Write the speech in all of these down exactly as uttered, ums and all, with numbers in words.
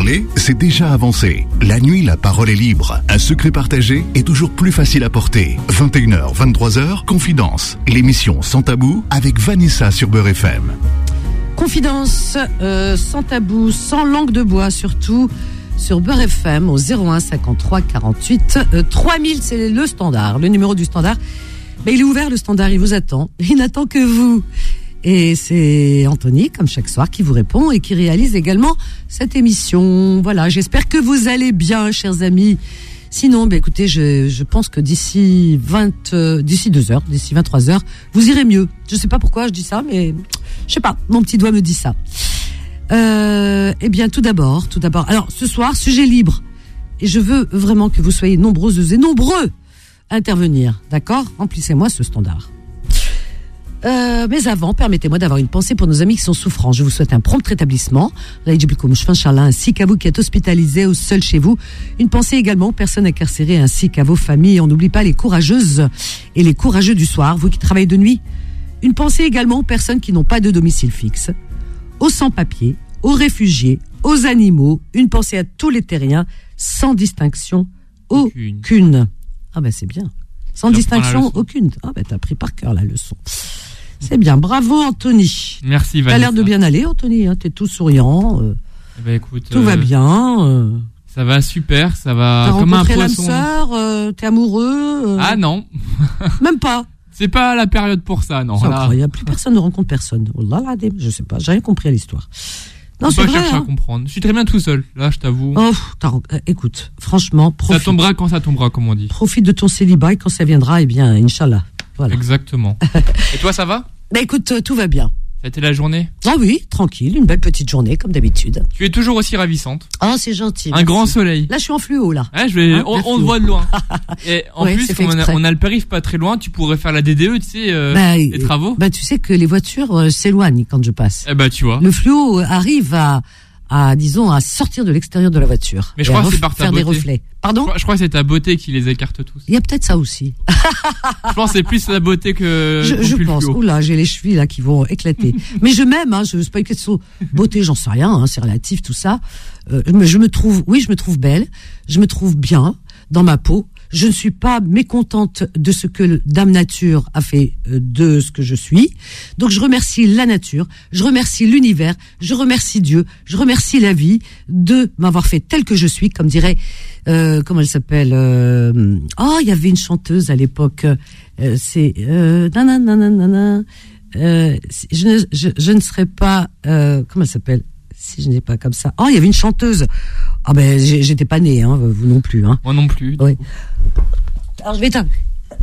parler, c'est déjà avancé. La nuit, la parole est libre. Un secret partagé est toujours plus facile à porter. vingt et une heures, vingt-trois heures, Confidence. L'émission Sans Tabou avec Vanessa sur Beurre F M. Confidence, euh, sans tabou, sans langue de bois surtout, sur Beurre F M au zéro un cinquante-trois quarante-huit euh, trois mille, c'est le standard, le numéro du standard. Mais il est ouvert le standard, il vous attend, il n'attend que vous. Et c'est Anthony, comme chaque soir, qui vous répond et qui réalise également cette émission. Voilà, j'espère que vous allez bien, chers amis. Sinon, bah, écoutez, je, je pense que d'ici vingt, euh, d'ici deux heures, d'ici vingt-trois heures, vous irez mieux. Je sais pas pourquoi je dis ça, mais je sais pas, mon petit doigt me dit ça. Euh, eh bien, tout d'abord, tout d'abord. Alors, ce soir, sujet libre. Et je veux vraiment que vous soyez nombreuses et nombreux à intervenir. D'accord ? Remplissez-moi ce standard. Euh, mais avant, permettez-moi d'avoir une pensée pour nos amis qui sont souffrants. Je vous souhaite un prompt rétablissement, ainsi qu'à vous qui êtes hospitalisés ou seuls chez vous. Une pensée également aux personnes incarcérées ainsi qu'à vos familles. On n'oublie pas les courageuses et les courageux du soir, vous qui travaillez de nuit. Une pensée également aux personnes qui n'ont pas de domicile fixe, aux sans-papiers, aux réfugiés, aux animaux. Une pensée à tous les terriens, sans distinction aucune. aucune. Ah ben c'est bien. Sans Je distinction aucune. Ah ben t'as pris par cœur la leçon. C'est bien, bravo Anthony. Merci Vanessa. T'as l'air de bien aller Anthony, hein, t'es tout souriant. Euh, eh ben, écoute, tout euh, va bien. Euh, ça va super, ça va t'as comme un rencontré poisson. l'âme sœur, euh, t'es amoureux. Euh, ah non. Même pas. C'est pas la période pour ça, non. C'est là. incroyable, plus personne ne rencontre personne. Oh là là, je sais pas, j'ai rien compris à l'histoire. Non, Faut c'est pas vrai. chercher Hein. à comprendre. Je suis très bien tout seul, là, je t'avoue. Oh, t'as, euh, écoute, franchement, profite. Ça tombera quand ça tombera, comme on dit. Profite de ton célibat et quand ça viendra, eh bien, Inch'Allah. Voilà. Exactement. Et toi, ça va ? Bah écoute, euh, tout va bien. Ça a été la journée ? Ah oui, tranquille, une belle petite journée comme d'habitude. Tu es toujours aussi ravissante. Ah, c'est gentil. Un merci. grand soleil. Là, je suis en fluo là. Ouais, je vais. Hein, on, on te voit de loin. Et en ouais, plus, on a, on a le périph' pas très loin. Tu pourrais faire la D D E, tu sais, euh, bah, les travaux. Bah, tu sais que les voitures euh, s'éloignent quand je passe. Eh bah, tu vois. Le fluo arrive à, à, disons, à sortir de l'extérieur de la voiture. Mais je crois que c'est par ta faire beauté. des reflets. Pardon ? Je crois, je crois que c'est ta beauté qui les écarte tous. Il y a peut-être ça aussi. Je pense que c'est plus la beauté que. Je, je pense. Oula, j'ai les chevilles là qui vont éclater. Mais je m'aime. Hein, je c'est pas une question beauté, j'en sais rien. Hein, c'est relatif tout ça. Euh, mais je me trouve, oui, je me trouve belle. Je me trouve bien dans ma peau. Je ne suis pas mécontente de ce que Dame Nature a fait de ce que je suis. Donc je remercie la nature, je remercie l'univers, je remercie Dieu, je remercie la vie de m'avoir fait telle que je suis, comme dirait, euh, comment elle s'appelle euh, oh, il y avait une chanteuse à l'époque. Euh, c'est euh, nanana, nanana, euh, je, ne, je, je ne serais pas euh, comment elle s'appelle si je n'étais pas comme ça. Oh, il y avait une chanteuse. Ah ben, j'étais pas née, hein, vous non plus, hein. Moi non plus. Oui. Alors je vais éteindre.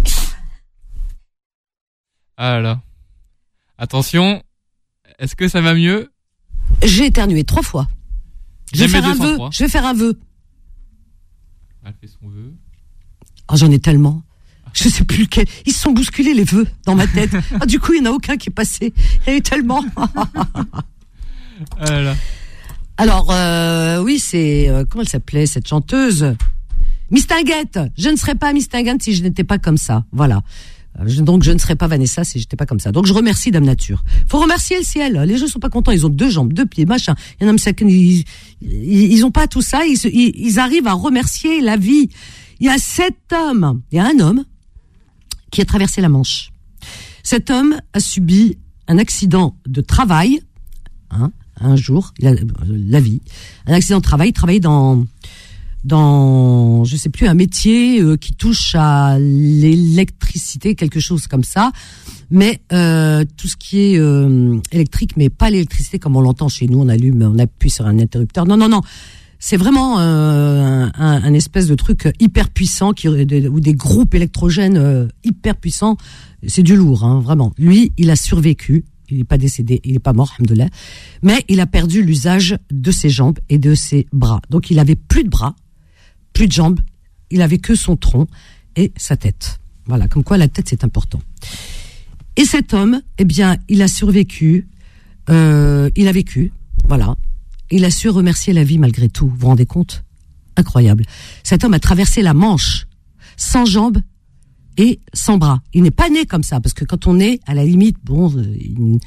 Ah là. Attention. Est-ce que ça va mieux ? J'ai éternué trois fois. Je vais faire un vœu. Je vais faire un vœu. Elle fait son vœu. Oh, j'en ai tellement. Je sais plus lequel. Ils se sont bousculés les vœux dans ma tête. Ah, du coup, il n'y en a aucun qui est passé. Il y en a eu tellement. Ah là. Alors, euh, oui, c'est... Euh, comment elle s'appelait, cette chanteuse ? Mistinguette. Je ne serais pas Mistinguette si je n'étais pas comme ça. Voilà. Je, donc, je ne serais pas Vanessa si j'étais pas comme ça. Donc, je remercie Dame Nature. Faut remercier le ciel. Les gens sont pas contents. Ils ont deux jambes, deux pieds, machin. Il y en a, ils, ils, ils ont pas tout ça. Ils, ils, ils arrivent à remercier la vie. Il y a sept hommes. Il y a un homme qui a traversé la Manche. Cet homme a subi un accident de travail, hein, un jour, il a, la vie, un accident de travail, il travaillait dans, dans, je sais plus, un métier euh, qui touche à l'électricité, quelque chose comme ça, mais euh, tout ce qui est euh, électrique, mais pas l'électricité comme on l'entend chez nous, on allume, on appuie sur un interrupteur, non, non, non, c'est vraiment euh, un, un, un espèce de truc hyper puissant, qui, de, ou des groupes électrogènes euh, hyper puissants, c'est du lourd, hein, vraiment. Lui, il a survécu. Il n'est pas décédé, il n'est pas mort, alhamdoulilah, mais il a perdu l'usage de ses jambes et de ses bras. Donc il avait plus de bras, plus de jambes, il avait que son tronc et sa tête. Voilà, comme quoi la tête c'est important. Et cet homme, eh bien, il a survécu, euh, il a vécu, voilà. Il a su remercier la vie malgré tout. Vous vous rendez compte ? Incroyable. Cet homme a traversé la Manche sans jambes et sans bras. Il n'est pas né comme ça, parce que quand on est, à la limite, bon,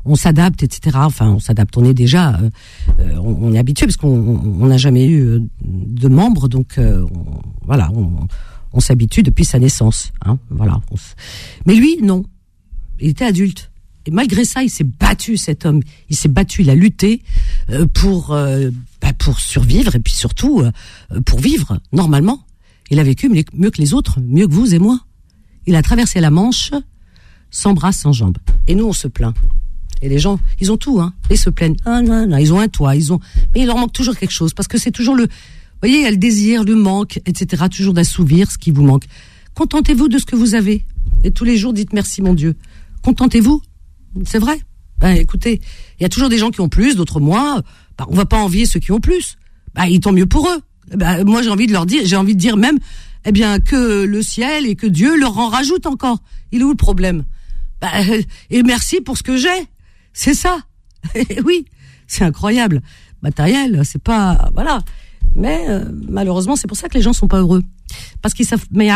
on s'adapte, et cetera. Enfin, on s'adapte. On est déjà, euh, on, on est habitué parce qu'on on n'a jamais eu de membres, donc euh, on, voilà, on, on s'habitue depuis sa naissance. Hein, voilà. On s... Mais lui, non. Il était adulte. Et malgré ça, il s'est battu, cet homme. Il s'est battu, il a lutté euh, pour euh, bah, pour survivre et puis surtout euh, pour vivre normalement. Il a vécu mieux que les autres, mieux que vous et moi. Il a traversé la Manche sans bras, sans jambes. Et nous, on se plaint. Et les gens, ils ont tout, hein. Ils se plaignent. Ah, non, non, ils ont un toit, ils ont. Mais il leur manque toujours quelque chose, parce que c'est toujours le. Vous voyez, il y a le désir, le manque, et cetera. Toujours d'assouvir ce qui vous manque. Contentez-vous de ce que vous avez. Et tous les jours, dites merci, mon Dieu. Contentez-vous. C'est vrai. Ben, écoutez, il y a toujours des gens qui ont plus, d'autres moins. Ben, on va pas envier ceux qui ont plus. Ben, il tant mieux pour eux. Ben, moi, j'ai envie de leur dire, j'ai envie de dire même, eh bien, que le ciel et que Dieu leur en rajoute encore. Il est où le problème? Ben, et merci pour ce que j'ai. C'est ça. Oui, c'est incroyable. Matériel, c'est pas, voilà. Mais euh, malheureusement, c'est pour ça que les gens sont pas heureux, parce qu'ils savent. Mais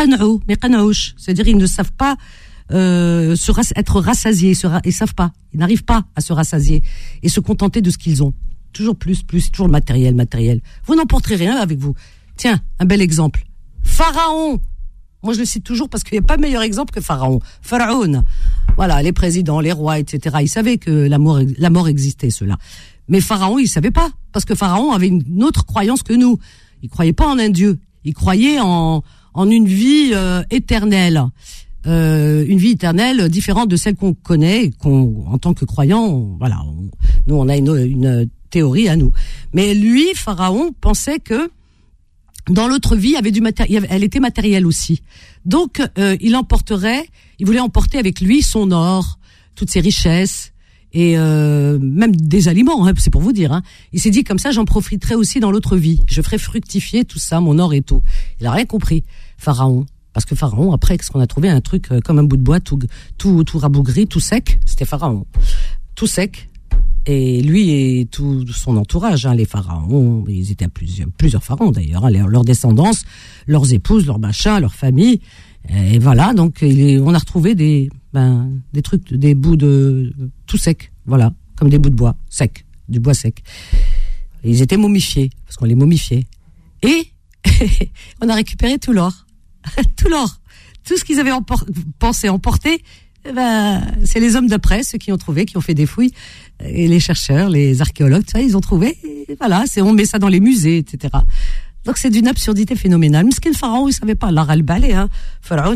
c'est-à-dire ils ne savent pas euh, se ras- être rassasiés. Se ra- ils savent pas. Ils n'arrivent pas à se rassasier et se contenter de ce qu'ils ont. Toujours plus, plus, toujours le matériel, matériel. Vous n'emporterez rien avec vous. Tiens, un bel exemple. Pharaon. Moi, je le cite toujours parce qu'il n'y a pas meilleur exemple que Pharaon. Pharaon. Voilà, les présidents, les rois, et cetera. Ils savaient que la mort, la mort existait, ceux-là. Mais Pharaon, il savait pas. Parce que Pharaon avait une autre croyance que nous. Il croyait pas en un dieu. Il croyait en, en une vie euh, éternelle. Euh, une vie éternelle différente de celle qu'on connaît, qu'on, en tant que croyant, on, voilà. On, nous, on a une, une théorie à nous. Mais lui, Pharaon, pensait que dans l'autre vie, il y avait du matériel, elle était matérielle aussi. Donc, euh, il emporterait, il voulait emporter avec lui son or, toutes ses richesses et euh, même des aliments. Hein, c'est pour vous dire. Hein. Il s'est dit comme ça, j'en profiterai aussi dans l'autre vie. Je ferai fructifier tout ça, mon or et tout. Il a rien compris, Pharaon. Parce que Pharaon, après, qu'est-ce qu'on a trouvé? Un truc euh, comme un bout de bois, tout, tout, tout rabougri, tout sec. C'était Pharaon, tout sec. Et lui et tout son entourage, hein, les pharaons, ils étaient à plusieurs, plusieurs pharaons d'ailleurs, hein, leurs descendance, leurs épouses, leurs machins, leurs familles, et voilà. Donc il, on a retrouvé des, ben, des trucs, des bouts de tout secs, voilà, comme des bouts de bois secs, du bois sec. Et ils étaient momifiés parce qu'on les momifiait. Et on a récupéré tout l'or, tout l'or, tout ce qu'ils avaient empor- pensé emporter. Eh ben, c'est les hommes d'après, ceux qui ont trouvé, qui ont fait des fouilles, et les chercheurs, les archéologues, tu vois, ils ont trouvé, et voilà, c'est, on met ça dans les musées, et cetera. Donc c'est d'une absurdité phénoménale. Miskin Pharaon, il savait pas, l'art al-balé, hein. Pharaon,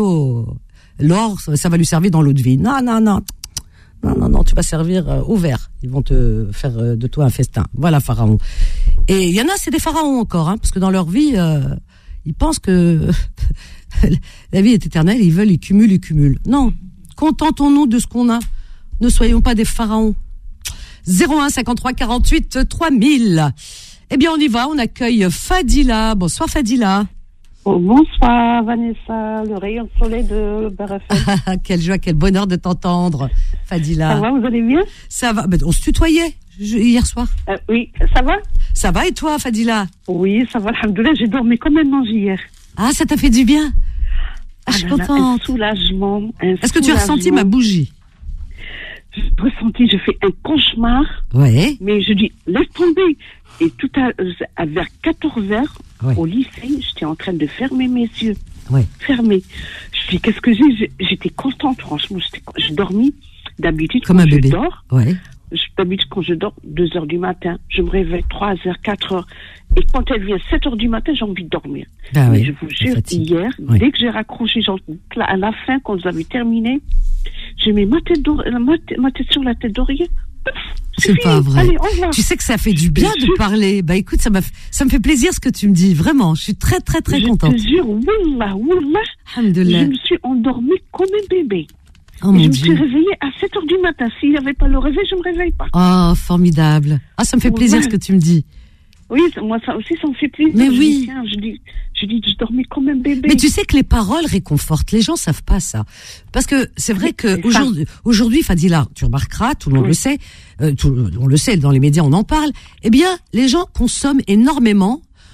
l'or, ça va lui servir dans l'eau de vie. Non, non, non. Non, non, non, tu vas servir au vert. Ils vont te faire de toi un festin. Voilà, Pharaon. Et il y en a, c'est des pharaons encore, hein, parce que dans leur vie, euh, ils pensent que la vie est éternelle, ils veulent, ils cumulent, ils cumulent. Non. Contentons-nous de ce qu'on a. Ne soyons pas des pharaons. zéro un cinquante-trois quarante-huit trois mille. Eh bien, on y va. On accueille Fadila. Bonsoir, Fadila. Oh, bonsoir, Vanessa. Le rayon de soleil de Barafel. Quelle joie, quel bonheur de t'entendre, Fadila. Ça va, vous allez bien? Ça va. Ben, on se tutoyait je, hier soir. Euh, oui, ça va? Ça va et toi, Fadila? Oui, ça va, alhamdoulilah. J'ai dormi comme un ange hier. Ah, ça t'a fait du bien? Ah, je suis contente. Un soulagement. Un Est-ce que tu as ressenti ma bougie? J'ai ressenti, je fais un cauchemar. Ouais. Mais je dis, laisse tomber. Et tout à, à vers quatorze heures, ouais. Au lycée, j'étais en train de fermer mes yeux. Ouais. Fermer. Je dis, qu'est-ce que j'ai? J'étais contente, franchement. J'étais, je dormis. D'habitude, comme quand un je bébé. dors, ouais. je, d'habitude, quand je dors, deux heures du matin, je me réveille trois heures, quatre heures. Et quand elle vient sept heures du matin, j'ai envie de dormir. Ah mais oui, je vous jure, hier, oui. Dès que j'ai raccroché, genre, à la fin, quand vous avez terminé, j'ai mis ma tête, ma tête, ma tête sur la tête d'oreiller. C'est, c'est pas vrai. Allez, tu sais que ça fait du bien de parler. Bah écoute, ça, m'a, ça me fait plaisir ce que tu me dis. Vraiment, je suis très très très je contente. Je te jure, wallah, wallah, je me suis endormie comme un bébé. Oh, et je Dieu. me suis réveillée à sept heures du matin. S'il n'y avait pas le réveil, je ne me réveille pas. Oh, formidable. Ah, ça me fait ouais. plaisir ce que tu me dis. Oui, moi ça aussi, ça me fait plaisir. Mais je oui. Dis, tiens, je dis, je dis, je dormais comme un bébé. Mais tu sais que les paroles réconfortent. Les gens savent pas ça. Parce que c'est vrai que c'est aujourd'hui, aujourd'hui, Fadila, tu remarqueras, tout le monde oui. le sait, euh, tout, on le sait, dans les médias on en parle. Eh bien, les gens consomment énormément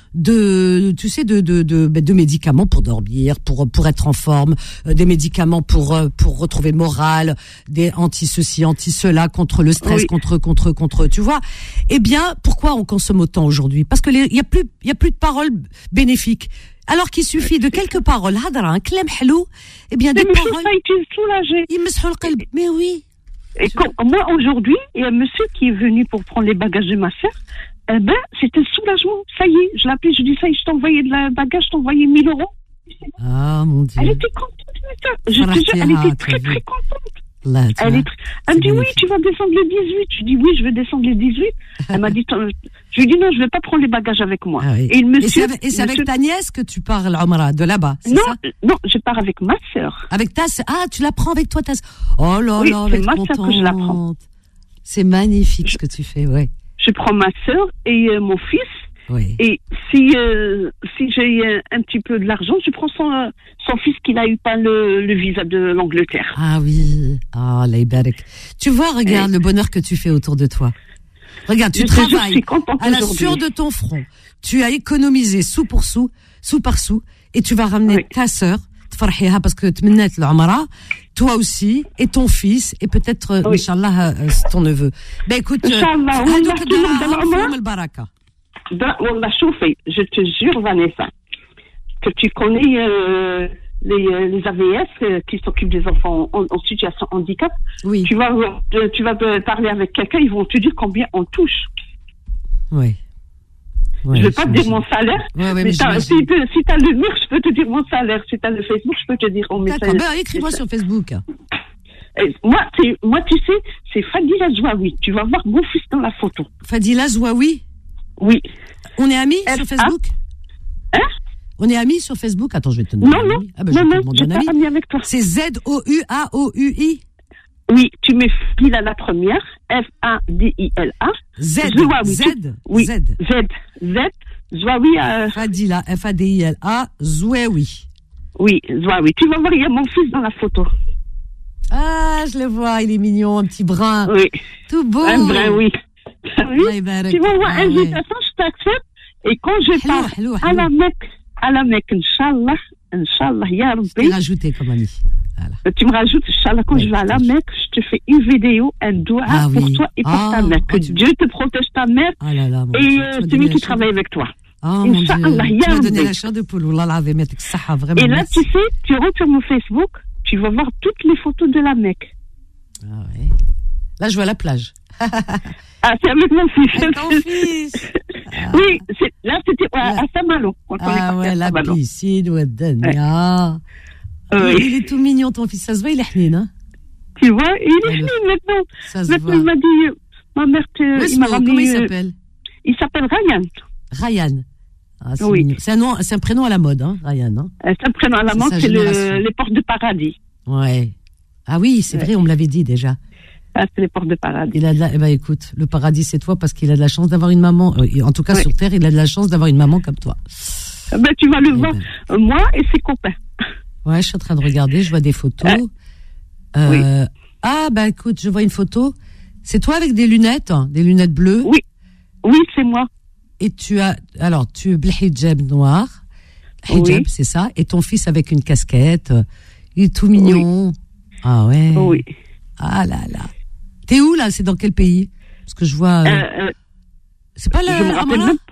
de, tu sais, de de de, de médicaments pour dormir, pour pour être en forme, euh, des médicaments pour euh, pour retrouver le moral, des anti-ceci, anti-cela, contre le stress, Oui. contre contre contre, tu vois. Eh bien, pourquoi on consomme autant aujourd'hui? Parce que il y a plus il y a plus de paroles bénéfiques. Alors qu'il suffit de quelques paroles, hadra, un klem halou, eh bien des Mais paroles. ça a été soulagé. يمسحوا القلب. Mais oui. Et quand, moi, aujourd'hui, il y a un monsieur qui est venu pour prendre les bagages de ma sœur. Eh ben, c'était un soulagement. Ça y est, je l'appelais, je dis ça y est, je t'ai envoyé de la bagage, je t'ai envoyé mille euros. Ah, mon Dieu. Elle était contente, ma sœur. Je te jure, elle était très, très contente. Là, tu Elle, vois, est tr- elle me c'est dit, oui, magnifique. tu vas descendre le dix-huit. Je dis, oui, je vais descendre le dix-huit. Elle m'a dit, t'en- je lui dis, non, je vais pas prendre les bagages avec moi. Ah oui. Et le Et monsieur. c'est avec, et c'est avec monsieur- ta nièce que tu parles, Omra, de là-bas, c'est non, ça? non, je pars avec ma sœur. Avec ta sœur. Ah, tu la prends avec toi, ta sœur. Oh là Oui, là, c'est elle va ma être sœur que je la prends. contente. C'est magnifique ce que tu fais, ouais. Je prends ma sœur et euh, mon fils. Oui. Et si euh, si j'ai euh, un petit peu de l'argent, je prends son euh, son fils qui n'a eu pas le, le visa de l'Angleterre. Ah oui. Ah, Allah yabarak. Tu vois, regarde le bonheur que tu fais autour de toi. Regarde, tu Je te jure, je travailles suis contente à la aujourd'hui. sueur de ton front. Tu as économisé sou pour sou, sou par sou, et tu vas ramener Oui. ta sœur, تفرحيها parce que تمنات العمرة, toi aussi, et ton fils, et peut-être, euh, Oui. Inch'Allah, euh, ton neveu. Ben écoute, euh, Inch'Allah, oui, هادوك merci beaucoup de الدراهم l'Omra. فيهم البركة. Ben, wallah, chauffé, je te jure, Vanessa, que tu connais euh, les, euh, les A V S euh, qui s'occupent des enfants en, en situation de handicap. Oui, Tu vas, euh, tu vas euh, parler avec quelqu'un, ils vont te dire combien on touche. oui. je ne vais pas te dire mon salaire, Ouais, ouais, mais, mais t'as- j'imagine. si tu si as le mur, je peux te dire mon salaire. Si tu as le Facebook, je peux te dire mon D'accord, message. ben écris-moi sur Facebook. Et moi, c'est, moi, tu sais, c'est Fadila Zouaoui. Tu vas voir mon fils dans la photo. Fadila Zouaoui. Oui. On est amis F A sur Facebook? Hein? On est amis sur Facebook? Attends, je vais te demander Non, un non. ami. Ah ben, je non, vais te non, demander je un suis ami. pas amie avec toi. C'est Z O U A O U I. Oui, tu mets Fadila la première. F A D I L A. Z. Zouaoui. Z. Oui. Z. Z. Z. Zouaoui. Euh, Fadila, F A D I L A, Zouaoui. oui, Zouaoui. Tu vas voir, il y a mon fils dans la photo. Ah, je le vois, il est mignon, un petit brun. Oui. Tout beau. Un vrai, oui. Allah oui. yabarak. Tu vas voir, Ah ouais. invitation, je t'accepte. Et quand je Hello, pars hello, à la hello. Mecque, à la Mecque, Inch'Allah, Inch'Allah, Ya Je Rabbi. t'ai rajouté comme ami. Voilà. Tu me rajoutes, Inch'Allah, quand Oui, je vais à la je- Mecque, je te fais une vidéo, un doigt Ah pour oui. toi et pour Ah, ta mère. Que oh, tu- Dieu te protège ta mère Ah là là, mon et Dieu, euh, tu m'as donné celui la qui chair. travaille avec toi. Ah, mon Dieu. Inch'Allah, Tu ya m'as donné Rabbi. la chair de poule. Wallah, la vie, mettre saha, vraiment. Et là, merci. tu sais, tu rentres sur mon Facebook, tu vas voir toutes les photos de la Mecque. Ah ouais. Là, je vois la plage. Ah, c'est avec mon fils. Avec ton fils. Ah. Oui, c'est- là, c'était à, Là. à Saint-Malo. Quand on est Ah parti ouais, à la Saint-Malo. piscine, ouais, Dania. Euh, Il est tout mignon, ton fils. Ça se voit, il est hnine, hein. Tu vois, il est Ouais, le- fini maintenant. Ça se Maintenant, voit. il m'a dit, euh, ma mère, te- Où il est-ce m'a que- ramené. comment il euh, s'appelle? Il s'appelle Ryan. Ryan. Ah, c'est Oui. mignon. C'est un nom, c'est un prénom à la mode, hein, Ryan, hein. Euh, C'est un prénom à la C'est mode, sa c'est génération. le, les portes de paradis. Ouais. Ah oui, c'est Ouais. vrai, on me l'avait dit déjà. Ah, c'est les portes de paradis. Il a de la, eh ben écoute, le paradis c'est toi parce qu'il a de la chance d'avoir une maman. euh, En tout cas Ouais. sur terre, il a de la chance d'avoir une maman comme toi. Ah ben, tu vas le Eh voir, ben. euh, moi et ses copains. Ouais, je suis en train de regarder, je vois des photos. Ouais. Euh, Ah bah écoute, je vois une photo. C'est toi avec des lunettes, hein, des lunettes bleues. Oui, oui, c'est moi. Et tu as, alors tu es hijab noir, hijab, Oui. c'est ça. Et ton fils avec une casquette, euh, il est tout mignon. Ah ouais. Oui. Ah là là. T'es où là? C'est dans quel pays? Parce que je vois. euh, Euh, euh, c'est pas je le me rappelle Ramallah? même pas.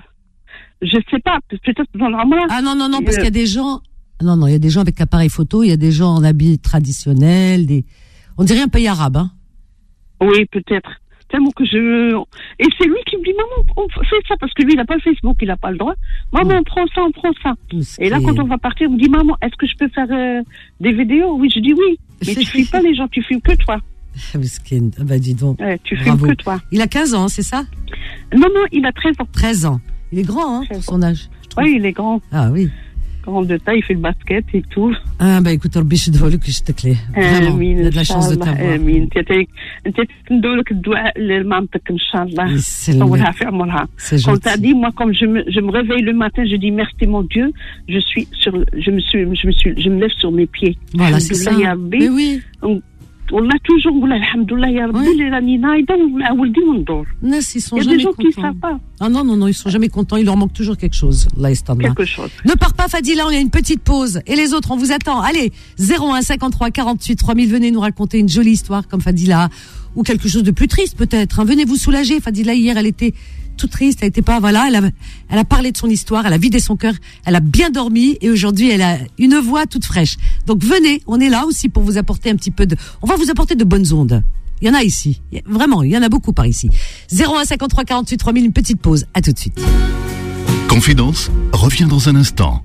Je sais pas, peut-être dans le Ramadan. Ah non, non, non, parce Euh, qu'il y a des gens. Non, non, il y a des gens avec appareil photo, il y a des gens en habits traditionnels, des. On dirait un pays arabe, hein. Oui, peut-être. Tellement que je. Et c'est lui qui me dit, maman, on fait ça, parce que lui, il n'a pas le Facebook, il n'a pas le droit. Maman, Mm. on prend ça, on prend ça. Et là, Mesquin. quand on va partir, on me dit, maman, est-ce que je peux faire euh, des vidéos? Oui, je dis oui. Mais tu filmes pas les gens, tu filmes que toi. Mesquin. Ah bah dis donc. Ouais, tu Bravo. filmes que toi. Il a quinze ans, c'est ça? Non, non, il a treize ans. treize ans. Il est grand, hein, pour son âge. je trouve. Oui, il est grand, Ah oui. grand de taille, il fait le basket et tout. Ah bah écoute, Rabbi يشدهولك ويشتكلي. Vraiment, il a de la chance de t'avoir. امين انت انت تندولك الدعاء لمامتك ان شاء الله يسلمك. طولها في عمرها. C'est Quand t'as gentil. dit, moi, comme je me, je me réveille le matin, je dis merci mon Dieu, je suis sur, le- je me suis, je me suis, je me lève sur mes pieds. Voilà, c'est ça. Alhamdoulilah, ya Rabbi. Mais oui. On a toujours, alhamdoulilah, ya Rabbi, Ouais. les ranina, ils donnent à Ouldi Mondor. Non, ils sont Il y a jamais des gens qui ne contents. savent pas Ah non, non, non, ils sont jamais contents. Il leur manque toujours quelque chose. Allah yastarna. quelque chose. Ne pars pas, Fadila, on a une petite pause. Et les autres, on vous attend. Allez, zéro un cinquante-trois quarante-huit trois mille, venez nous raconter une jolie histoire comme Fadila. Ou quelque chose de plus triste, peut-être. Hein. Venez vous soulager. Fadila, hier, elle était toute triste. Elle était pas, voilà, elle a, elle a parlé de son histoire. Elle a vidé son cœur. Elle a bien dormi. Et aujourd'hui, elle a une voix toute fraîche. Donc, venez. On est là aussi pour vous apporter un petit peu de, on va vous apporter de bonnes ondes. Il y en a ici. Vraiment, il y en a beaucoup par ici. zéro un cinquante-trois quarante-huit trois mille, une petite pause. À tout de suite. Confidence revient dans un instant.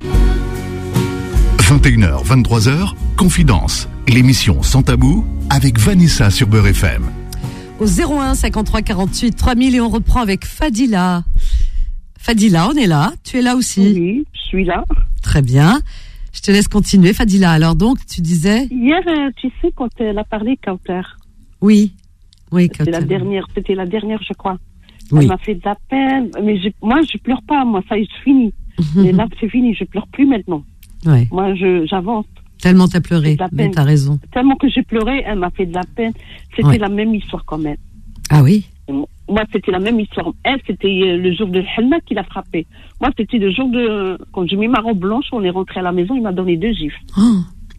vingt et une heures, vingt-trois heures, Confidence, l'émission Sans Tabou avec Vanessa sur Beurre F M. Au zéro un cinquante-trois quarante-huit trois mille et on reprend avec Fadila. Fadila, on est là. Tu es là aussi. Oui, je suis là. Très bien. Je te laisse continuer, Fadila. Alors donc, tu disais? Hier, euh, tu sais, quand elle a parlé, Kauter, Oui. Oui, c'était la Kauter. dernière, c'était la dernière, je crois. Oui. Elle m'a fait de la peine. Mais je, moi, je pleure pas. Moi, ça y est, c'est fini. Les larmes, c'est fini. Je pleure plus maintenant. Ouais. Moi, je, j'avance. Tellement t'as pleuré. De la Mais peine. t'as raison. Tellement que j'ai pleuré, elle m'a fait de la peine. C'était Ouais. la même histoire quand même. Ah oui? Et moi, c'était la même histoire. Elle, c'était euh, le jour de Henna qui l'a frappé. Moi, c'était le jour de... Quand j'ai mis ma robe blanche, on est rentré à la maison, il m'a donné deux gifles. Oh.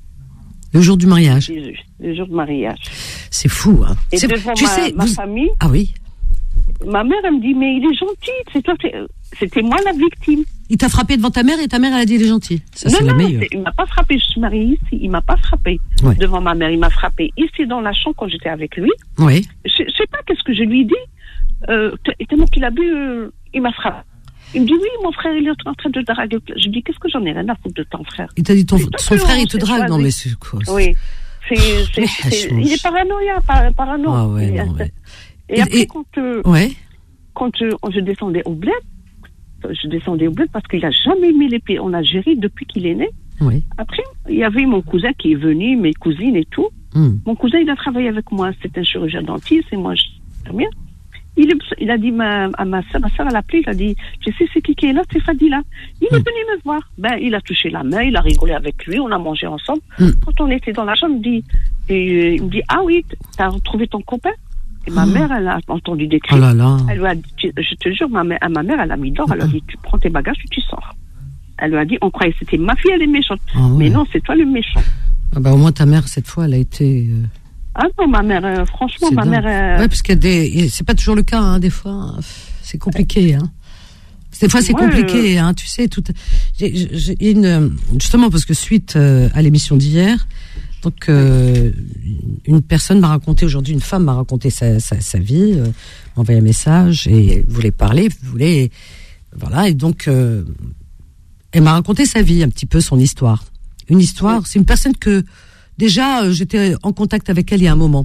Le jour du mariage. Le le jour de mariage. C'est fou, hein. Et C'est- devant tu ma, sais, ma vous- famille, Ah oui. ma mère, elle me dit, mais il est gentil. C'est toi, c'est- c'était moi la victime. Il t'a frappé devant ta mère et ta mère, elle a dit il est gentil. Ça, non, c'est la non, meilleure. c'est- il m'a pas frappé. Je suis mariée ici. Il m'a pas frappé Ouais. devant ma mère. Il m'a frappé ici dans la chambre quand j'étais avec lui. Oui. Je, je sais pas qu'est-ce que je lui ai dit. Euh, t- tellement qu'il a bu, euh, il m'a frappé. Il me dit, oui, mon frère, il est en train de draguer. Je lui dis, qu'est-ce que j'en ai rien à foutre de ton frère? Il t'a dit ton, C'est toi son que frère, on il te s'est drague. Non, choisi. mais c'est quoi? Oui. C'est, c'est, Mais c'est- Hachmouch. il est paranoïa, par, parano. Ah ouais, Et, non, ouais. et Et- après, et- quand, euh, Ouais. quand euh, je descendais au bled, je descendais au bled parce qu'il a jamais mis les pieds en Algérie depuis qu'il est né. Oui. Après, il y avait mon cousin qui est venu, mes cousines et tout. Hum. Mon cousin, il a travaillé avec moi. C'est un chirurgien dentiste et moi, je très bien. Il, est, il a dit ma, à ma soeur, ma soeur, elle a appelé, il a dit, tu sais, c'est qui qui est là? C'est Fadila. Il est Mm. venu me voir. Ben, il a touché la main, il a rigolé avec lui, on a mangé ensemble. Mm. Quand on était dans la chambre, il me dit, et, il me dit, ah oui, t'as retrouvé ton copain? Et ma Mm. mère, elle a entendu des cris. Oh là là. Elle lui a dit, tu- je te jure, ma mère, à ma mère, elle a mis dehors, elle lui a dit, tu prends tes bagages et tu sors. Elle lui a dit, on croyait que c'était ma fille, elle est méchante. Ah ouais. Mais non, c'est toi le méchant. Ah bah, au moins, ta mère, cette fois, elle a été. euh, Ah non, ma mère, euh, franchement, c'est ma dingue. mère, euh, Ouais, parce qu'il y a des. C'est pas toujours le cas, hein, des fois. hein. C'est compliqué, hein. Des fois, c'est Moi, compliqué, hein, tu sais. Tout... J'ai, j'ai une, justement, parce que suite euh, à l'émission d'hier, donc euh, une personne m'a raconté aujourd'hui, une femme m'a raconté sa, sa, sa vie, euh, m'a envoyé un message et voulait parler, voulait, voilà, et donc euh, elle m'a raconté sa vie, un petit peu son histoire. Une histoire, c'est une personne que déjà euh, j'étais en contact avec elle il y a un moment.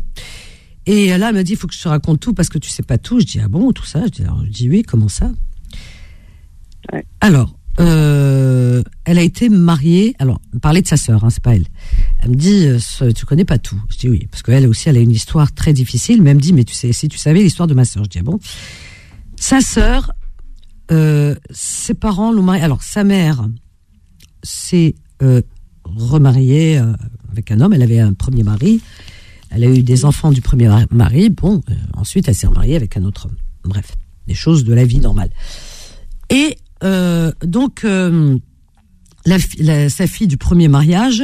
Et là, elle m'a dit, il faut que je te raconte tout parce que tu sais pas tout. Je dis, ah bon, tout ça? Je dis, alors, je dis oui, comment ça? Ouais. Alors, euh, elle a été mariée. Alors, elle parlait de sa sœur, hein, c'est pas elle. Elle me dit, euh, ce- tu connais pas tout. Je dis oui, parce qu'elle aussi, elle a une histoire très difficile. Mais elle me dit, mais tu sais, si tu savais l'histoire de ma sœur. Je dis, ah bon. Sa sœur, euh, ses parents l'ont mariée. Alors, sa mère s'est euh, remariée euh, avec un homme. Elle avait un premier mari. Elle a eu des enfants du premier mari. Bon, euh, ensuite, elle s'est remariée avec un autre homme. Bref, des choses de la vie normale. Et euh, donc, euh, la, la, sa fille du premier mariage,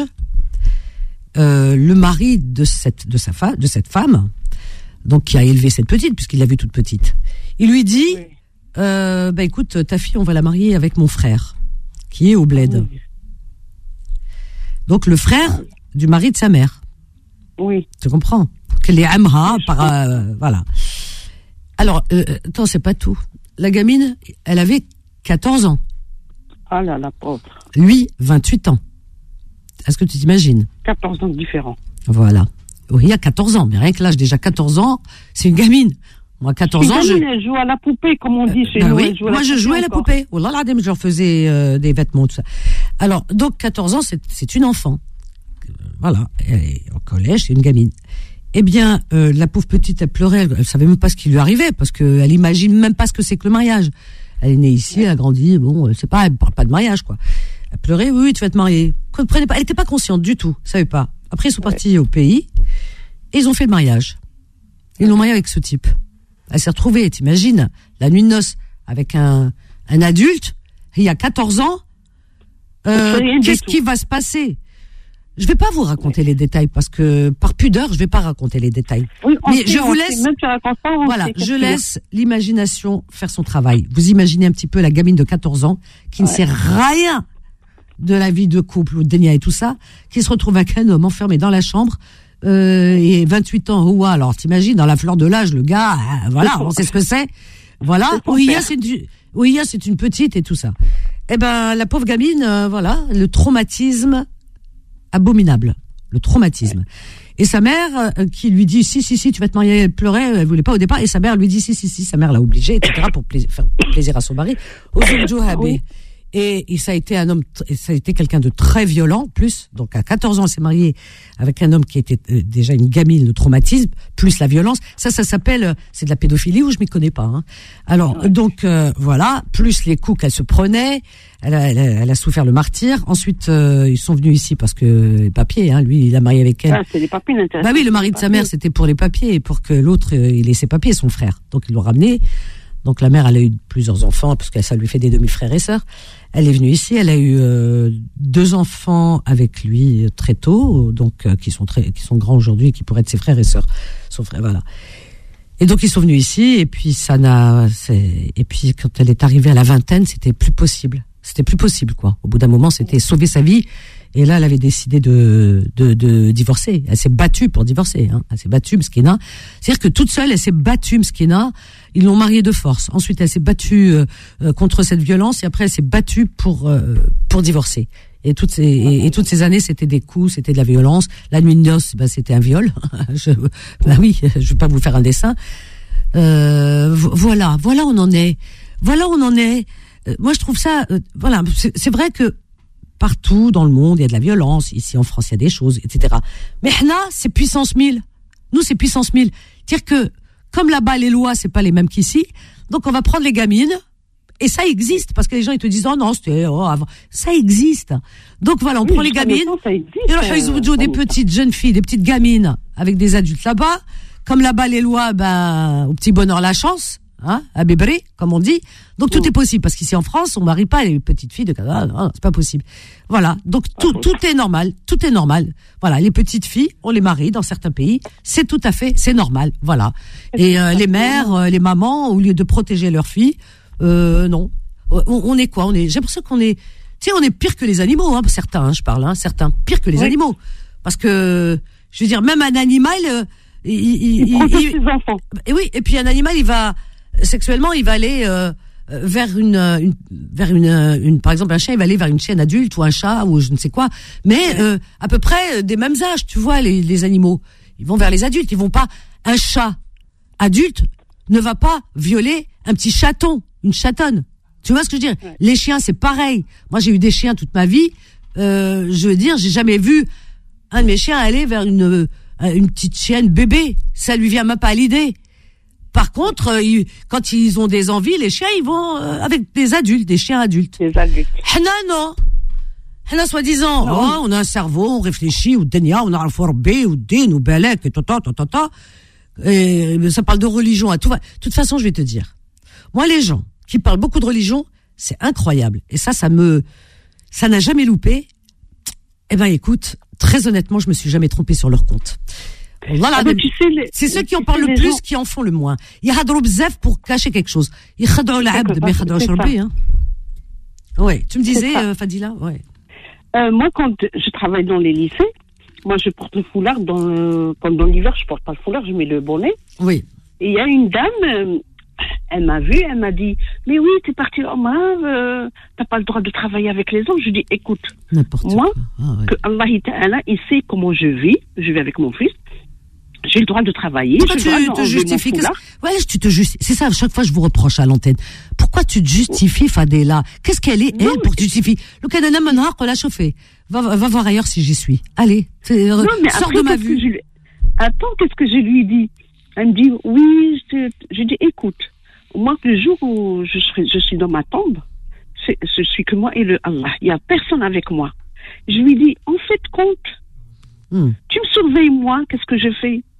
euh, le mari de cette de sa fa, de cette femme, donc qui a élevé cette petite puisqu'il l'a vue toute petite, il lui dit, Oui. euh, bah écoute, ta fille, on va la marier avec mon frère, qui est au bled. Oui. Donc le frère du mari de sa mère. Oui. Tu comprends? Qu'elle est amra par euh, voilà. Alors, euh, attends, c'est pas tout. La gamine, elle avait quatorze ans. Ah là, la pauvre. Lui, vingt-huit ans. Est-ce que tu t'imagines? quatorze ans différents. Voilà. Oui, il y a quatorze ans. Mais rien que l'âge, déjà quatorze ans, c'est une gamine. Moi, quatorze ans, je... Elle joue à la poupée, comme on dit chez Ben nous. oui, elle joue à moi la je jouais à la encore. poupée. Oh là là, je leur faisais euh, des vêtements, tout ça. Alors, donc quatorze ans, c'est, c'est une enfant. Euh, Voilà, elle est au collège, c'est une gamine. Eh bien, euh, la pauvre petite, elle pleurait, elle, elle savait même pas ce qui lui arrivait, parce qu'elle imagine même pas ce que c'est que le mariage. Elle est née ici, elle a grandi, bon, c'est pas, elle parle pas de mariage, quoi. Elle pleurait, oui, oui, tu vas te marier. Comprenez pas, elle était pas consciente du tout, elle savait pas. Après, ils sont Ouais. partis au pays, Et ils ont fait le mariage. Ils l'ont marié avec ce type. Elle s'est retrouvée, t'imagines, la nuit de noces avec un, un adulte, il y a quatorze ans. Euh, qu'est-ce qui va se passer? Je vais pas vous raconter les détails parce que par pudeur, je vais pas raconter les détails. Oui, mais sait, je vous laisse. Même sur la console, voilà, je laisse l'imagination faire son travail. Vous imaginez un petit peu la gamine de quatorze ans qui ouais. ne sait rien de la vie de couple ou de dénia et tout ça, qui se retrouve avec un homme enfermé dans la chambre euh, et vingt-huit ans. Ouah, alors t'imagines dans la fleur de l'âge, le gars, euh, voilà, on sait ce que c'est. Voilà, Ouïa, c'est une, Ouïa, c'est une petite et tout ça. Eh ben, la pauvre gamine, euh, voilà, le traumatisme abominable, le traumatisme. Et sa mère euh, qui lui dit si si si tu vas te marier, elle pleurait, elle voulait pas au départ, et sa mère lui dit si si si, sa mère l'a obligée, et cetera pour plaisir, faire plaisir à son mari. Oui. Et, et ça a été un homme, ça a été quelqu'un de très violent, plus. Donc à quatorze ans, elle s'est mariée avec un homme qui était euh, déjà une gamine, le traumatisme, plus la violence. Ça, ça s'appelle, euh, c'est de la pédophilie ou je m'y connais pas. Hein. Alors ouais. donc euh, voilà, plus les coups qu'elle se prenait. Elle a, elle a, elle a souffert le martyre. Ensuite, euh, ils sont venus ici parce que les papiers, hein, lui, il a marié avec elle. Ah, c'est les papiers intéressants. Bah oui, le mari de sa mère, c'était pour les papiers et pour que l'autre, euh, il ait ses papiers, son frère. Donc ils l'ont ramené. Donc la mère, elle a eu plusieurs enfants parce que ça lui fait des demi-frères et sœurs. Elle est venue ici, elle a eu euh, deux enfants avec lui très tôt, donc euh, qui sont très, qui sont grands aujourd'hui, qui pourraient être ses frères et sœurs, son frère, voilà. Et donc ils sont venus ici, et puis ça n'a, c'est, et puis quand elle est arrivée à la vingtaine, c'était plus possible, c'était plus possible quoi. Au bout d'un moment, c'était sauver sa vie. Et là, elle avait décidé de, de, de divorcer. Elle s'est battue pour divorcer. Hein. Elle s'est battue, Mskina. C'est-à-dire que toute seule, elle s'est battue, Mskina. Ils l'ont mariée de force. Ensuite, elle s'est battue euh, contre cette violence. Et après, elle s'est battue pour euh, pour divorcer. Et toutes ces et, et toutes ces années, c'était des coups, c'était de la violence. La nuit de noces, bah, c'était un viol. je, bah oui, je vais pas vous faire un dessin. Euh, voilà, voilà où on en est. Voilà où on en est. Euh, moi, je trouve ça. Euh, voilà, c'est, c'est vrai que partout dans le monde, il y a de la violence. Ici, en France, il y a des choses, et cetera. Mais là, c'est puissance mille. Nous, c'est puissance mille. C'est-à-dire que, comme là-bas, les lois, c'est pas les mêmes qu'ici. Donc, on va prendre les gamines. Et ça existe. Parce que les gens, ils te disent, oh non, c'était, oh, avant. Ça existe. Donc, voilà, on oui, prend les gamines. Temps, ça existe, et alors, ils ont des petites jeunes filles, des petites gamines, avec des adultes là-bas. Comme là-bas, les lois, ben, au petit bonheur, la chance. Hein, à Bébéré, comme on dit. Donc tout oh. est possible parce qu'ici en France, on marie pas les petites filles de ah, non, c'est pas possible. Voilà, donc tout tout est normal, tout est normal. Voilà, les petites filles, on les marie dans certains pays, c'est tout à fait, c'est normal. Voilà. Et euh, les mères, euh, les mamans, au lieu de protéger leurs filles, euh, non. On, on est quoi On est. J'ai l'impression qu'on est. Tu sais, on est pire que les animaux, hein, certains. Hein, je parle, hein, certains pire que les oui. animaux, parce que je veux dire, même un animal, euh, il, il, il protège ses enfants. Et oui, et puis un animal, il va sexuellement, il va aller euh, vers une, une vers une, une par exemple un chien, il va aller vers une chienne adulte ou un chat ou je ne sais quoi, mais euh, à peu près des mêmes âges, tu vois, les, les animaux, ils vont vers les adultes, ils vont pas. Un chat adulte ne va pas violer un petit chaton, une chatonne. Tu vois ce que je veux dire? Ouais. Les chiens, c'est pareil. Moi, j'ai eu des chiens toute ma vie. Euh, je veux dire, j'ai jamais vu un de mes chiens aller vers une une petite chienne bébé. Ça lui vient même pas à l'idée. Par contre, euh, ils, quand ils ont des envies, les chiens, ils vont euh, avec des adultes, des chiens adultes. Des adultes. Hna, non. Hna, soi-disant, oh, on a un cerveau, on réfléchit, ou denia, on a un forbé, ou din, ou belek, et tata, tata, tata. Et ça parle de religion à tout va. De toute façon, je vais te dire. Moi, les gens qui parlent beaucoup de religion, c'est incroyable. Et ça, ça me, ça n'a jamais loupé. Eh ben, écoute, très honnêtement, je me suis jamais trompée sur leur compte. Voilà, ah ben, tu sais, les, c'est ceux qui en parlent le plus gens... qui en font le moins. Ils khadrou bzaf pour cacher quelque chose. Ils khadrou l'abd, mais khadrou sharbi, hein. Ouais, tu me disais, euh, Fadila, ouais. Euh, moi, quand je travaille dans les lycées, moi, je porte le foulard dans le, comme dans l'hiver, je porte pas le foulard, je mets le bonnet. Oui. Et il y a une dame, euh, elle m'a vue, elle m'a dit, mais oui, t'es partie en Maroc, euh, t'as pas le droit de travailler avec les hommes. Je dis, écoute, n'importe moi, ah, ouais. que Allah Ta'ala, il sait comment je vis, je vis avec mon fils. J'ai le droit de travailler. Pourquoi tu te justifies que... Ouais, tu te justifies. C'est ça, à chaque fois je vous reproche à l'antenne. Pourquoi tu te justifies, Fadela? Qu'est-ce qu'elle est, elle, non, pour que tu justifies? Le Canada Menhar, on l'a chauffé. Va, va voir ailleurs si j'y suis. Allez, non, mais sors après, de ma vue. Je... Attends, qu'est-ce que je lui dis? Elle me dit, oui, je, je dis, écoute, moi, le jour où je, serai, je suis dans ma tombe, c'est, je suis que moi et le Allah. Il n'y a personne avec moi. Je lui dis, en fait, compte, hmm. tu me surveilles, moi, qu'est-ce que je fais?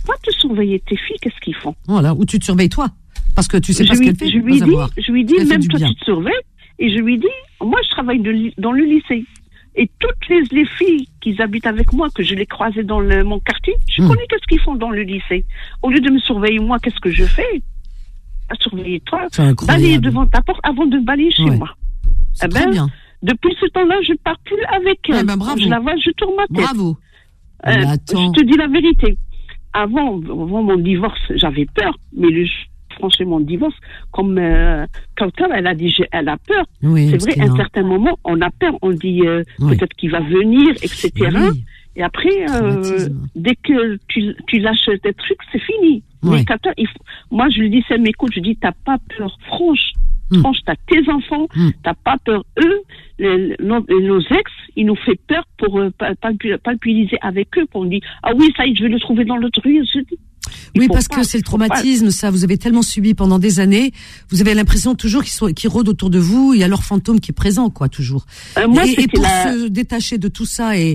pas te surveiller tes filles, qu'est-ce qu'ils font? Voilà, ou tu te surveilles toi. Parce que tu sais je pas lui, ce qu'elle fait. Je lui dis, je lui dis, elle même toi bien. Tu te surveilles. Et je lui dis, moi je travaille de, dans le lycée. Et toutes les, les filles qui habitent avec moi, que je les croisais dans le, mon quartier, je mmh. connais qu'est-ce qu'ils font dans le lycée. Au lieu de me surveiller moi, qu'est-ce que je fais? À surveiller toi, balayer devant ta porte avant de balayer chez ouais. moi. C'est eh très ben, bien. Depuis ce temps-là, je ne pars plus avec elle. Ouais, ben, bravo. Je la vois, je tourne ma tête. Bravo. Euh, je te dis la vérité. Avant, avant mon divorce, j'avais peur, mais le franchement, mon divorce, comme euh, Kautar, elle a dit, elle a peur. Oui, c'est vrai, à un certain moment, on a peur. On dit euh, oui. peut-être qu'il va venir, et cetera. Oui. Et après, euh, dès que tu, tu lâches tes trucs, c'est fini. Oui. Mais Kautar, il faut... moi, je lui dis, ça m'écoute, je dis, t'as pas peur, franche. Mm. Franche, t'as tes enfants, mm. t'as pas peur. Eux, les, nos, nos ex, ils nous fait peur pour euh, palpabiliser avec eux, pour on dit, ah oui, ça y est, je vais le trouver dans l'autre rue. Je dis, oui, parce pas, que c'est le traumatisme, pas. Ça, vous avez tellement subi pendant des années, vous avez l'impression toujours qu'ils sont, qu'ils rôdent autour de vous, il y a leur fantôme qui est présent, quoi, toujours. Euh, moi, et, et pour la... se détacher de tout ça et,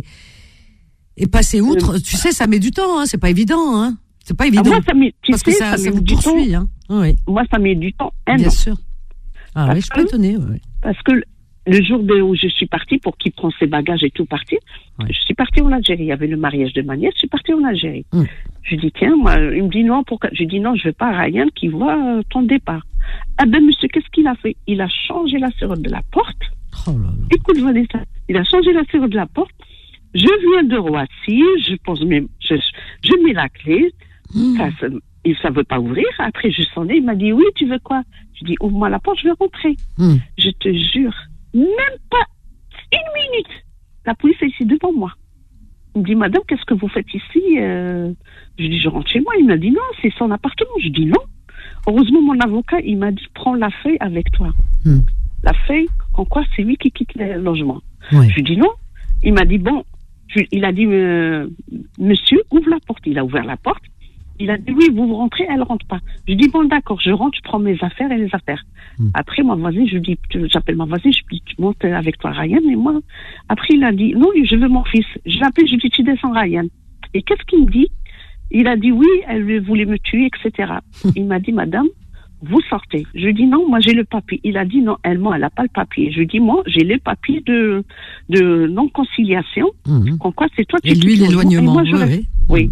et passer outre, euh... tu sais, ça met du temps, hein, c'est pas évident, hein. C'est pas évident. Ah, moi, ça met, tu parce sais, que ça, ça, ça met vous du poursuit, temps. Hein. Oui. Moi, ça met du temps, un Bien an. sûr. Ah parce oui, je suis pas étonnée, ouais. Parce que le jour de, où je suis partie, pour qu'il prenne ses bagages et tout partir, ouais. je suis partie en Algérie. Il y avait le mariage de ma nièce, je suis partie en Algérie. Mm. Je dis, tiens, moi, il me dit non, pourquoi? Je dis non, je veux pas Ryan qui voit euh, ton départ. Ah ben, monsieur, qu'est-ce qu'il a fait? Il a changé la serrure de la porte. Oh là là. Écoute, Vanessa, il a changé la serrure de la porte. Je viens de Roissy, je pense même, je, je mets la clé. Mm. Ça, ça, il ne veut pas ouvrir. Après, je sonnais, il m'a dit, oui, tu veux quoi? Je dis, ouvre-moi la porte, je vais rentrer. Mm. Je te jure, même pas une minute. La police est ici devant moi. Il me dit, madame, qu'est-ce que vous faites ici? euh... Je dis, je rentre chez moi. Il m'a dit, non, c'est son appartement. Je dis, non. Heureusement, mon avocat, il m'a dit, prends la feuille avec toi. Mm. La feuille, en quoi c'est lui qui quitte le logement. Ouais. Je dis, non. Il m'a dit, bon, je... il a dit, euh, monsieur, ouvre la porte. Il a ouvert la porte. Il a dit, oui, vous vous rentrez, elle rentre pas. Je dis, bon, d'accord, je rentre, je prends mes affaires et les affaires. Mm. Après, ma voisine, je dis, j'appelle ma voisine, je dis, tu montes avec toi, Ryan, et moi. Après, il a dit, non, je veux mon fils. Je l'appelle, je dis, tu descends, Ryan. Et qu'est-ce qu'il me dit? Il a dit, oui, elle voulait me tuer, et cetera. Il m'a dit, madame, vous sortez. Je dis, non, moi, j'ai le papier. Il a dit, non, elle, moi, elle n'a pas le papier. Je dis, moi, j'ai le papier de, de non-conciliation. Mm. Comme quoi, c'est toi qui... Et lui, l'éloignement, moi, je oui. Oui.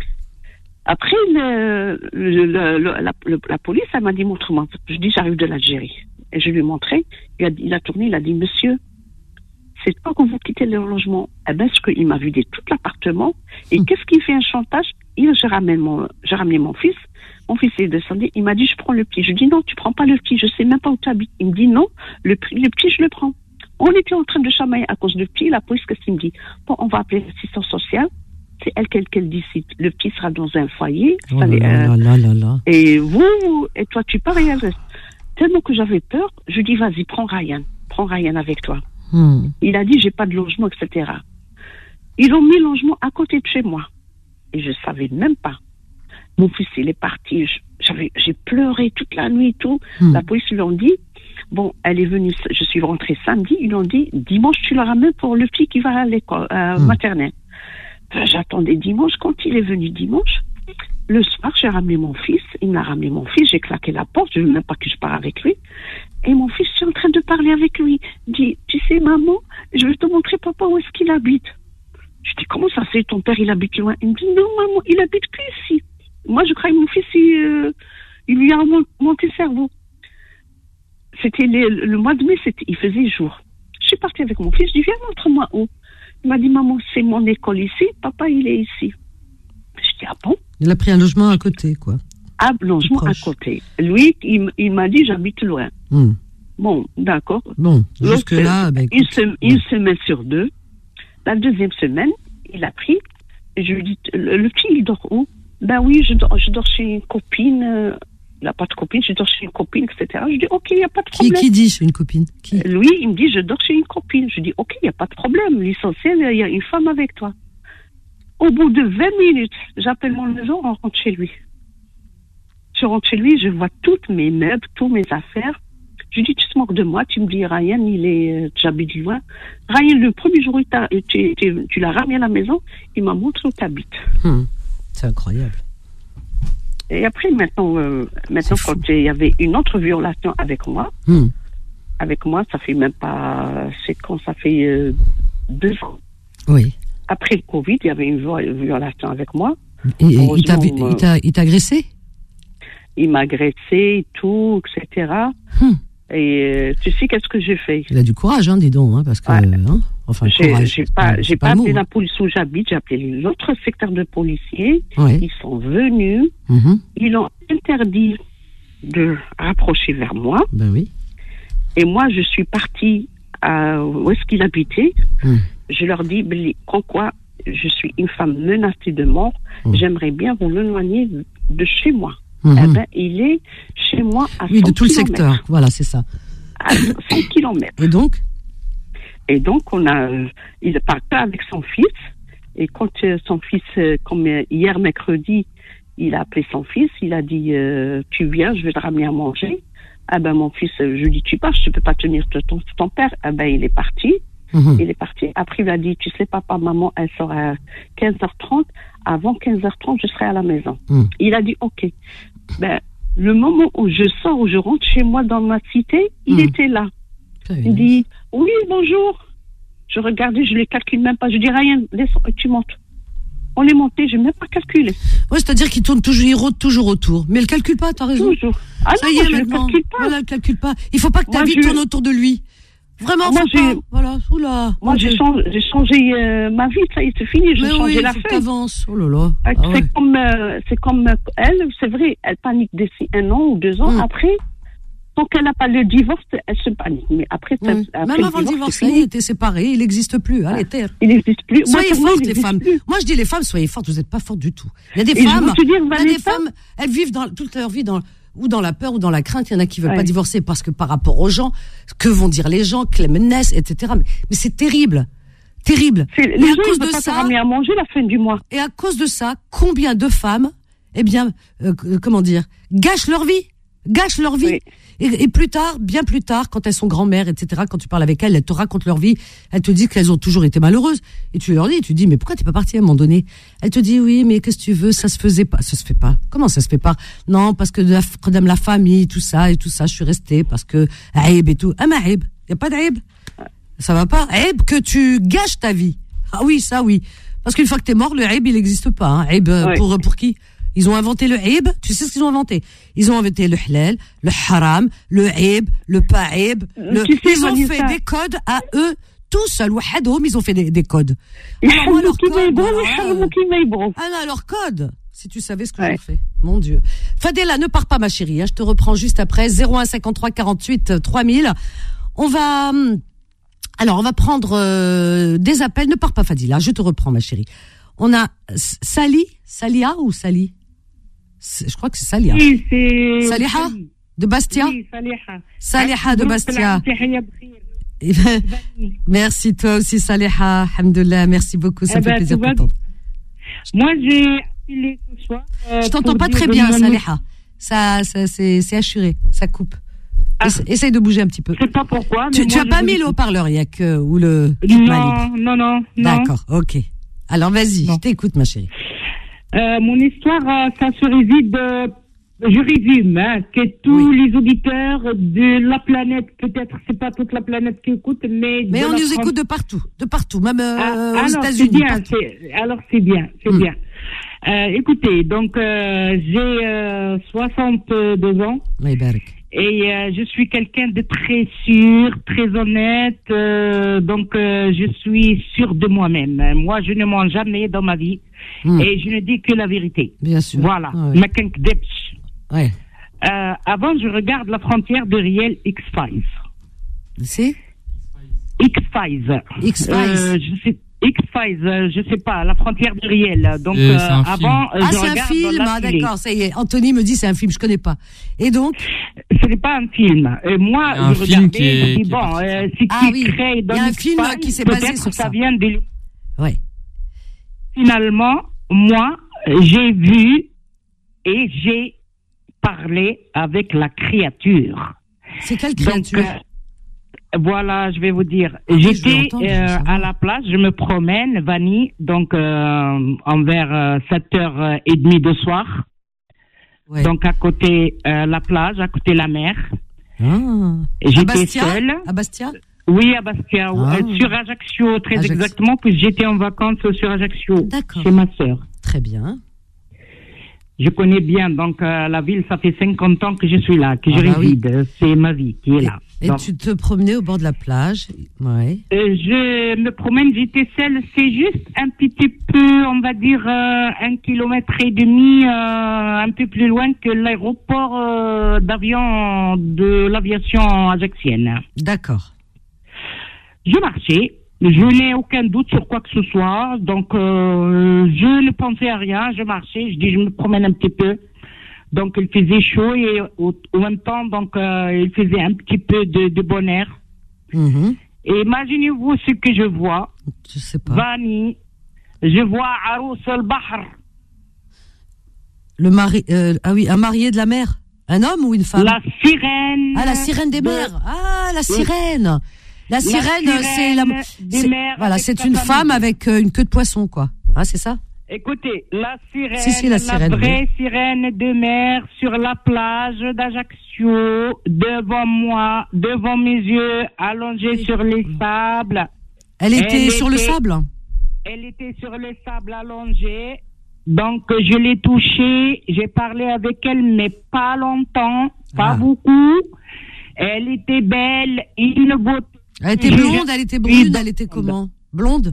Après, le, le, le, le, la, le, la police, elle m'a dit, montre-moi. Je dis, j'arrive de l'Algérie. Et je lui ai montré. Il a, il a tourné, il a dit, monsieur, c'est toi que vous quittez le logement. Eh bien, parce qu'il m'a vidé tout l'appartement. Et mmh. qu'est-ce qu'il fait un chantage? Il, je ramène mon, je ramène mon fils. Mon fils est descendu. Il m'a dit, je prends le petit. Je dis, non, tu prends pas le petit. Je sais même pas où tu habites. Il me dit, non, le, le petit, je le prends. On était en train de chamailler à cause du petit. La police, qu'est-ce qu'il me dit? Bon, on va appeler l'assistance sociale. C'est elle qu'elle décide. Le petit sera dans un foyer. Oh là là euh, là là là. Et vous, et toi, tu pars et elle reste. Tellement que j'avais peur, je dis, vas-y, prends Ryan. Prends Ryan avec toi. Hmm. Il a dit, j'ai pas de logement, et cetera. Ils ont mis le logement à côté de chez moi. Et je savais même pas. Mon fils, il est parti. J'avais, j'ai pleuré toute la nuit et tout. Hmm. La police lui a dit, bon, elle est venue, je suis rentrée samedi. Ils ont dit, dimanche, tu le ramènes pour le petit qui va à l'école euh, hmm. maternelle. J'attendais dimanche. Quand il est venu dimanche, le soir, j'ai ramené mon fils. Il m'a ramené mon fils. J'ai claqué la porte. Je ne veux même pas que je pars avec lui. Et mon fils, je suis en train de parler avec lui. Il dit, tu sais, maman, je vais te montrer papa où est-ce qu'il habite. Je dis, comment ça c'est, ton père, il habite loin? Il me dit, non, maman, il habite plus ici. Moi, je croyais que mon fils, il, euh, il lui a monté le cerveau. C'était les, le mois de mai, c'était, il faisait jour. Je suis partie avec mon fils. Je dis, viens, montre-moi où. Il m'a dit, maman, c'est mon école ici, papa, il est ici. Je dis, ah bon? Il a pris un logement à côté, quoi. Un logement à côté. Lui, il, il m'a dit, j'habite loin. Mm. Bon, d'accord. Bon, jusque-là, ben, une, se, une semaine sur deux. La deuxième semaine, il a pris. Et je lui dis, le, le petit, il dort où? Ben oui, je dors, je dors chez une copine. Euh, il n'a pas de copine, je dors chez une copine, et cetera. Je dis, ok, il n'y a pas de problème. Qui, qui dit chez une copine? Qui? Lui, il me dit, je dors chez une copine. Je dis, ok, il n'y a pas de problème. L'essentiel, il y a une femme avec toi. Au bout de vingt minutes, j'appelle mon maison, on rentre chez lui. Je rentre chez lui, je vois toutes mes meubles, toutes mes affaires. Je dis, tu te moques de moi, tu me dis, Ryan, il est, j'habite loin. Ryan, le premier jour où tu, tu, tu l'as ramené à la maison, il m'a montré où tu habites. Hum, c'est incroyable. Et après, maintenant, euh, maintenant quand il y avait une autre violation avec moi, Hmm. avec moi, ça fait même pas, c'est quand ça fait euh, deux ans. Oui. Après le Covid, il y avait une vo- violation avec moi. Et, et il t'a, Heureusement, il t'a, il t'a agressé? Il m'a agressé et tout, et cetera. Hmm. Et euh, tu sais qu'est-ce que j'ai fait? Il a du courage, hein, dis donc, hein, parce que, Ouais. hein, enfin, J'ai, courage. j'ai c'est pas, c'est j'ai pas le appelé mot, la police où j'habite, j'ai appelé l'autre secteur de policiers. hein. Ouais. Ils sont venus, Mhm. ils ont interdit de rapprocher vers moi. Ben oui. Et moi, je suis partie à où est-ce qu'il habitait. Hmm. Je leur dis, Billy, en quoi je suis une femme menacée de mort, Hmm. j'aimerais bien vous l'éloigner de chez moi. Mhm. Eh ben, il est chez moi à Oui, cent de tout le kilomètres. secteur. Voilà, c'est ça. À cent kilomètres. Et donc? Et donc, on a, euh, il part pas avec son fils. Et quand euh, son fils, euh, comme euh, hier mercredi, il a appelé son fils, il a dit, euh, tu viens, je vais te ramener à manger. Ah ben, mon fils, euh, je lui dis, tu pars, je peux pas tenir ton, ton, ton père. Ah ben, il est parti. Mhm. Il est parti. Après, il a dit, tu sais, papa, maman, elle sort à quinze heures trente. Avant quinze heures trente, je serai à la maison. Mm. Il a dit, OK. Ben, le moment où je sors, où je rentre chez moi dans ma cité, il Mm. était là. Il dit, oui, bonjour. Je regardais, je les calcule même pas. Je dis, rien, laisse, tu montes. On est monté, je n'ai même pas calculé. Ouais, c'est-à-dire qu'il tourne toujours, il rôde toujours autour. Mais elle calcule pas, t'as raison. Toujours. Ah Ça non, y moi, est, je ne maintenant. calcule pas. Voilà, elle calcule pas. Il faut pas que ta Moi, vie je- tourne autour de lui. Vraiment, Moi, faut j'ai- pas. Voilà, oula. Moi, Mon j'ai Dieu. changé, j'ai changé euh, ma vie, ça y est, c'est fini, j'ai Mais changé oui, la faut que feuille. t'avances. Oh là là. Ah, Ah c'est ouais. comme, euh, c'est comme euh, elle, c'est vrai, elle panique d'ici un an ou deux ans. Mm. Après, tant qu'elle n'a pas le divorce, elle se panique. Mais après, ça- Mm. après Même avant le divorce, c'est ça y est, fini. t'es séparés, il n'existe plus. Allez, terre. Il n'existe plus. Moi, Soyez pour moi, fortes, il les n'existe femmes. plus. Moi, je dis les femmes, soyez fortes. Vous n'êtes pas fortes du tout. Il y a des Et je femmes. veux te dire, Il y a des Vanessa, femmes. Elles vivent dans toute leur vie dans ou dans la peur ou dans la crainte. Il y en a qui veulent Ouais. pas divorcer parce que par rapport aux gens, que vont dire les gens, que les menaces, et cetera. Mais, mais c'est terrible, terrible. c'est- Et les à gens, cause ils ne de peuvent pas te ça, ramener à manger la fin du mois. et à cause de ça, combien de femmes, eh bien, euh, euh, comment dire, gâchent leur vie, gâchent leur vie. Oui. Et, et plus tard, bien plus tard, quand elles sont grand-mères, et cetera, quand tu parles avec elles, elles te racontent leur vie, elles te disent qu'elles ont toujours été malheureuses. Et tu leur dis, tu dis, mais pourquoi t'es pas partie à un moment donné? Elle te dit, oui, mais qu'est-ce que tu veux, ça se faisait pas. Ça se fait pas. Comment ça se fait pas? Non, parce que de la, madame la famille, tout ça, et tout ça, je suis restée, parce que, aïb et tout. Ah, mais aïb. Y a pas d'aïb. Ça va pas. Aïb, que tu gâches ta vie. Ah oui, ça oui. Parce qu'une fois que t'es mort, le aïb, il n'existe pas, hein. Aïb, euh, Ouais. pour, pour qui? Ils ont inventé le aïb. Tu sais ce qu'ils ont inventé? Ils ont inventé le halal, le haram, le aïb, le pas aïb. Le... Tu sais, Ils ont Vanessa, fait des codes à eux, tout seuls. Wahadoum, ils ont fait des, des codes. Il Alors, moi, leur qui code, bon, alors, il euh, qui bon. ah non, leur code. Si tu savais ce que Ouais. j'ai fait. Mon Dieu. Fadela, ne pars pas, ma chérie. Hein, je te reprends juste après. zéro un cinquante-trois quarante-huit trois mille. On va, hum, alors, on va prendre euh, des appels. Ne pars pas, Fadila. Je te reprends, ma chérie. On a S- Sali, Salia ou Sali? C'est- Je crois que c'est Salia. Oui, c'est... Saliha de Bastia. Oui, Saliha. Saliha de Bastia. Tahia bkhir. Eh ben, merci toi aussi, Saliha. Alhamdoulilah. Merci beaucoup. Ça Eh me fait ben, plaisir tout de va t'entendre. Moi, j'ai appelé ce soir. euh, Je t'entends pour pas dire très de bien, mon- Saliha. Ça, ça c'est, c'est assuré. Ça coupe. Ah. Essa- Essaye de bouger un petit peu. Je sais pas pourquoi. Tu, mais tu moi, as pas je mis vous le écoute. haut-parleur, il y a que, ou le kit main libre. Non, non, non, non. D'accord, ok. Alors vas-y, Non. je t'écoute, ma chérie. Euh, mon histoire, euh, ça se réside... euh, je résume, hein, que tous Oui. les auditeurs de la planète, peut-être c'est pas toute la planète qui écoute, mais... Mais de on la nous France- écoute de partout, de partout, même euh, Ah, aux alors, c'est États-Unis. bien, partout. c'est- alors c'est bien, c'est Hmm. bien. Euh, écoutez, donc euh, j'ai euh, soixante-deux ans Oui, Barak. et euh, je suis quelqu'un de très sûr, très honnête. euh, donc euh, je suis sûr de moi-même. Moi, je ne mens jamais dans ma vie Hmm. et je ne dis que la vérité. Bien sûr. Voilà. Ouais. Ma kenkdebsh. Ouais. Euh, avant, je regarde la frontière de Riel X-Files. C'est X-Files. X-Files. Euh, je sais, X-Files, euh, je sais pas, la frontière de Riel. Donc, Euh, euh, c'est un film. avant, euh, Ah, je c'est un regarde film, la ah, télé. d'accord, ça y est. Anthony me dit c'est un film, je connais pas. Et donc Ce n'est pas un film. Et moi, Il y a un je film regardais, qui est- je dis, qui est bon, parti, euh, ça. c'est Ah qui oui, crée dans il y a un X-Files, film qui s'est basé peut-être sur ça ça. vient de... Ouais. Finalement, moi, j'ai vu et j'ai parlé avec la créature. C'est quelle Donc, créature? euh, voilà, je vais vous dire. oui, je vais J'étais entendre, je veux euh, savoir. à la place, je me promène, Vanny, donc euh, envers euh, sept heures trente de soir. ouais. donc à côté euh, la plage, à côté la mer. Ah. J'étais à Bastia, seule. À Bastia Oui, à Bastia, ah. euh, sur Ajaccio, très Ajaccio. exactement, que j'étais en vacances sur Ajaccio, D'accord. chez ma sœur. Très bien. Je connais bien, donc euh, la ville, ça fait cinquante ans que je suis là, que Ah je bah réside. Oui. C'est ma vie qui est et, là. Et donc, tu te promenais au bord de la plage, ouais. euh, je me promène, j'étais seule, c'est juste un petit peu, on va dire, euh, un kilomètre et demi, euh, un peu plus loin que l'aéroport euh, d'avion de l'aviation ajaccienne. D'accord. Je marchais. Je n'ai aucun doute sur quoi que ce soit, donc euh, je ne pensais à rien, je marchais, je dis je me promène un petit peu. Donc il faisait chaud et au, au même temps donc euh, il faisait un petit peu de, de bon air. Mmh. Et imaginez-vous ce que je vois. Je sais pas. Vani, je vois Arous al-Bahr. Le mari, euh, ah oui, un marié de la mer, un homme ou une femme? La sirène. Ah, la sirène des de... mers. Ah, la sirène. La sirène, la c'est la, c'est, voilà, c'est une femme avec euh, une queue de poisson, quoi. Ah, c'est ça? Écoutez, la sirène, si, si, la, sirène, la vraie oui. sirène de mer sur la plage d'Ajaccio, devant moi, devant mes yeux, allongée sur les sables. Elle était elle sur était, le sable? Elle était sur le sable allongée. Donc, je l'ai touchée, j'ai parlé avec elle, mais pas longtemps, pas ah. beaucoup. Elle était belle, une beauté. Elle était blonde, elle était brune, elle était comment? Blonde?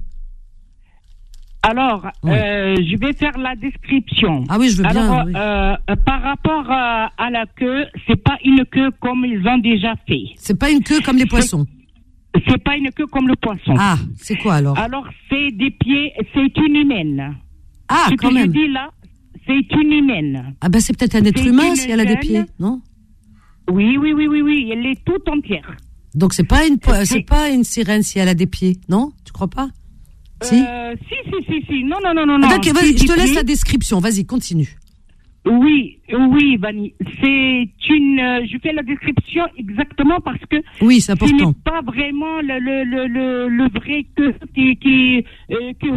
Alors, oui. euh, je vais faire la description. Ah oui, je veux Alors, bien. Oui. Euh, euh, par rapport euh, à la queue, c'est pas une queue comme ils ont déjà fait. C'est pas une queue comme les poissons. C'est, c'est pas une queue comme le poisson. Ah, c'est quoi alors? Alors, c'est des pieds, c'est une humaine. Ah, Ce quand que même. je dis là, c'est une humaine. Ah ben c'est peut-être un être c'est humain si elle a des jeune... pieds, non? Oui, oui, oui, oui, oui, elle est toute entière. Donc c'est pas une, c'est, c'est pas une sirène si elle a des pieds, non? Tu crois pas? Si? Euh, si, si, si, si. Non, non, non, non. Ah, d'accord, vas-y, je te laisse pieds. la description. Vas-y, continue. Oui, oui, Vani. C'est une. Euh, je fais la description exactement parce que. Oui, c'est important. Ce n'est pas vraiment le le le le, le vrai que qui qui euh, qui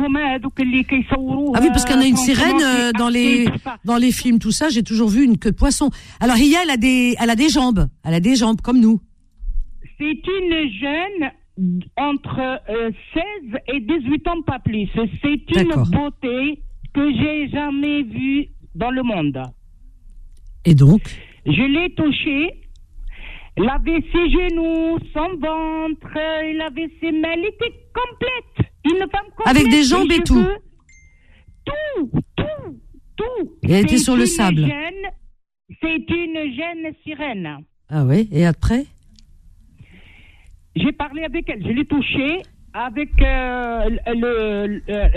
Ah oui, parce qu'on a une sirène euh, dans les dans les films, tout ça. J'ai toujours vu une queue de poisson. Alors Hiya, elle a des elle a des jambes. Elle a des jambes comme nous. C'est une jeune. Entre euh, seize et dix-huit ans, pas plus. C'est une D'accord. beauté que j'ai jamais vue dans le monde. Et donc? Je l'ai touchée. Elle avait ses genoux, son ventre, elle avait ses mains. Elle était complète. Une femme complète. Avec des jambes et tout. Tout, tout, tout. Et elle était sur le sable. Jeune, c'est une jeune sirène. Ah oui, et après? J'ai parlé avec elle, je l'ai touchée avec euh, le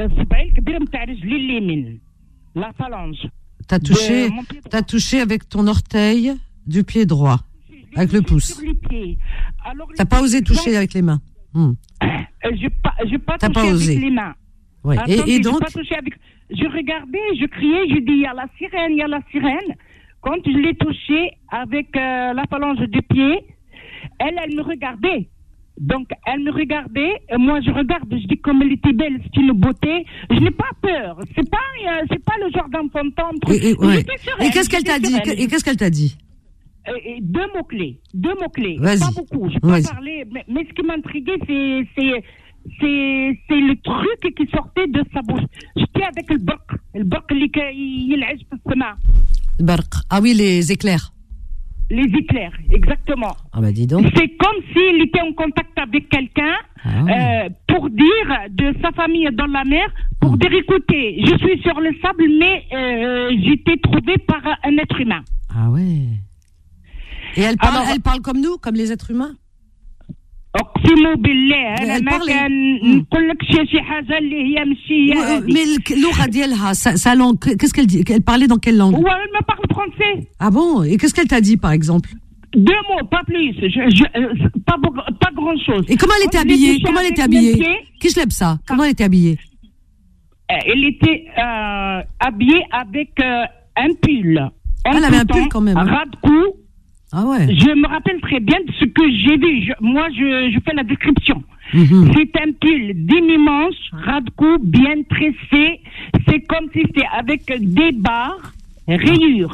le la phalange. T'as touché, t'as touché avec ton orteil du pied droit, avec le pouce. Sur les pieds. Alors, t'as pas osé toucher avec les mains. Hmm. Je pas, je pas T'as touché pas osé. avec les mains. Ouais. Attendez, et, et donc? pas touché avec... Je regardais, je criais, je dis il y a la sirène, il y a la sirène. Quand je l'ai touchée avec euh, la phalange du pied, elle, elle me regardait. Donc, elle me regardait, et moi je regarde, je dis comme elle était belle, c'est une beauté. Je n'ai pas peur. C'est pas, euh, c'est pas le genre d'enfant tendre. Et, et, ouais. sereine, et qu'est-ce qu'elle t'a dit? Et qu'est-ce qu'elle t'a dit? et, et deux mots clés, deux mots clés. Vas-y. Pas beaucoup. Je peux pas parler, mais, mais ce qui m'intriguait, c'est, c'est, c'est, c'est le truc qui sortait de sa bouche. J'étais avec le barq, le barq اللي يلعج في السماء. Le barq. Ah oui, les éclairs. Les éclairs, exactement. Ah bah dis donc. C'est comme s'il était en contact avec quelqu'un ah ouais. euh, pour dire de sa famille dans la mer, pour mmh. dire écoutez, je suis sur le sable, mais euh, j'ai été trouvé par un être humain. Ah ouais. Et elle parle, Alors, elle parle comme nous, comme les êtres humains. اقسم بالله انا ما كان نقول لك شي حاجه اللي هي ماشي هي هذه. Mais اللغه ديالها sa langue, qu'est-ce qu'elle dit? Elle parlait dans quelle langue? Ouais, elle me parle français. Ah bon? Et qu'est-ce qu'elle t'a dit par exemple? Deux mots, pas plus. Je, je, pas pas grand chose. Et comment elle était habillée? Comment elle était habillée? Qui je l'aime ça? Comment elle était habillée? Elle était euh, habillée avec euh, un pull. Elle avait un pull quand même. Ras de cou. Ah ouais. Je me rappelle très bien de ce que j'ai vu. Je, moi, je, je fais la description. Mm-hmm. C'est un pull d'une manche, ras de cou, bien tressé. C'est comme si c'était avec des barres, rayures.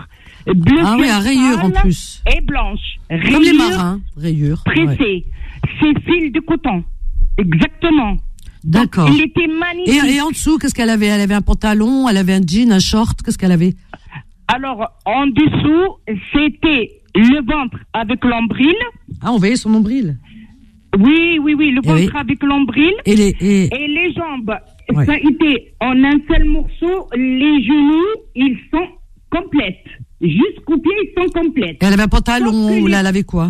bleu Ah oui, à rayures en pâle plus. et blanche. Comme Rayures les marins, rayures. pressées. Ouais. C'est fil de coton. Exactement. D'accord. Il était magnifique. Et, et en dessous, qu'est-ce qu'elle avait? Elle avait un pantalon, elle avait un jean, un short, qu'est-ce qu'elle avait? Alors, en dessous, c'était le ventre avec l'ombril. Ah, on voyait son nombril. Oui, oui, oui, le Et ventre oui. avec l'ombril. Et les, et, Et les jambes, Ouais. ça a été en un seul morceau. Les genoux, ils sont complètes. Jusqu'aux pieds, ils sont complètes. elle avait un pantalon, Sauf que ou les- là, elle avait quoi?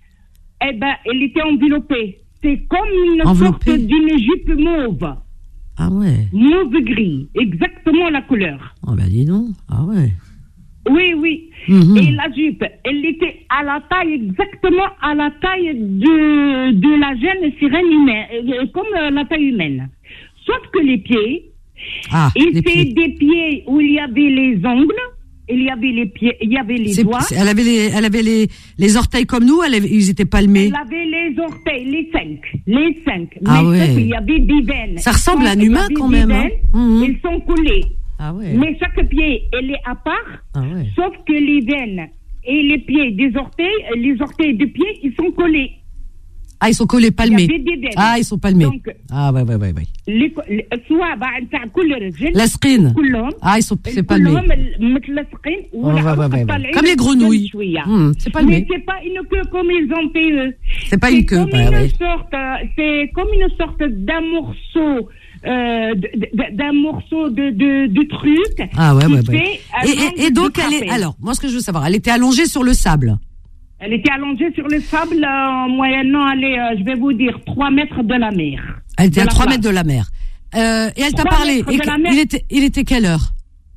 Eh ben, elle était enveloppée. C'est comme une Enveloppée. sorte d'une jupe mauve. Ah ouais. Mauve gris. Exactement la couleur. Oh ben dis donc. Ah ouais. Oui, oui. Mhm. Et la jupe, elle était à la taille, exactement à la taille de, de la jeune sirène humaine, euh, comme euh, la taille humaine. Sauf que les pieds, Ah, il les fait pieds. des pieds où il y avait les ongles, il y avait les pieds, il y avait les C'est- doigts, c'est- elle avait les, elle avait les, les orteils comme nous, elle avait, ils étaient palmés. elle avait les orteils, les cinq, les cinq. Ah Mais ouais. sauf qu'il y avait des veines. Ça ressemble à un Il y humain avait quand des même, hein. veines, Mhm. Ils sont collés. Ah ouais. Mais chaque pied, elle est à part. Ah ouais. Sauf que les veines et les pieds des orteils, les orteils des pieds, ils sont collés. Ah, ils sont collés, Il y palmés. avait des veines. Ah, ils sont palmés. Donc, Ah ouais, ouais, ouais, ouais. les- les- الصوابع نتاع كل الرجل La screen. كلهم Ah, ils sont, c'est palmé. كلهم متلصقين ouais, ouais, والعروق ouais. طالعين Comme les grenouilles. شوية. Hmm, c'est Mais palmé. c'est pas une queue comme ils ont fait eux. C'est pas une queue, comme bah une ouais. sorte, euh, c'est comme une sorte d'un morceau, euh, d- d- d'un morceau de, de, de truc. Ah ouais, qui ouais, ouais. fait un Et, et, et angle donc, de elle est, trapèze. alors, moi, ce que je veux savoir, elle était allongée sur le sable. Elle était allongée sur le sable, euh, moyennant, allez, euh, je vais vous dire, trois mètres de la mer. Elle était De à la trois plage. mètres de la mer. Euh, et elle t'a Trois parlé. mètres Et de la que- mer. il était, il était quelle heure?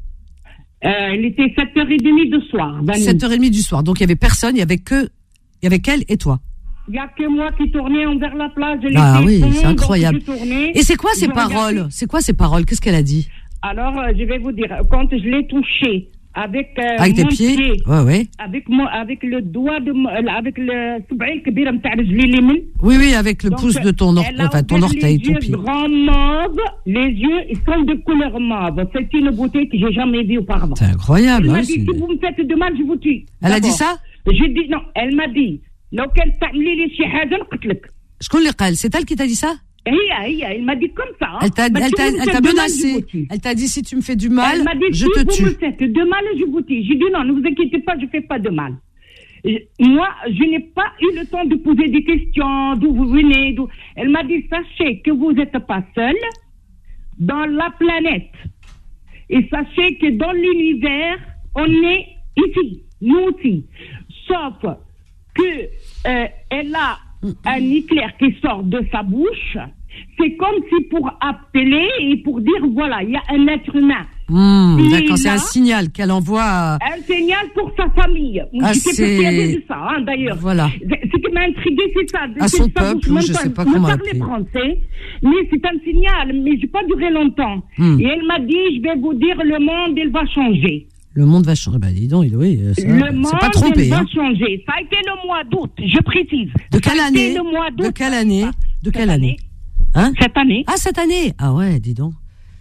Euh, il était sept heures trente du soir. Vanny. sept heures trente du soir. Donc, il y avait personne, il y avait que, il y avait qu'elle et toi. Il n'y a que moi qui tournais envers la plage. Elle Ah était oui, fond, c'est donc incroyable. je tournais, Et c'est quoi ces je regardais. paroles? C'est quoi ces paroles? Qu'est-ce qu'elle a dit? Alors, euh, je vais vous dire, quand je l'ai touché avec, euh, Avec tes mon pieds? pied, Ouais, ouais. avec, mon, avec le doigt de mon- euh, avec le صبعي الكبيرة متاع رجلي اليمين. Oui, oui, avec le Donc, pouce de ton, or- elle a enfin, ton ouvert orteil, les ton yeux pied. grands mauves, les yeux, ils sont de couleur mauve. C'est une beauté que j'ai jamais vue auparavant. C'est incroyable, Elle hein, m'a dit, c'est- si vous me faites de mal, je vous tue. Elle a dit D'abord. ça? J'ai dit, non, elle m'a dit, لو كان تعملي لي شي حاجة نقتلك. Je connais elle. C'est elle qui t'a dit ça? هي هي elle m'a dit comme ça. hein. Elle t'a, Bah, elle si t'a, vous me elle faites t'a de mal, je vous menacé. tue. Elle t'a dit si tu me fais du mal, Elle m'a dit, je si te vous tue. me faites de mal, je vous tue. J'ai dit non, ne vous inquiétez pas, je fais pas de mal. Et moi, je n'ai pas eu le temps de poser des questions, d'où vous venez. D'où... Elle m'a dit, sachez que vous n'êtes pas seul dans la planète. Et sachez que dans l'univers, on est ici, nous aussi. Sauf que euh, elle a un éclair qui sort de sa bouche. C'est comme si pour appeler et pour dire, voilà, il y a un être humain. Hmm, Et d'accord, c'est là- un signal qu'elle envoie. à- Un signal pour sa famille. Ah, J'étais c'est- persuadée de ça, hein, d'ailleurs. Voilà. Ce qui m'a intrigué, c'est ça. À C'est son ça, peuple, même ou je sais pas je comment parlais appeler. français, mais c'est un signal, mais j'ai pas duré longtemps. Hmm. Et elle m'a dit, je vais vous dire, le monde, il va changer. Le monde va changer. Bah, dis donc, il- oui, ça, Le monde, c'est pas trompé, il va hein. changer. Ça a été le mois d'août, je précise. De quelle Ça a été année? le mois d'août. De quelle année? De Cette quelle année? Hein? Cette année. Ah, cette année. Ah ouais, dis donc.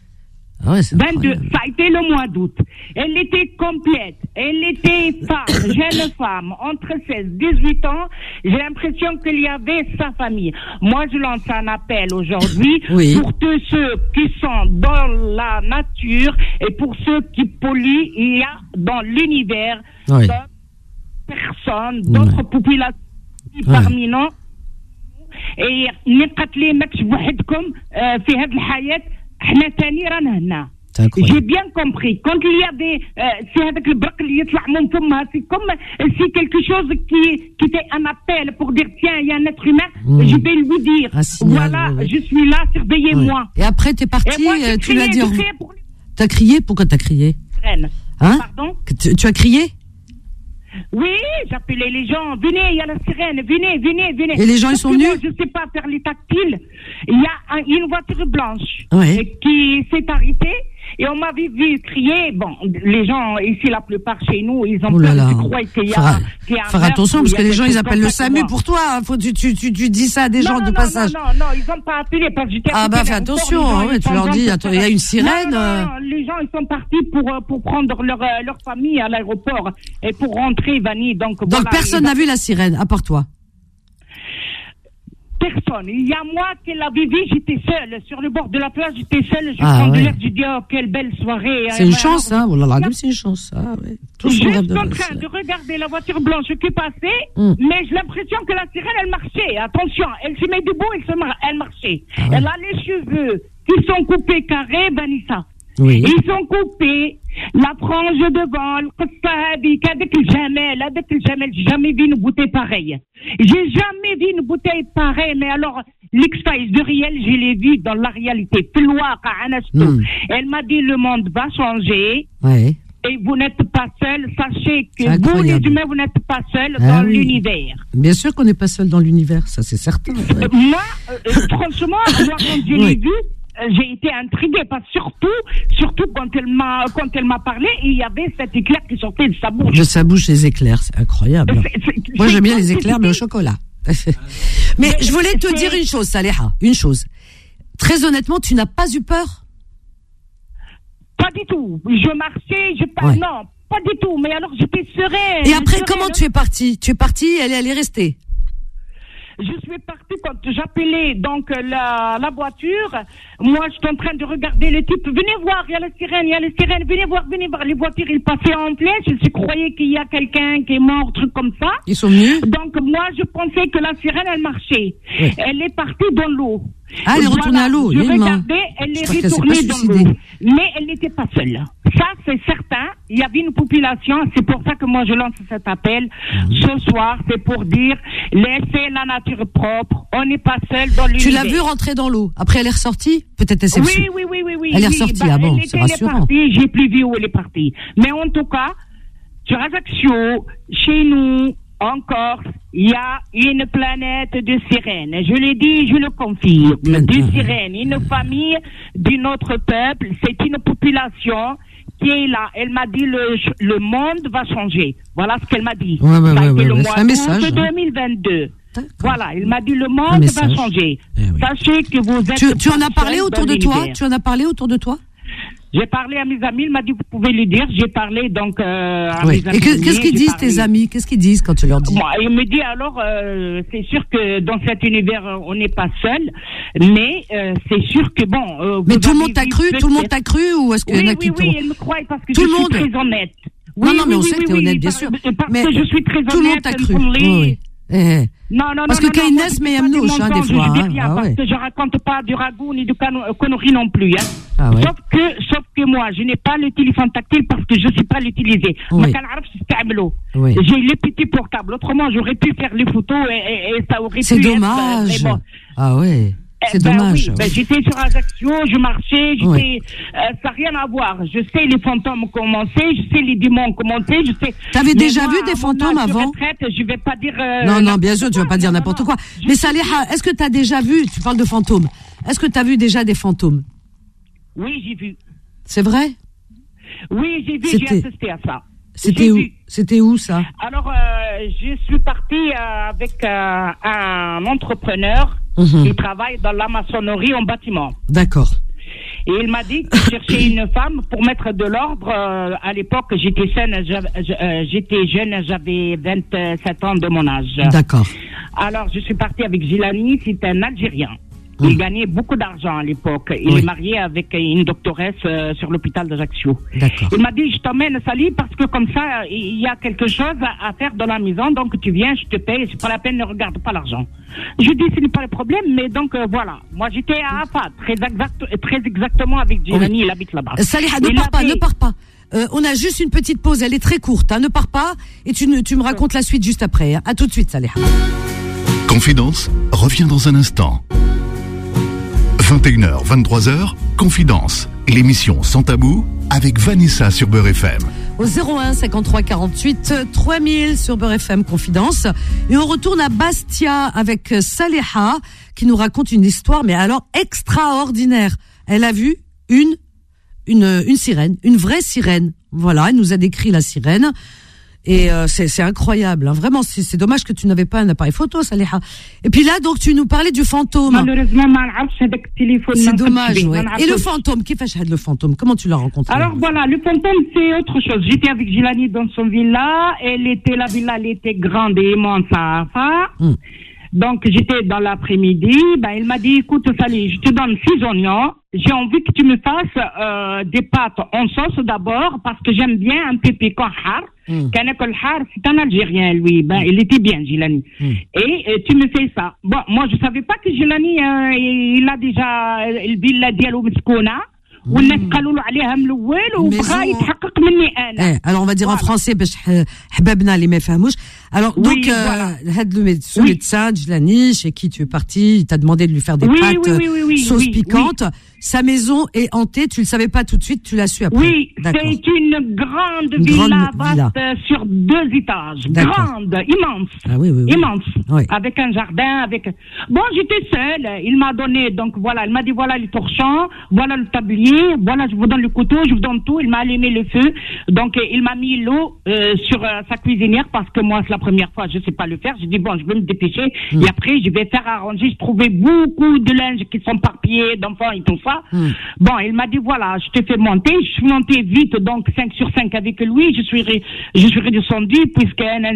Ah ouais, c'est vingt-deux, incroyable. ça a été le mois d'août. Elle était complète. Elle était femme, jeune femme, entre seize et dix-huit ans. J'ai l'impression qu'il y avait sa famille. Moi, je lance un appel aujourd'hui Oui. pour tous ceux qui sont dans la nature et pour ceux qui polluent. Il y a dans l'univers Oui. d'autres personnes, d'autres Ouais. populations Ouais. parmi nous. Et نقتلي ماكش بوحدكم آه، في هذه الحياة احنا تاني رانا هنا. C'est incroyable. J'ai bien compris. Quand il y a des, euh, c'est avec le braque اللي يطلع من فمها, c'est comme euh, si quelque chose qui, qui était un appel pour dire tiens, il y a un être humain, Mmh. je vais lui dire Un signal, voilà, ouais, ouais. je suis là, surveillez-moi. Ouais. Et après, t'es Et parti, moi, euh, j'ai tu l'as crié, dit. j'ai au- crié pour les T'as crié? Pourquoi t'as crié? sirènes. Hein? Pardon? Que tu, tu as crié? Oui, j'appelais les gens, venez, il y a la sirène, venez, venez, venez. Et les gens, ils Sauf sont que venus? moi, je sais pas faire les tactiles. Il y a un- une voiture blanche Ouais. euh, qui s'est arrêtée Et on m'avait vu crier. Bon, les gens ici, la plupart chez nous, ils ont Oh là peur, là. ils croient qu'il y a, Faire, qu'il y a un faire meurtre, attention ou parce il y a que les gens quelque ils chose appellent le comme ça, SAMU moi. pour toi. Faut tu tu tu tu dis ça à des gens non, de non, passage. Non, non, non, ils n'ont pas appelé parce que j'étais Ah à bah côté fais de l'aéroport, attention, les gens, ouais, ils tu sont leur dis, dans- attends, il y a une sirène. Non, non, euh. non, les gens, ils sont partis pour, euh, pour prendre leur, euh, leur famille à l'aéroport et pour rentrer, Vanny. Donc, Donc voilà, personne ils- n'a vu la sirène à part toi. Personne. Il y a moi qui l'avais vu, j'étais seule. Sur le bord de la plage, j'étais seule. Je Ah, prends de ouais. l'air, je dis, oh, quelle belle soirée. C'est Euh, une alors, chance, hein. Oh là là, il y a- c'est une chance. Ah ouais. Tout son rêve Juste de en la train sirène. de regarder la voiture blanche qui passait, Mm. mais j'ai l'impression que la sirène, elle marchait. Attention, elle se met debout, elle, se mar- elle marchait. Ah ouais. Elle a les cheveux qui sont coupés carrés, Vanessa. Oui. Ils sont coupés, la frange devant, le qissa hadik, avec le jamel, avec le jamel, j'ai jamais vu une bouteille pareille. J'ai jamais vu une bouteille pareille, mais alors, l'expérience de réel, je l'ai vu dans la réalité. Fi l-waqa, anastu. Mm. Elle m'a dit, le monde va changer. Ouais. Et vous n'êtes pas seul, sachez que C'est vous, les incroyable. humains, vous n'êtes pas seuls Ah dans oui. l'univers. Bien sûr qu'on n'est pas seul dans l'univers, ça c'est certain. Ouais. Euh, Moi, euh, euh, franchement, moi, quand je l'ai Oui. vu, euh, j'ai été intriguée, parce que surtout, surtout quand elle m'a, quand elle m'a parlé, il y avait cet éclair qui sortait de sa bouche. De sa bouche les éclairs, c'est incroyable. C'est- c'est- Moi c'est j'aime bien comme les si éclairs mais au c'était- chocolat. Mais je voulais te dire une chose, Saleha, une chose. Très honnêtement, tu n'as pas eu peur? Pas du tout. Je marchais, je pas, Ouais. non, pas du tout. Mais alors j'étais sereine. Et après, sereine. comment tu es partie? Tu es partie, elle, elle est restée. Je suis partie quand j'appelais donc la, la voiture. Moi, je suis en train de regarder le type. Venez voir, il y a la sirène, il y a la sirène. Venez voir, venez voir. Les voitures, ils passaient en flèche. Je croyais qu'il y a quelqu'un qui est mort, truc comme ça. Ils sont venus? Donc, moi, je pensais que la sirène, elle marchait. Oui. Elle est partie dans l'eau. Ah, elle est retournée à l'eau, Je évidemment. regardais, elle est J'espère qu'elle s'est retournée pas dans suicidée. l'eau. Mais elle n'était pas seule. Ça, c'est certain. Il y avait une population. C'est pour ça que moi, je lance cet appel. Mhm. Ce soir, c'est pour dire, laissez la nature propre. On n'est pas seul dans l'univers. Tu l'as vue rentrer dans l'eau. Après, elle est ressortie? Peut-être elle s'est Oui, oui, oui, oui, oui. Elle est oui. ressortie, Bah, ah bon, elle c'est était- elle est rassurant. partie, j'ai plus vu où elle est partie. Mais en tout cas, sur Ajaccio, chez nous, en Corse, il y a une planète de sirènes. Je l'ai dit, je le confirme. Planète. De sirènes. Une famille d'un autre peuple. C'est une population qui est là. Elle m'a dit le, le monde va changer. Voilà ce qu'elle m'a dit. Ouais, ouais, Ça a ouais, été ouais, le ouais. mois C'est un message, d'août hein. deux mille vingt-deux. D'accord. Voilà, elle m'a dit le Un monde va message. changer. Eh oui. Sachez que vous êtes. Tu, tu en as pas parlé seul autour dans de toi? l'univers. Tu en as parlé autour de toi? J'ai parlé à mes amis, il m'a dit vous pouvez lui dire. J'ai parlé donc euh, à Oui. mes amis. Et que- qu'est-ce qu'ils j'ai disent parlé- tes amis? Qu'est-ce qu'ils disent quand tu leur dis? Moi, il me dit alors, euh, c'est sûr que dans cet univers, euh, on n'est pas seul, mais euh, c'est sûr que bon. euh, Mais vous tout le avez monde t'a vu cru? Tout le monde peut-être- t'a cru ou est-ce qu'il y Oui, en a oui, qui oui, t'ont... elle me croit parce que Tout je le suis monde. très honnête. Non, Oui, non, mais oui, on oui, sait que oui, t'es oui, honnête, bien parce- sûr. Parce Mais que je suis très honnête. tout le monde t'a cru. Pour les- Oui, oui. Eh, eh. Non, non, Parce non, que non, Kaynes moi, je dis met pas un du nouche, hein, des mensonge, fois, je dis hein. rien, Ah parce ouais. que je raconte pas du ragoût ni du cano- conneries non plus. Hein. Ah ouais. Sauf que, sauf que moi, je n'ai pas le téléphone tactile parce que je ne sais pas l'utiliser. Oui. ما كنعرفش نستعمله. Oui. J'ai les petits portables. Autrement, j'aurais pu faire les photos et, et, et ça aurait C'est pu être, dommage. mais bon. Ah ouais. Eh C'est ben dommage. oui, ben j'étais sur Ajaccio, je marchais, j'étais, Oui. euh, ça n'a rien à voir. Je sais les fantômes comment c'est, je sais les démons comment c'est, je sais. T'avais Mais déjà moi, vu à des mon fantômes âge de avant? retraite, je vais pas dire. euh, Non, non, n'importe bien sûr, tu vas quoi. pas dire Non, n'importe non, quoi. non. Mais Je- Saleha, est-ce que t'as déjà vu, tu parles de fantômes, est-ce que t'as vu déjà des fantômes? Oui, j'ai vu. C'est vrai? Oui, j'ai vu, C'était- j'ai assisté à ça. C'était J'ai où? vu. C'était où ça? Alors, euh, je suis partie euh, avec euh, un entrepreneur Mhm. qui travaille dans la maçonnerie en bâtiment. D'accord. Et il m'a dit qu'il cherchait une femme pour mettre de l'ordre. Euh, à l'époque, j'étais jeune, j'avais- je- euh, j'étais jeune, j'avais vingt-sept ans de mon âge. D'accord. Alors, je suis partie avec Gilani, c'est un Algérien. Hum. Il gagnait beaucoup d'argent à l'époque. Il Oui. est marié avec une doctoresse euh, sur l'hôpital d'Ajaccio. D'accord. Il m'a dit, je t'emmène Sali parce que comme ça, il y a quelque chose à, à faire dans la maison, donc tu viens, je te paye, c'est pas la peine, ne regarde pas l'argent. Je dis, ce n'est pas le problème, mais donc euh, voilà. Moi, j'étais à Afa, très, exact, très exactement avec Gilani, Oui. il habite là-bas. Euh, Saleha, ne Il pars pas, avait- ne pars pas. Euh, on a juste une petite pause, elle est très courte, hein, ne pars pas, et tu, ne- tu me racontes la suite juste après. Hein. À tout de suite, Saleha. Confidence revient dans un instant. vingt et une heures, vingt-trois heures, Confidence, l'émission sans tabou avec Vanessa sur Beurre F M. Au zéro un cinquante-trois quarante-huit trois mille sur Beurre F M Confidence. Et on retourne à Bastia avec Saleha qui nous raconte une histoire, mais alors extraordinaire. Elle a vu une une une sirène, une vraie sirène. Voilà, elle nous a décrit la sirène. Et euh, c'est, c'est incroyable, hein. Vraiment, c'est, c'est dommage que tu n'avais pas un appareil photo, Saliha. Et puis là, donc, tu nous parlais du fantôme. Malheureusement, c'est dommage, ouais. Et le fantôme, qui fait le fantôme? Comment tu l'as rencontré? Alors voilà, le fantôme, c'est autre chose. J'étais avec Gilani dans son villa. Elle était, la villa, elle était grande et immense à Afa. Hum. Donc, j'étais dans l'après-midi. Ben, il m'a dit, écoute, Sali, je te donne six oignons. J'ai envie que tu me fasses euh, des pâtes en sauce d'abord, parce que j'aime bien un peu piquant har. Kanako le har, c'est un Algérien, lui. Ben, il était bien, Gilani. Mm. Et, et tu me fais ça. Bon, moi, je savais pas que Gilani, euh, il a déjà le villa diallo Mskouna. والناس قالوا له عليها من الاول وبغى يتحقق مني انا. Alors on va dire en français باش حبابنا اللي ما يفهموش. Alors donc هاد le médecin médecin Djilani chez qui tu es parti, il t'a demandé de lui faire des oui, pâtes oui, oui, oui, oui, sauce oui, piquante. Oui. Sa maison est hantée, tu le savais pas tout de suite, tu l'as su après. Oui, d'accord. C'est une grande une villa, grande villa. Vaste sur deux étages, d'accord. Grande, immense, ah, oui, oui, oui. immense, oui. Avec un jardin, avec. Bon, j'étais seule. Il m'a donné, donc voilà, il m'a dit voilà les torchons, voilà le tablier, voilà je vous donne le couteau, je vous donne tout. Il m'a allumé le feu, donc il m'a mis l'eau euh, sur euh, sa cuisinière parce que moi c'est la première fois, je sais pas le faire. J'ai dit bon, je vais me dépêcher mm. et après je vais faire arranger. Je trouvais beaucoup de linge qui sont parpillés, d'enfants et tout ça. Mm. Bon, il m'a dit voilà, je te fais monter. Je suis montée vite, donc cinq sur cinq avec lui. Je suis ré, je suis redescendue puisque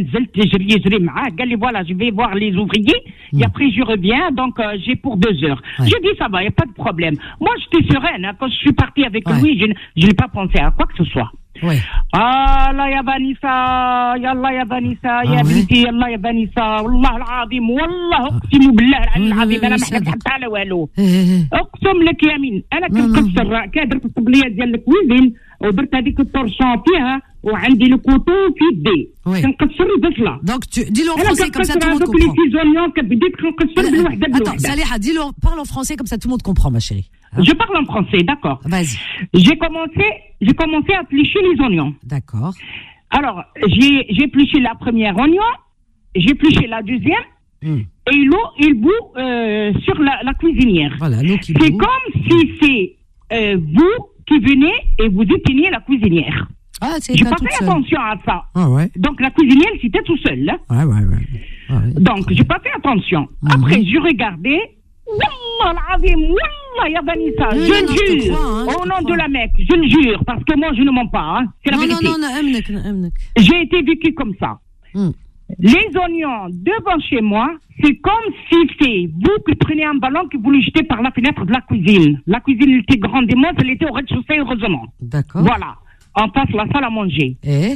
voilà, je vais voir les ouvriers mm. et après je reviens. Donc euh, j'ai pour deux heures. Ouais. Je dis ça va, y a pas de problème. Moi j'étais sereine hein, quand je suis partie avec ouais. lui. Je, je n'ai pas pensé à quoi que ce soit. Ouais. Ah là ya Vanessa, yallah ya Vanessa, ya binti, yallah ya Vanessa, والله العظيم والله اقسم بالله العظيم انا ما حكيت حتى على والو. اقسم لك يمين انا كنت كسر كادرت الطبليه ديال الكويزين ودرت هذيك الطرشون فيها وعندي لو كوتو في يدي كنكسر البصله. Donc tu dis-le en français comme ça tout le monde comprend. انا كنت لي زونيون كبديت كنكسر بالوحده بالوحده. Attends, Saliha, dis-le, parle en français comme ça tout le monde comprend ma chérie. Hein? Je parle en français, d'accord. Vas-y. J'ai commencé, j'ai commencé à éplucher les oignons. D'accord. Alors, j'ai, j'ai épluché la première oignon, j'ai épluché la deuxième, mm. et l'eau, il bout euh, sur la, la cuisinière. Voilà, l'eau qui c'est bout. comme si c'est euh, vous qui venez et vous éteignez la cuisinière. Ah, c'est j'ai pas fait seule. Attention à ça. Ah ouais. Donc la cuisinière, c'était tout seul. Hein. Ouais, ouais, ouais. Ah, ouais. Donc j'ai pas fait attention. Mm-hmm. Après, je regardais. Wallah l'azim, wallah ya Vanessa, je le jure, crois, hein, au nom de la Mecque, je le jure, parce que moi je ne mens pas, hein, c'est la non, vérité. Non, non, non, amnek, amnek. J'ai été vécu comme ça. Mm. Les oignons devant chez moi, c'est comme si c'est vous qui prenez un ballon que vous le jetez par la fenêtre de la cuisine. La cuisine était grande et immense, elle était au rez-de-chaussée, heureusement. D'accord. Voilà, en face la salle à manger. Et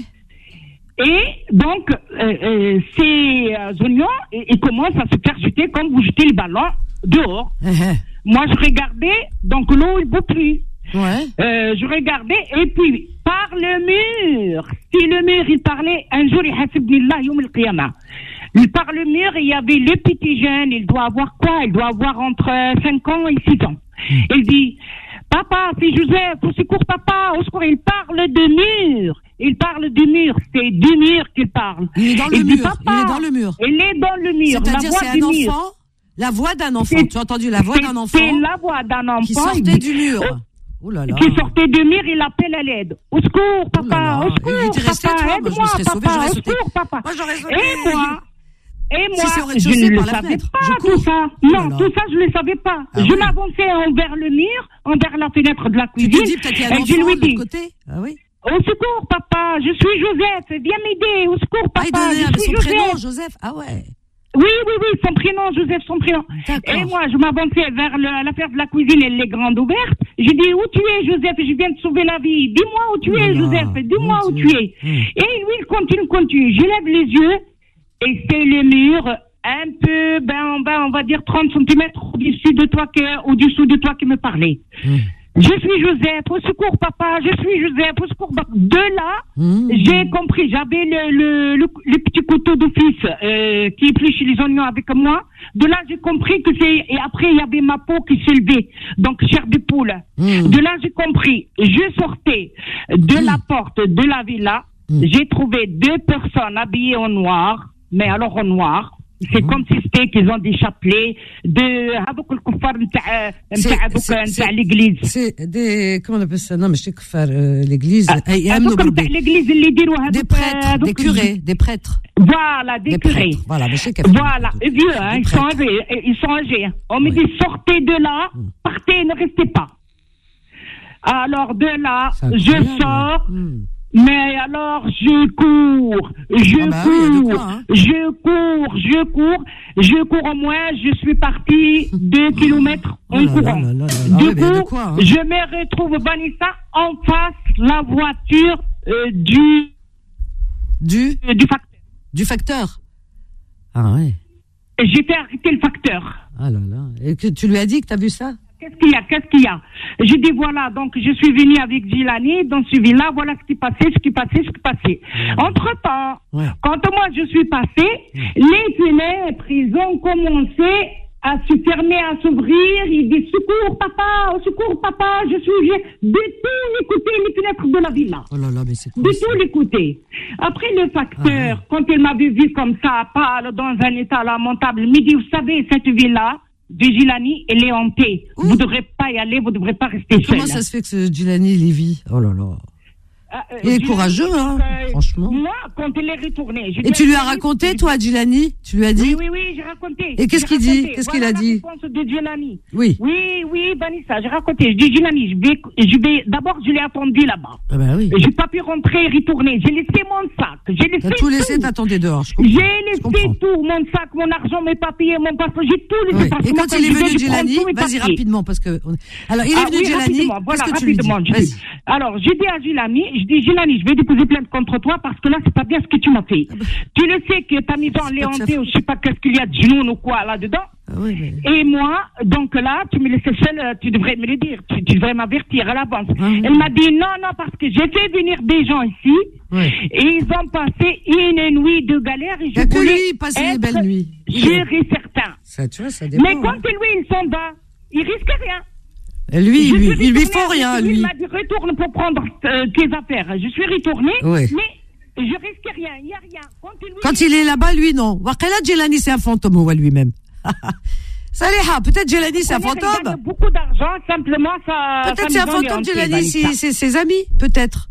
Et donc, euh, euh, ces euh, oignons, ils commencent à se faire jeter comme vous jetez le ballon dehors. Uh-huh. Moi, je regardais, donc l'eau, il ne bout plus. Ouais. Euh, je regardais, et puis, par le mur, si le mur, il parlait, un jour, il hasibnillah yom al-qiyamah. Par le mur, il y avait le petit jeune, il doit avoir quoi? Il doit avoir entre cinq ans et six ans. Mm. Il dit, papa, c'est Joseph, au secours, papa, au secours, il parle de mur. Il parle du mur, c'est du mur qu'il parle. Il est dans le il mur, dit, papa, il est dans le mur. Il est dans le mur, c'est-à-dire la voix c'est du un mur. enfant, la voix d'un enfant, c'est, tu as entendu la voix d'un enfant c'est la voix d'un enfant qui sortait du mur. Oh là là. Qui sortait du mur, il appelle à l'aide. Au secours, papa, oh au secours, il resté, papa, toi, aide-moi, moi, je papa, sauvé, au secours, papa. Moi, j'aurais sauvé. Et moi, et moi, si je ne le savais fenêtre. pas, je tout ça. Non, oh tout ça, je ne le savais pas. Ah je oui. m'avançais envers le mur, envers la fenêtre de la cuisine. Tu te dis peut-être qu'il y a un et enfant je lui de dis, l'autre côté. Ah oui. Au secours, papa, je suis Joseph, viens m'aider, au secours, papa, ah, il je suis son Joseph. prénom, Joseph, ah ouais. Oui, oui, oui, son prénom, Joseph, son prénom. D'accord. Et moi, je m'avançais vers le, l'affaire de la cuisine, elle est grande ouverte. Je dis, où tu es, Joseph? Je viens de sauver la vie. Dis-moi où tu es, Joseph. Dis-moi où tu es. Mmh. Et lui, il continue, continue. Je lève les yeux et c'est le mur, un peu, ben, on va, on va dire trente centimètres au-dessus de toi, que, au-dessous de toi qui me parlait. Mmh. Je suis Joseph, au secours, papa, je suis Joseph, au secours, papa. De là, mmh. j'ai compris, j'avais le, le, le, le petit couteau d'office euh, qui épluche les oignons avec moi. De là, j'ai compris que c'est... Et après, il y avait ma peau qui s'élevait, donc chair de poule. Mmh. De là, j'ai compris, je sortais de mmh. la porte de la villa, mmh. j'ai trouvé deux personnes habillées en noir, mais alors en noir, C'est comme si c'était qu'ils ont des chapelets de هذوك الكفار نتاع نتاع دوك نتاع l'église. C'est des comment on appelle ça? Non mais je sais que faire l'église هذوك نتاع l'église اللي يديروا هذوك des prêtres, des curés, des prêtres. Voilà, des, des curés. Prêtres. Voilà, mais je sais qu'elle Voilà, vieux, hein, ils sont âgés, ils sont âgés. On me dit sortez de là, partez, ne restez pas. Alors de là, je sors. Mm. Mais alors, je cours, je ah bah cours, oui, quoi, hein. je cours, je cours, je cours au moins, je suis parti deux kilomètres en oh là courant. Là là là là. Du ah coup, ouais, quoi, hein. je me retrouve, Vanessa, en face la voiture euh, du, du, euh, du facteur. Du facteur. Ah ouais. J'ai fait arrêter le facteur. Ah là là. Et que tu lui as dit que t'as vu ça? Qu'est-ce qu'il y a? Qu'est-ce qu'il y a? Je dis voilà, donc je suis venue avec Gilani dans ce villa, voilà ce qui passait, ce qui passait, ce qui passait. Mmh. Entre-temps, ouais. quand moi je suis passée, mmh. les fenêtres, ils ont commencé à se fermer, à s'ouvrir. Ils disent secours papa, secours papa, je suis de tout l'écouter les fenêtres de la villa. Oh là là, mais c'est quoi de ça? tout l'écouter. Après le facteur, ah. quand il m'avait vu comme ça, pâle, dans un état lamentable, il me dit vous savez cette villa de Gilani, elle est hantée. Ouh. Vous ne devrez pas y aller, vous ne devrez pas rester seul. Comment ça se fait que ce Gilani, il y vit? Oh là là. Euh, il est Gilani, courageux, hein, euh, franchement. Moi, quand il est retourné... Et tu lui as raconté, toi, Gilani? Tu lui as dit? Oui, oui, oui, j'ai raconté. Et qu'est-ce qu'il dit? Qu'est-ce qu'il a dit? La réponse de Gilani. Oui. Oui, oui, Vanessa, j'ai raconté. Je dis, Gilani, je vais, je vais, d'abord, je l'ai attendu là-bas. Ah ben oui. J'ai pas pu rentrer et retourner. J'ai laissé mon sac. J'ai laissé T'as tout laissé, t'attendais dehors, je comprends. J'ai laissé tout, mon sac, mon argent, mes papiers, mon passeport, j'ai tout laissé. Oui. Et quand il est venu, Gilani, vas-y rapidement, parce que... Alors, il est venu, Gilani, qu'est-ce que tu lui dis? Alors, j'ai dit à Gilani, je dis, Gilani, je vais déposer plainte contre toi parce que là, c'est pas bien ce que tu m'as fait. Tu le sais que ta maison est hantée ou je sais pas qu'est-ce qu'il y a de genoux ou quoi là-dedans. Ah oui, mais... Et moi, donc là, tu me laissais seule, tu devrais me le dire, tu, tu devrais m'avertir à l'avance. Ah oui. Elle m'a dit non, non, parce que j'ai fait venir des gens ici oui. et ils ont passé une nuit de galère et je voulais lui passer une belle nuit. Sûr et certain. Ça, tu vois, ça dépend. Mais quand hein. lui, ils sont bas, ils risquent rien. Lui, il lui, il lui faut rien, lui. Il m'a dit retourne pour prendre euh, tes affaires. Je suis retournée, oui. mais je risque rien, il n'y a rien. Quand, lui, Quand il est là-bas, lui, non. Wakala Gilani, c'est un fantôme, on voit lui-même. Saliha, peut-être Gilani, c'est un fantôme. Il gagne beaucoup d'argent, simplement, ça. Peut-être c'est un fantôme, Gilani, c'est ses amis, peut-être.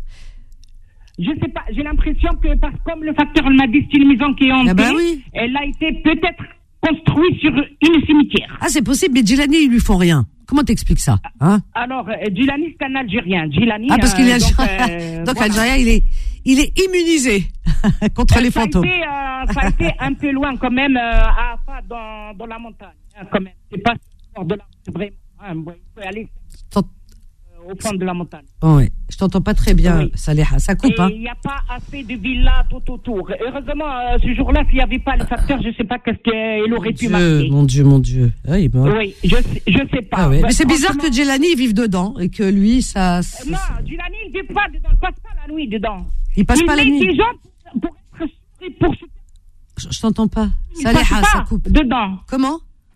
Je sais pas, j'ai l'impression que, parce que comme le facteur m'a dit, c'est une maison qui est hantée, ah ben oui. elle a été peut-être construite sur une cimetière. Ah, c'est possible, mais Gilani, ils lui font rien. Comment t'expliques ça, hein? Alors, euh, Gilani, c'est un Algérien. Gilani, ah, parce qu'il est Algérien. Euh, donc, donc voilà. Algérien, il est, il est immunisé contre euh, les ça fantômes. A été, euh, ça a été un peu loin quand même, euh, à pas dans, dans la montagne, hein, quand même. C'est pas hors de la vraiment. Hein, il faut aller euh, au fond de la montagne. Oh, oui, je t'entends pas très bien, oui. Saliha. Ça coupe, et hein. Il n'y a pas assez de villas tout autour. Heureusement, euh, ce jour-là, s'il n'y avait pas le facteur, je sais pas qu'est-ce qu'il aurait pu marquer. Mon Dieu, mon Dieu. Ah, il oui, je sais, je sais pas. Ah, oui. Ouais, mais c'est bizarre que Gilani il vive dedans et que lui, ça. Non, Gilani, il ne vit pas dedans. Il passe pas la nuit dedans. Il passe il pas la nuit. Des gens pour être pour... Je, je t'entends pas. Il Saliha, passe ça pas coupe. Dedans. Comment?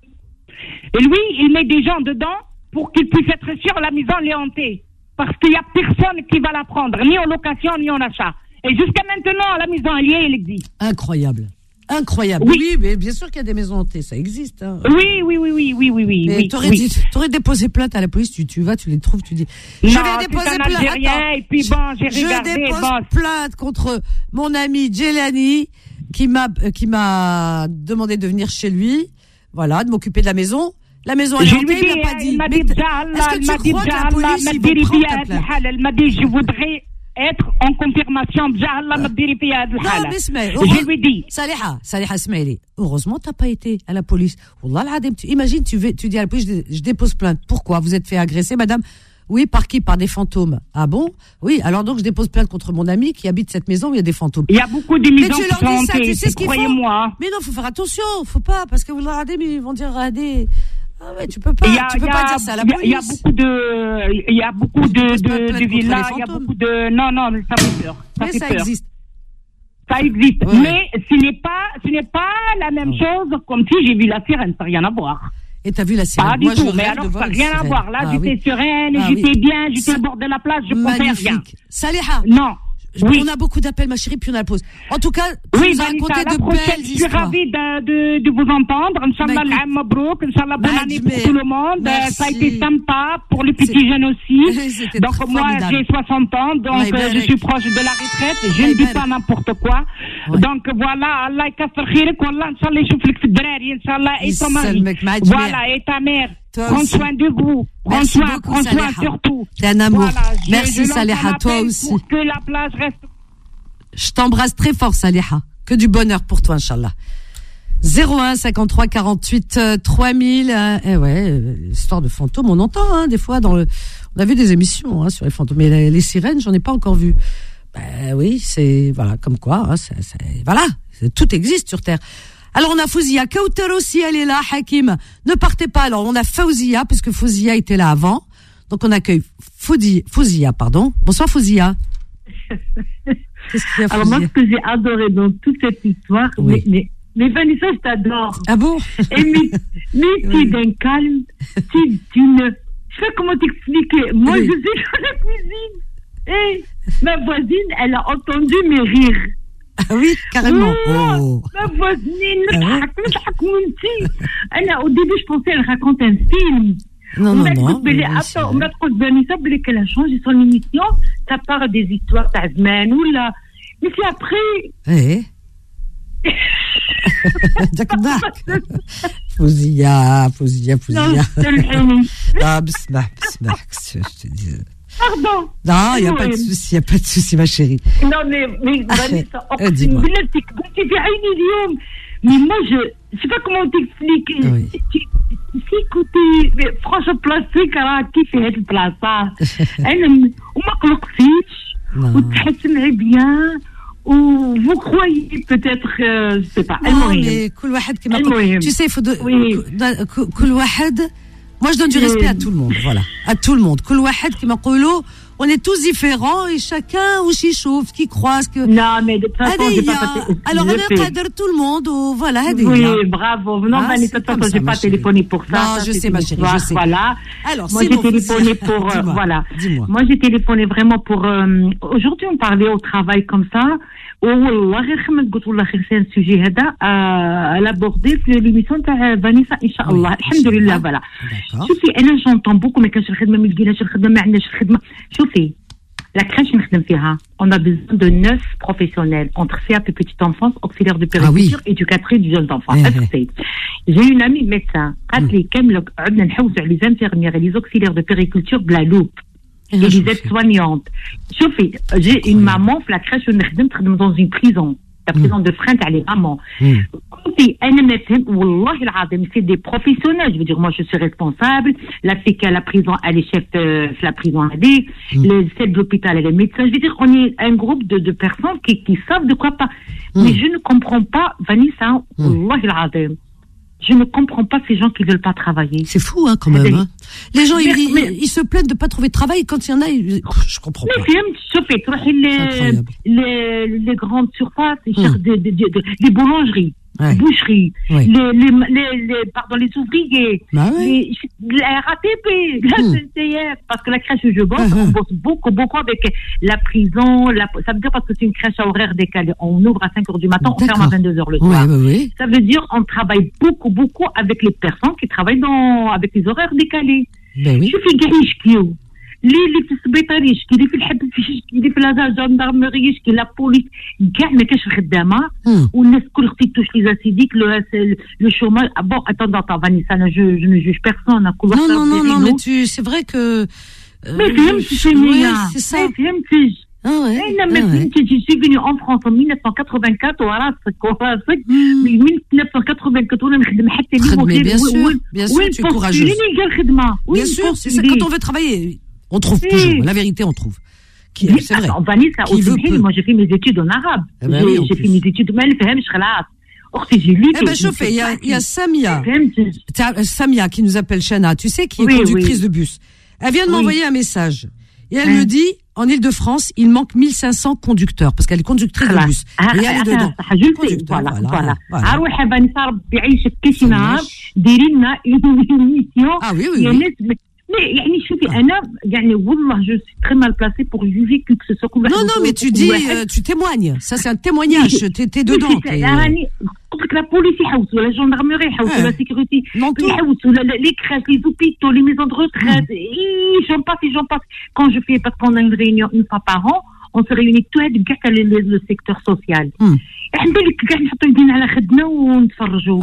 Et lui, il met des gens dedans pour qu'ils puissent être sûrs la maison est hantée. Parce qu'il n'y a personne qui va la prendre, ni en location, ni en achat. Et jusqu'à maintenant, la maison elle y est, elle existe. Incroyable. Incroyable. Oui, oui mais bien sûr qu'il y a des maisons hantées, ça existe. Hein. Oui, oui, oui, oui, oui, oui, oui. Mais t'aurais, oui. dit, t'aurais déposé plainte à la police, tu, tu vas, tu les trouves, tu dis. Non, je vais déposer plainte. Attends, et puis bon, j'ai je regardé. Je dépose bon. plainte contre mon ami Gilani qui m'a, euh, qui m'a demandé de venir chez lui, voilà, de m'occuper de la maison. La maison est hantée, il m'a pas dit. Il m'a dit, est-ce que tu crois que la police, ils vont prendre ta plainte? Elle m'a dit, je voudrais être en confirmation. Non, mais Smaïl, je lui dis. Saliha, Saliha Smaïli, heureusement t'as pas été à la police. Wallah l'adem, imagine, tu, vais, tu dis à la police, je, je dépose plainte. Pourquoi? Vous êtes fait agresser, madame? Oui, par qui? Par des fantômes. Ah bon? Oui, alors donc je dépose plainte contre mon ami qui habite cette maison où il y a des fantômes. Il y a beaucoup de maisons qui sont hantées, tu sais ce qu'il faut. Croyez-moi. Mais non, faut faire attention, faut pas, parce que Wallah l'adem, ils vont dire, regardez. Ah ouais, tu peux pas, a, tu peux pas dire ça à la police. Il y a beaucoup de, il y a beaucoup de, de, de villas, il y a beaucoup de, non, non, ça fait peur. Ça mais fait ça peur. existe. Ça existe. Ouais. Mais ce n'est pas, ce n'est pas la même ouais. chose comme si j'ai vu la sirène, ça n'a rien à voir. Et t'as vu la sirène? Pas du Moi, tout, je mais alors ça n'a rien à voir. Là, ah, j'étais oui. sereine, ah, j'étais oui. bien, j'étais au bord de la plage, je comptais rien. Saliha. Non. Oui. On a beaucoup d'appels, ma chérie, puis on a la pause. En tout cas, tu oui, nous as raconté de belles je suis histoires. ravie de, de, de vous entendre. Inch'Allah, bah, l'am mabrouk. Inch'Allah, bonne bah, année pour tout le monde. Merci. Ça a été sympa pour les petits C'est... jeunes aussi. C'était donc, moi, formidable. j'ai soixante ans, donc ouais, euh, je suis proche de la retraite. Je ouais, ne dis ben... pas n'importe quoi. Ouais. Donc, voilà, Allah yakasser khairik. Wallah, Inch'Allah, يشوفلك في الدراري. Inch'Allah, et ton mari. Voilà, et ta mère. Toi prends aussi. soin de vous. Prends Merci soin, beaucoup, prends soin Saliha. surtout. T'es un amour. Voilà, je, merci, je Saliha, toi aussi. Pour que la plage reste. Je t'embrasse très fort, Saliha. Que du bonheur pour toi, Inch'Allah. zéro un cinquante-trois quarante-huit trois mille. Euh, eh ouais, euh, histoire de fantômes, on entend, hein, des fois dans le. On a vu des émissions hein, sur les fantômes, mais les, les sirènes, j'en ai pas encore vu. Ben oui, c'est voilà, comme quoi, hein, c'est, c'est, voilà, c'est, tout existe sur Terre. Alors on a Fouzia, Kauter aussi, elle est là, Hakim. Ne partez pas. Alors on a Fouzia, puisque Fouzia était là avant. Donc on accueille Foudi, Fouzia, pardon. Bonsoir Fouzia. Qu'est-ce qu'il y a, alors moi, ce que j'ai adoré dans toute cette histoire, oui. mais, mais, mais Vanessa, je t'adore. Ah bon? Et mais, mais oui. Tu es d'un calme, tu, tu ne... Je sais pas comment t'expliquer. Moi, oui. je suis dans la cuisine et ma voisine, elle a entendu mes rires. Ah oui, carrément. Oh, oh. Ma voisine, ah ouais. Au début, je pensais qu'elle raconte un film. Non, non, non. Attends, on m'a trop Vanessa, qu'elle a changé son émission. Ça part des histoires d'Azman ou là. Mais c'est après. Eh. D'accord. Fouzia, Fouzia, Fouzia. Ah, bismillah, bismillah. Je te dis. Pardon. Non, il n'y a pas de souci, il n'y a pas de souci, ma chérie. Non, mais, mais Vanessa, euh, dis-moi. Mais moi, je ne sais pas comment t'expliquer. Oui. Si, écoutez, mais franchement, plastique, alors, qui fait cette place-là? On m'a cloqué, ou t'as bien, ou vous croyez peut-être, euh, je ne sais pas. Non, mais, كل واحد كما قلت. Tu sais, il faut de, oui. كل واحد. Moi, je donne du respect à tout le monde, voilà. À tout le monde. كل واحد كما يقولوا. On est tous différents et chacun où s'y chauffe, qui croit ce que. Non, mais de toute façon, j'ai pas fait. Alors, on est cadre tout le monde, ou voilà, oui, bravo. Non, mais de toute façon, j'ai pas téléphoné pour ça. Non, je sais, ma chérie, je sais. Voilà. Alors, moi, j'ai téléphoné pour, voilà. Moi, j'ai téléphoné vraiment pour, aujourd'hui, on parlait au travail comme ça. والله غير خمس قلت والله خير سي السوجي هذا على بوردي في ليميسيون تاع فانيسا ان شاء الله الحمد لله فوالا شوفي انا جونطون بوكو ما كانش الخدمه ما لقيناش الخدمه ما عندناش الخدمه شوفي لا كريش نخدم فيها on a besoin de neuf professionnels entre C A P petite enfance auxiliaire de périculture ah oui. éducatrice du jeune enfant eh. J'ai une amie médecin قالت لي كامل عندنا نحوسوا على les infirmières et les auxiliaires de périculture بلا loupe et les aides-soignantes. Chauffez, j'ai une maman, la crèche, je travaille dans une prison. La prison de frein, elle est maman. Écoutez, c'est des professionnels. Je veux dire, moi, je suis responsable. La fille qui est à la prison, elle est chef de la prison A D. Le chef de l'hôpital, elle est médecin. Je veux dire, on est un groupe de, de personnes qui, qui savent de quoi pas. Mais je ne comprends pas, Vanessa, Wallah je ne comprends pas ces gens qui veulent pas travailler. C'est fou, hein, quand même. Hein. Les gens, mais, ils, mais, ils, ils se plaignent de pas trouver de travail. Quand il y en a, ils, je comprends mais pas. Mais les, les, les grandes surfaces, ils cherchent des, des, des, des boulangeries, ouais. boucheries, ouais. Les, les, les, les, pardon, les ouvriers, bah ouais. les, la R A T P, la C N C F, parce que la crèche où je bosse, uh-huh. on bosse beaucoup, beaucoup avec la prison, la, ça veut dire parce que c'est une crèche à horaire décalé. On ouvre à cinq heures du matin, on ferme à vingt-deux heures le soir. Ouais, bah oui. Ça veut dire on travaille beaucoup, beaucoup avec les personnes qui travaillent dans, avec les horaires décalés. Ben oui. Je fais garish kio. اللي اللي في السبيطار يشكي اللي في الحبس يشكي اللي في الجندرمري يشكي لا بوليس كاع ما كاش الخدامه والناس كل اختي توش لي زاسيديك لو شوماج بون اتوندون طا فانيسا انا جو جو نو جوج بيرسون كل واحد non non non mais tu c'est vrai que mais فهمتي شنو c'est ça فهمتيش انا ما فهمتيش je suis venue en France en mille neuf cent quatre-vingt-quatre وراسك وراسك من mille neuf cent quatre-vingt-quatre وانا نخدم حتى اليوم mais bien sûr bien sûr tu es courageuse bien sûr c'est ça quand on veut travailler on trouve oui. toujours, la vérité on trouve. Qui, oui, c'est vrai. Attends, Vanessa, qui veut moi j'ai fait mes études en arabe. Eh ben j'ai oui, j'ai fait mes études, mais elle fait Mchralat. Or, si j'ai lu. Eh ben, chauffez, il y a, il y a Samia. Samia qui nous appelle Chana, tu sais, qui est oui, conductrice oui. de bus. Elle vient de oui. m'envoyer un message. Et elle hein? me dit, en Ile-de-France, il manque mille cinq cents conducteurs, parce qu'elle est conductrice de bus. Ah, et elle est dedans. Conducteur, voilà, voilà. Ah oui, Vanessa, Rabbi Aïcha, Kishina, Dirina, une mission. Ah oui, oui, oui. Mais يعني شوفي انا يعني والله je suis très mal placée pour juger que ce soit non non mais tu dis euh, tu témoignes ça c'est un témoignage t'es, t'es dedans t'es... يعني قلت لك لا بوليس يحوسوا لا جندرميري يحوسوا لا سيكوريتي يحوسوا لي كراس لي زوبيتو لي ميزون دو retraite et j'en passe et j'en passe quand je fais parce qu'on a une réunion une fois par an on se réunit tout avec كاع le secteur social عندنا لك كاع نحطوا يدينا على خدنا ونتفرجوا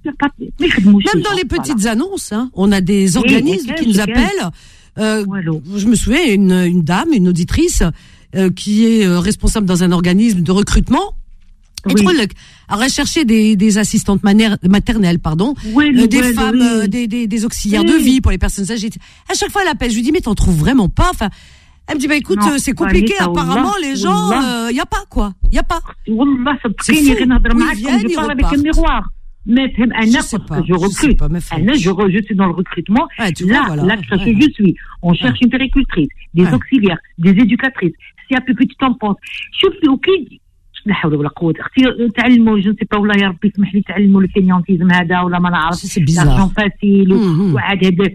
ما يخدموش même dans les petites annonces hein, on a des organismes qui nous appellent euh, je me souviens une une dame une auditrice euh, qui est euh, responsable dans un organisme de recrutement et oui. truc à rechercher des des assistantes maternelles pardon oui, euh, des oui, femmes oui. Euh, des des des auxiliaires oui. de vie pour les personnes âgées à chaque fois elle appelle je lui dis mais t'en trouves vraiment pas enfin elle me dit bah écoute non, c'est compliqué apparemment les gens il euh, y a pas quoi il y a pas والله صدقيني غير نهضر معاك je parle avec un miroir mais انا je recrute انا je je suis dans le recrutement là là que je suis on cherche une péricultrice des auxiliaires des éducatrices si un peu petit enfant شوفي اوكي لا حول ولا قوه اختي تعلموا جو نسي با والله يا ربي يسمح لي تعلموا الفينيانتيزم هذا ولا ما نعرف لارجون فاسيل وعاد هذا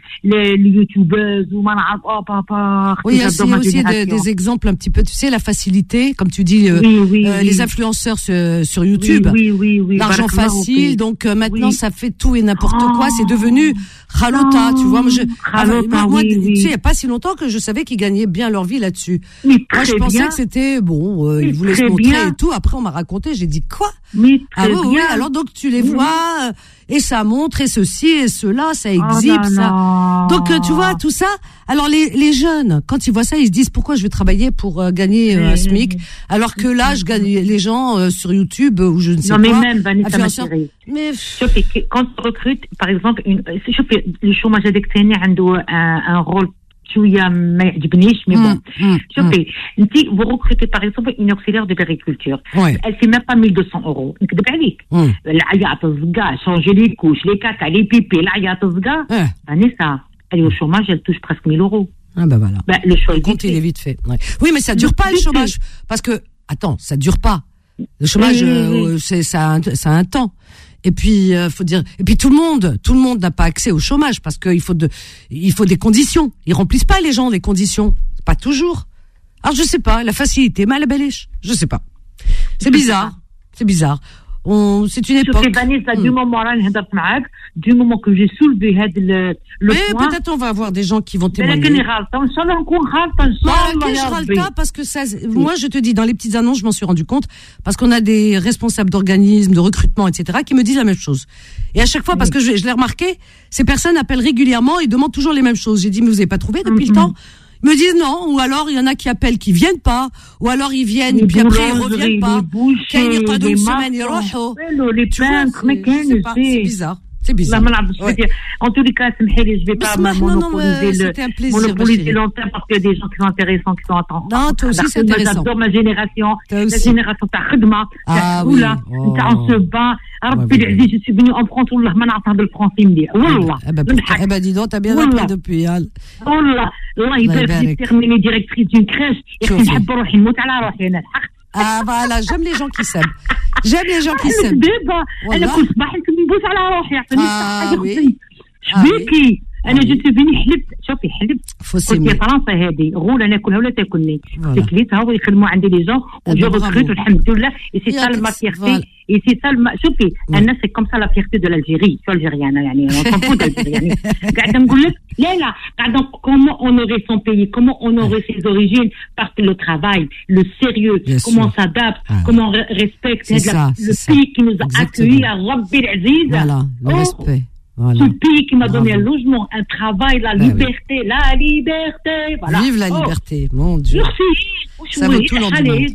اليوتيوبرز وما نعرف اه بابا oui il y a aussi des, des exemples un petit peu tu sais la facilité comme tu dis euh, oui, oui, euh, oui. les influenceurs sur, sur YouTube oui, oui, oui, oui, l'argent facile okay. donc euh, maintenant oui. ça fait tout et n'importe oh. quoi c'est devenu Khalota oh. tu vois moi je Khalota, moi, moi oui, tu oui. sais il y a pas si longtemps que je savais qu'ils gagnaient bien leur vie là-dessus mais moi je pensais bien. que c'était bon euh, ils voulaient se montrer bien. Et tout après on m'a raconté j'ai dit quoi mais ah oui, oui alors donc tu les vois euh, et ça montre et ceci et cela ça exhibe oh, ça donc euh, tu vois tout ça alors les les jeunes quand ils voient ça ils se disent pourquoi je vais travailler pour euh, gagner euh, un SMIC alors que là je gagne les gens euh, sur YouTube ou je ne sais non, quoi mais même Vanessa mais شوفي quand tu recrutes par exemple une شوفي le chômage addiction عنده un rôle شويه ما يعجبنيش mais bon شوفي انت vous recrutez par exemple une auxiliaire de périculture elle fait même pas mille deux cents euros نكذب عليك العياط الزقا changer les couches les caca les pipis العياط الزقا Vanessa elle est au chômage elle touche presque mille euros ah bah voilà bah, le choix le compte il est vite fait ouais. oui mais ça dure pas le chômage parce que attends ça dure pas le chômage oui, oui, oui. Euh, c'est ça a un, ça a un temps. Et puis euh, faut dire et puis tout le monde tout le monde n'a pas accès au chômage parce que il faut de il faut des conditions. Ils remplissent pas les gens les conditions, pas toujours. Alors je sais pas, la facilité, mal à belish, je sais pas. C'est bizarre. C'est bizarre. On c'est une époque. Vanessa, du moment là نهضرت معاك, du moment que j'ai soulevé هذا le le point. Mais peut-être on va avoir des gens qui vont témoigner. لكن غلطه ان شاء الله نكون غلطه ان شاء الله يا ربي. Parce que ça moi je te dis dans les petites annonces je m'en suis rendu compte parce qu'on a des responsables d'organismes de recrutement et cetera qui me disent la même chose. Et à chaque fois parce que je, je l'ai remarqué, ces personnes appellent régulièrement et demandent toujours les mêmes choses. J'ai dit mais vous avez pas trouvé depuis mm-hmm. le temps? Ils me disent non, ou alors il y en a qui appellent qui viennent pas, ou alors ils viennent et puis après ils reviennent pas. Quand il pas d'une semaine ils reviennent. Les peintres, mais c'est bizarre. C'est bizarre. Ouais. En tous les cas, je vais pas monopoliser le monopoliser longtemps parce qu'il y a des gens qui sont intéressants, qui sont attendants. Non, toi aussi c'est intéressant. J'adore ma génération, la génération ta khidma, ah oui, on se bat. ربي العزيز je suis venue en France والله ما نعرف نهضر الفرنسي مليح والله. Eh ben dis donc t'as bien appris depuis. والله الله يبارك فيك terminé directrice d'une crèche. يا اختي نحب روحي نموت على روحي انا الحق. Ah voilà, j'aime les gens qui s'aiment. J'aime les gens qui s'aiment. انا كل صباح نبوس على روحي يعطيني الصحه يا اختي. شبيكي انا جيت بني حلبت شوفي حلبت قلت يا فرنسا هذه غوله ناكلها ولا تاكلني تكليتها ويخدموا عندي لي جون وجو ريكروت والحمد لله اي سي سا ما فيرتي اي سي سا شوفي انا سي كوم سا لا فيرتي دو لالجيري شو الجيريانا يعني نصفو الجيرياني قاعده نقول لك لا لا قاعده كومون اونوري سون بيي كومون اونوري سي اوريجين باسكو لو ترافاي لو سيريو كومون سادابت كومون ريسبكت هذا لو بيي كي نوز اكوي يا ربي العزيز فوالا لو ريسبي Voilà. Ce pays qui m'a donné un logement, un travail, la bah liberté, oui. la liberté. Voilà. Vive la liberté, oh. Mon Dieu. Merci. Ça vaut tout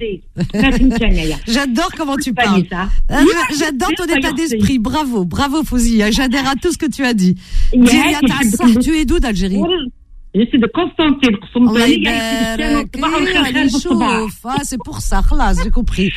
l'endemain. J'adore comment tu parles. J'adore ton état d'esprit. Bravo, bravo Fouzi. J'adhère à tout ce que tu as dit. Tu es d'où d'Algérie? Je suis de Constantine. Ah, c'est pour ça, خلاص, j'ai compris.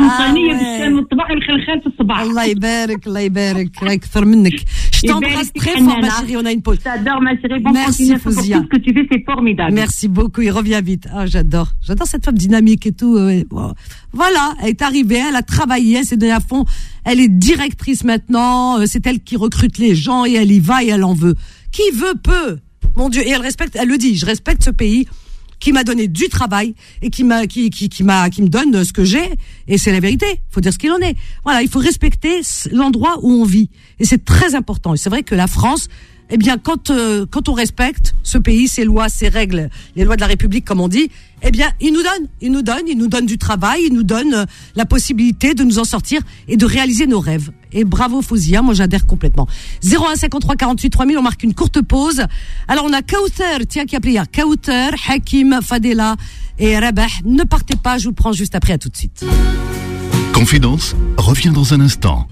Allah يبارك, Allah يبارك, أكثر منك. Je t'embrasse très fort, ma chérie, on a une pause. J'adore, ma chérie. Bon Merci, Fouzia. Tout ce que tu fais, c'est formidable. Merci beaucoup, il revient vite. Ah, j'adore. J'adore cette femme dynamique et tout. Voilà, elle est arrivée, elle a travaillé, elle s'est donnée à fond. Elle est directrice maintenant. C'est elle qui recrute les gens et elle y va et elle en veut. Qui veut peut. mon Dieu, et elle respecte, elle le dit, je respecte ce pays qui m'a donné du travail et qui m'a, qui, qui, qui m'a, qui me donne ce que j'ai, et c'est la vérité. Faut dire ce qu'il en est. Voilà, il faut respecter l'endroit où on vit, et c'est très important. Et c'est vrai que la France, eh bien, quand euh, quand on respecte ce pays, ses lois, ses règles, les lois de la République, comme on dit, eh bien, il nous donne, il nous donne, il nous donne du travail, il nous donne euh, la possibilité de nous en sortir et de réaliser nos rêves. Et bravo Fouzia, moi j'adhère complètement. zéro un cinquante-trois quarante-huit trois mille, on marque une courte pause. Alors on a Kauter, tiens, qui a appelé hier. Kauter, Hakim, Fadela et Rabah. Ne partez pas, je vous prends juste après, à tout de suite. Confidence revient dans un instant.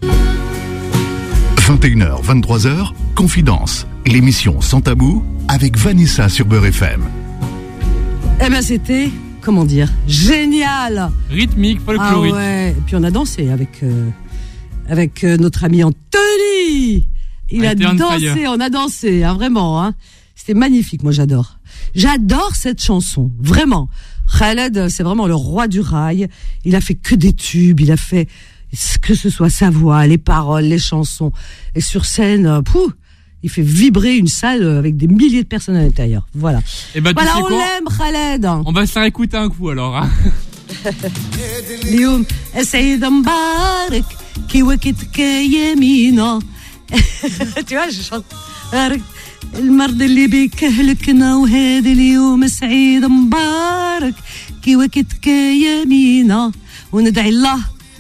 vingt et une heures, vingt-trois heures, Confidence, l'émission sans tabou avec Vanessa sur Beurre F M. Eh ben c'était, comment dire, génial. Rythmique, folklorique. Ah ouais, et puis on a dansé avec euh, avec euh, notre ami Anthony. Il a dansé, on a dansé, hein, vraiment. Hein. C'était magnifique, moi j'adore. J'adore cette chanson, vraiment. Khaled, c'est vraiment le roi du rail. Il a fait que des tubes, il a fait... que ce soit sa voix, les paroles, les chansons, et sur scène, pouh, il fait vibrer une salle avec des milliers de personnes à l'intérieur. Voilà. Et bah, voilà, on l'aime, Khaled. On va se faire écouter un coup alors. Hein. اليوم سعيد مبارك كي وقتك يمينا. Tu vois, je chante. المرض اللي بك هلكنا وهذا اليوم سعيد مبارك كي وقتك يمينا وندعي الله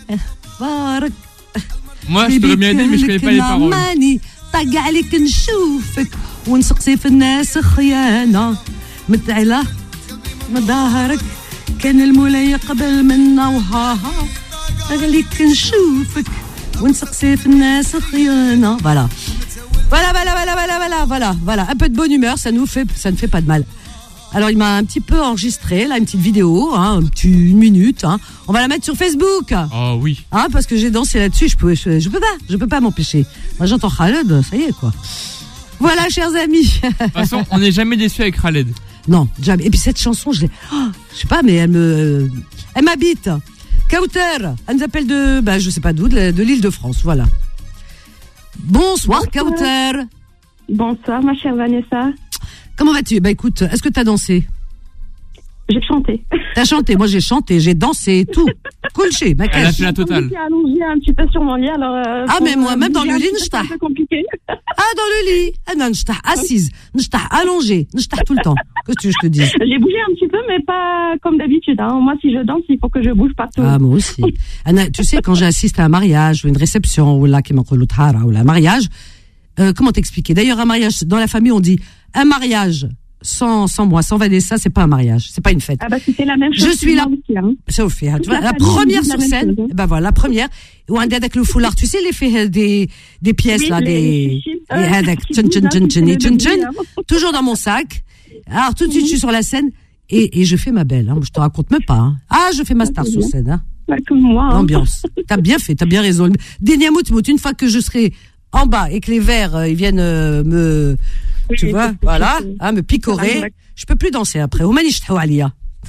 بارك. Moi, je t'aurais bien aidé, mais je connais pas les paroles. ماني طق عليك نشوفك ونسقسي في الناس خيانة متعلة مظاهرك كان المولاي يقبل منا وهاها عليك نشوفك ونسقسي في الناس خيانة. Voilà. Voilà, voilà, voilà, voilà, voilà, voilà, voilà. Un peu de bonne humeur, ça nous fait, ça ne fait pas de mal. Alors, il m'a un petit peu enregistré, là, une petite vidéo, hein, un petit, une minute, hein. On va la mettre sur Facebook. Oh oui. Hein, parce que j'ai dansé là-dessus, je peux, je, je peux pas, je peux pas m'empêcher. Moi, j'entends Khaled, ça y est, quoi. Voilà, chers amis. De toute façon, on n'est jamais déçus avec Khaled. Non, jamais. Et puis, cette chanson, je l'ai, oh, je sais pas, mais elle me, elle m'habite. Kauter, elle nous appelle de, bah, je sais pas d'où, de, de l'île de France, voilà. Bonsoir, Kauter. Bonsoir, ma chère Vanessa. Comment vas-tu? Bah écoute, est-ce que t'as dansé? J'ai chanté. T'as chanté, moi j'ai chanté, j'ai dansé, tout. Cool chez, ma Elle a fait la totale. J'ai allongé un petit peu sur mon lit, alors... Euh, ah, mais moi, même dans le lit, c'est un peu compliqué. Ah, dans le lit. Ah non, j'étais assise, j'étais allongée, j'étais tout le temps. Qu'est-ce que tu veux que je te dise? J'ai bougé un petit peu, mais pas comme d'habitude. Hein. Moi, si je danse, il faut que je bouge partout. Ah, moi aussi. Anna, tu sais, quand j'assiste à un mariage, ou une réception, ou là, qui m'appelle ou là, un mariage, euh, comment t'expliquer? D'ailleurs, un mariage, dans la famille, on dit, un mariage, sans, sans moi, sans Vanessa, c'est pas un mariage, c'est pas une fête. Ah bah c'était la même chose. Je suis là. Hein. Sophie, tu vois, la première sur scène, chose, hein. Ben voilà, la première, ou un avec le foulard, tu sais l'effet des des pièces oui, là, des avec tchin tchin tchin tchin tchin, toujours dans mon sac. Alors tout de suite je suis sur la scène et et je fais ma belle, hein. Je te raconte même pas. Hein. Ah, je fais ma star sur scène. Hein. Bah, comme moi. Hein. L'ambiance. T'as bien fait, t'as bien raison. Déniamout, une fois que je serai en bas et que les verres euh, ils viennent euh, me oui, tu vois, voilà, hein, me picorer. Je peux plus danser après. Ouais,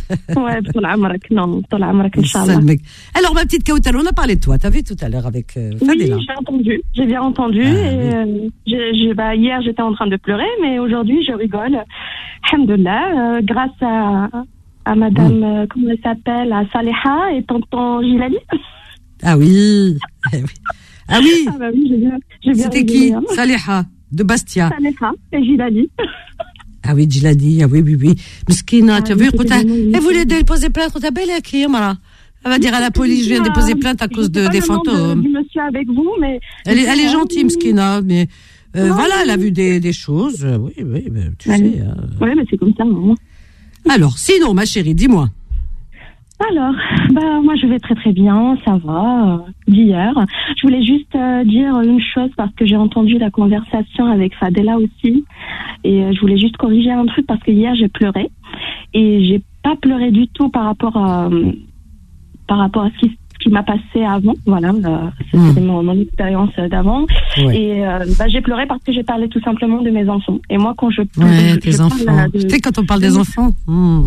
non, alors ma petite Kauter, on a parlé de toi. T'as vu tout à l'heure avec euh, Fadela. Oui, j'ai entendu, j'ai bien entendu. Ah, et, oui. euh, j'ai, j'ai, bah, hier j'étais en train de pleurer, mais aujourd'hui je rigole. Alhamdoulilah, euh, grâce à à Madame, mmh. euh, comment elle s'appelle, à Saleha et tonton Gilali. Ah oui. Ah oui. Ah bah oui, j'ai bien, j'ai bien C'était rigolé, qui hein. Saleha de Bastia. Saleha et Gilali. Ah oui, Giladi, ah oui, oui, oui. Meskina, ah, tu as vu, elle voulait déposer plainte contre ta belle qui, Elle va dire à la police, je viens déposer plainte à cause de, des fantômes. Je suis avec vous, mais. Elle est, elle est gentille, Meskina, mais, euh, non, voilà, elle a vu des, des choses. Oui, oui, mais tu ouais. sais. Euh... Oui, mais c'est comme ça, non. Alors, sinon, ma chérie, dis-moi. Alors, bah moi je vais très très bien, ça va, euh, d'hier. Je voulais juste euh, dire une chose parce que j'ai entendu la conversation avec Fadela aussi et euh, je voulais juste corriger un truc parce que hier j'ai pleuré et j'ai pas pleuré du tout par rapport à euh, par rapport à ce qui ce qui m'a passé avant, voilà, euh, c'était mmh. mon, mon expérience d'avant ouais. et euh, bah j'ai pleuré parce que j'ai parlé tout simplement de mes enfants et moi quand je ouais, je, tes je enfants, tu sais quand on parle des enfants. Mmh.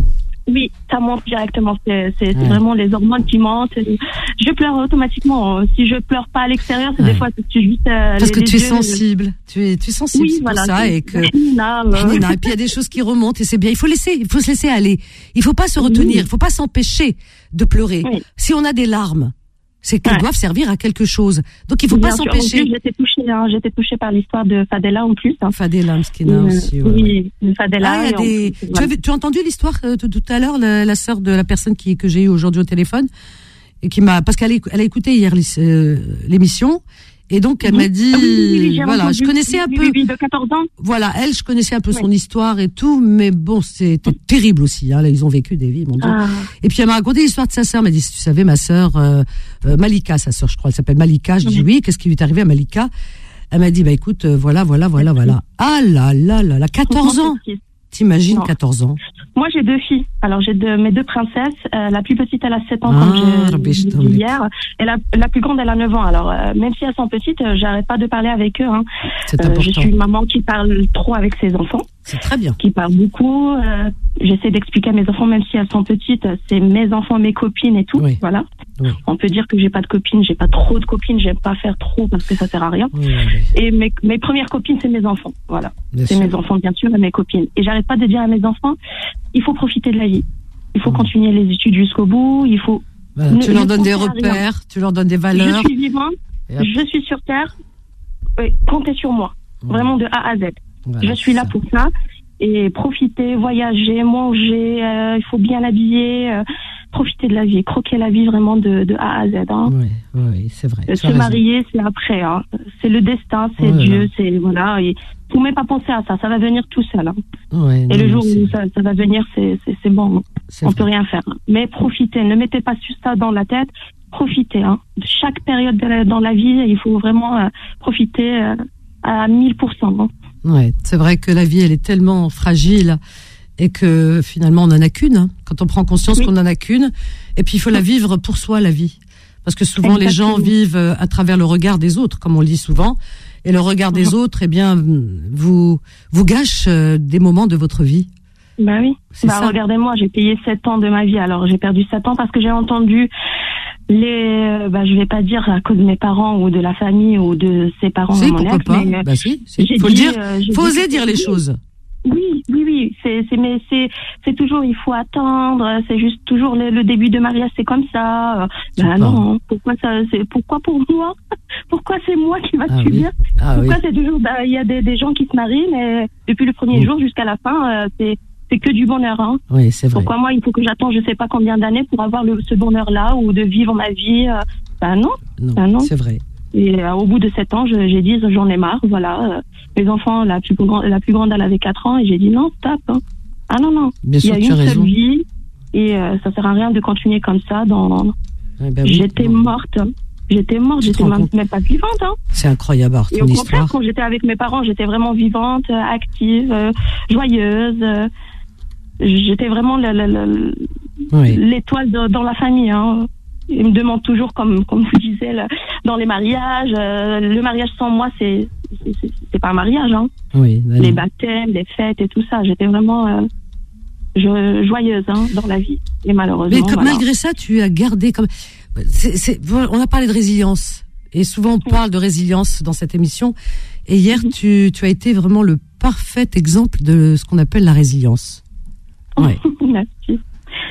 Oui, ça monte directement. C'est, c'est, c'est ouais. vraiment les hormones qui montent. Je pleure automatiquement. Si je pleure pas à l'extérieur, c'est ouais. des fois c'est juste. Euh, Parce les, que les tu es yeux, sensible. Tu es, tu es sensible oui, c'est voilà, pour ça c'est, et que. Nina, euh... Nina, et puis il y a des choses qui remontent et c'est bien. Il faut laisser, il faut se laisser aller. Il faut pas se retenir. Oui. Il faut pas s'empêcher de pleurer. Oui. Si on a des larmes, c'est qu'elles ouais. doivent servir à quelque chose. Donc il faut bien pas sûr. s'empêcher. En plus, j'étais touchée, hein, j'étais touchée par l'histoire de Fadela en plus. Hein. Fadela Mskina euh, aussi. Ouais, oui, ouais. Fadela. Ah, y a des... en... tu, avais, tu as entendu l'histoire euh, de tout à l'heure, la, la sœur de la personne qui que j'ai eue aujourd'hui au téléphone et qui m'a parce qu'elle a, elle a écouté hier euh, l'émission. Et donc elle mmh. m'a dit, ah oui, oui, oui, voilà, entendu. je connaissais un oui, peu. Oui, de quatorze ans. Voilà, elle, je connaissais un peu oui. son histoire et tout, mais bon, c'était mmh. terrible aussi. Hein, là, ils ont vécu des vies, mon Dieu. Ah. Et puis elle m'a raconté l'histoire de sa sœur. Elle m'a dit, si tu savais, ma sœur euh, euh, Malika, sa sœur, je crois, elle s'appelle Malika. Je mmh. dis oui, qu'est-ce qui lui est arrivé à Malika? Elle m'a dit, bah écoute, euh, voilà, voilà, voilà, voilà. Ah là là là là, quatorze ans. T'imagines, non. quatorze ans. Moi, j'ai deux filles. Alors, j'ai deux, mes deux princesses. Euh, la plus petite, elle a sept ans, ah, comme j'ai dit hier. Et la, la plus grande, elle a neuf ans. Alors, euh, même si elles sont petites, euh, j'arrête pas de parler avec eux. Hein. C'est euh, important. Je suis une maman qui parle trop avec ses enfants. C'est très bien. Qui parle beaucoup. Euh, j'essaie d'expliquer à mes enfants, même si elles sont petites, c'est mes enfants, mes copines et tout. Oui. Voilà. Oui. On peut dire que j'ai pas de copines, j'ai pas trop de copines, j'aime pas faire trop parce que ça sert à rien. Oui, oui. Et mes, mes premières copines, c'est mes enfants. Voilà. Bien c'est sûr. Mes enfants, bien sûr, et mes copines. Et j'arrête pas de dire à mes enfants, il faut profiter de la vie. Il faut mmh. continuer les études jusqu'au bout. Il faut. Voilà, ne, tu leur donnes des repères, tu leur donnes des valeurs. Je suis vivante, je suis sur terre. Oui, comptez sur moi. Mmh. Vraiment de A à Z. Voilà, je suis là ça. Pour ça. Et profiter, voyager, manger, euh, il faut bien l'habiller, euh, profiter de la vie, croquer la vie vraiment de, de A à Z. Hein. Oui, oui, c'est vrai. Euh, se marier, c'est après. Hein. C'est le destin, c'est oui, Dieu, là. C'est voilà. Il faut même pas penser à ça, ça va venir tout seul. Hein. Ouais, et non, le jour c'est... où ça, ça va venir, c'est, c'est, c'est bon. C'est on vrai. Peut rien faire. Mais profitez, ne mettez pas ça dans la tête. Profitez. Hein. De chaque période de la, dans la vie, il faut vraiment euh, profiter euh, à mille pour cent. Hein. Ouais, c'est vrai que la vie, elle est tellement fragile et que finalement, on n'en a qu'une. Hein, quand on prend conscience oui. qu'on n'en a qu'une. Et puis, il faut la vivre pour soi, la vie. Parce que souvent, exactement. Les gens vivent à travers le regard des autres, comme on le dit souvent. Et le regard des autres, eh bien, vous, vous gâche des moments de votre vie. Bah oui. C'est bah, ça. Regardez-moi, j'ai payé sept ans de ma vie. Alors, j'ai perdu sept ans parce que j'ai entendu les, bah, je vais pas dire à cause de mes parents ou de la famille ou de ses parents. Si, mon pourquoi ex, pas. Mais, bah si, si. Faut dit, le dire. Euh, faut oser dire les choses. Oui, oui, oui. C'est, c'est, mais c'est, c'est toujours, il faut attendre. C'est juste toujours le, le début de mariage, c'est comme ça. Ben non. Pourquoi ça, c'est, pourquoi pour moi? Pourquoi c'est moi qui va ah subir? Oui. Ah pourquoi oui. c'est toujours, bah, il y a des, des gens qui se marient, mais depuis le premier mmh. jour jusqu'à la fin, euh, c'est, c'est que du bonheur, hein. Oui, c'est vrai. Pourquoi moi, il faut que j'attende je sais pas combien d'années pour avoir le, ce bonheur-là ou de vivre ma vie? Euh, ben non. Non, ben non. c'est vrai. Et euh, au bout de sept ans, je, j'ai dit, j'en ai marre, voilà. Euh, mes enfants, la plus, grand, la plus grande, elle avait quatre ans, et j'ai dit, non, stop. Hein. Ah non, non. Bien sûr, il y a tu une as seule raison. vie, et euh, ça sert à rien de continuer comme ça. Dans... Eh ben oui, j'étais non. morte. J'étais morte, tu j'étais même, même pas vivante. Hein. C'est incroyable, ton et au histoire. contraire, quand j'étais avec mes parents, j'étais vraiment vivante, active, euh, joyeuse. Euh, j'étais vraiment le, le, le, oui. l'étoile de, dans la famille. Hein. Ils me demandent toujours, comme, comme vous disiez, le, dans les mariages, euh, le mariage sans moi, c'est, c'est, c'est, c'est pas un mariage. Hein. Oui, ben les baptêmes, les fêtes et tout ça. J'étais vraiment euh, je, joyeuse hein, dans la vie. Et malheureusement. Mais comme, voilà. malgré ça, tu as gardé comme. C'est, c'est, on a parlé de résilience. Et souvent, on parle de résilience dans cette émission. Et hier, mm-hmm. tu, tu as été vraiment le parfait exemple de ce qu'on appelle la résilience. Ouais. Merci.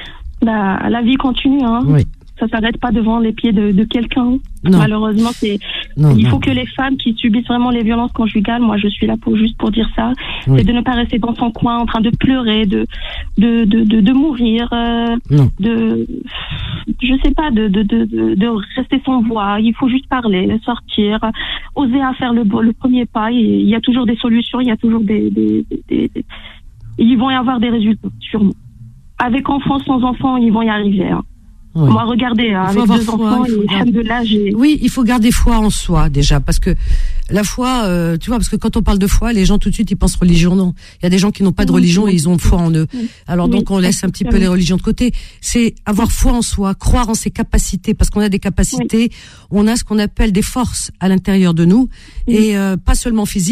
La, la vie continue. Hein. Oui. Ça s'arrête pas devant les pieds de, de quelqu'un. Non. Malheureusement, c'est. Non, il non. faut que les femmes qui subissent vraiment les violences conjugales, moi, je suis là pour juste pour dire ça, oui. c'est de ne pas rester dans son coin en train de pleurer, de de de de, de mourir, euh, non. de je sais pas, de de de de, de rester sans voix. Il faut juste parler, sortir, oser à faire le le premier pas. Et il y a toujours des solutions, il y a toujours des des, des, des ils vont y avoir des résultats, sûrement. Avec enfants, sans enfants, ils vont y arriver. Hein. Oui. Moi, regardez, hein, avec deux foi, enfants, et de l'âge. Et... Oui, il faut garder foi en soi, déjà, parce que la foi, euh, tu vois, parce que quand on parle de foi, les gens tout de suite, ils pensent religion, non. Il y a des gens qui n'ont pas de religion oui. et ils ont foi en eux. Oui. Alors oui. donc, on laisse un petit peu les religions de côté. C'est avoir foi en soi, croire en ses capacités, parce qu'on a des capacités, oui. on a ce qu'on appelle des forces à l'intérieur de nous, oui. et euh, pas seulement physiques.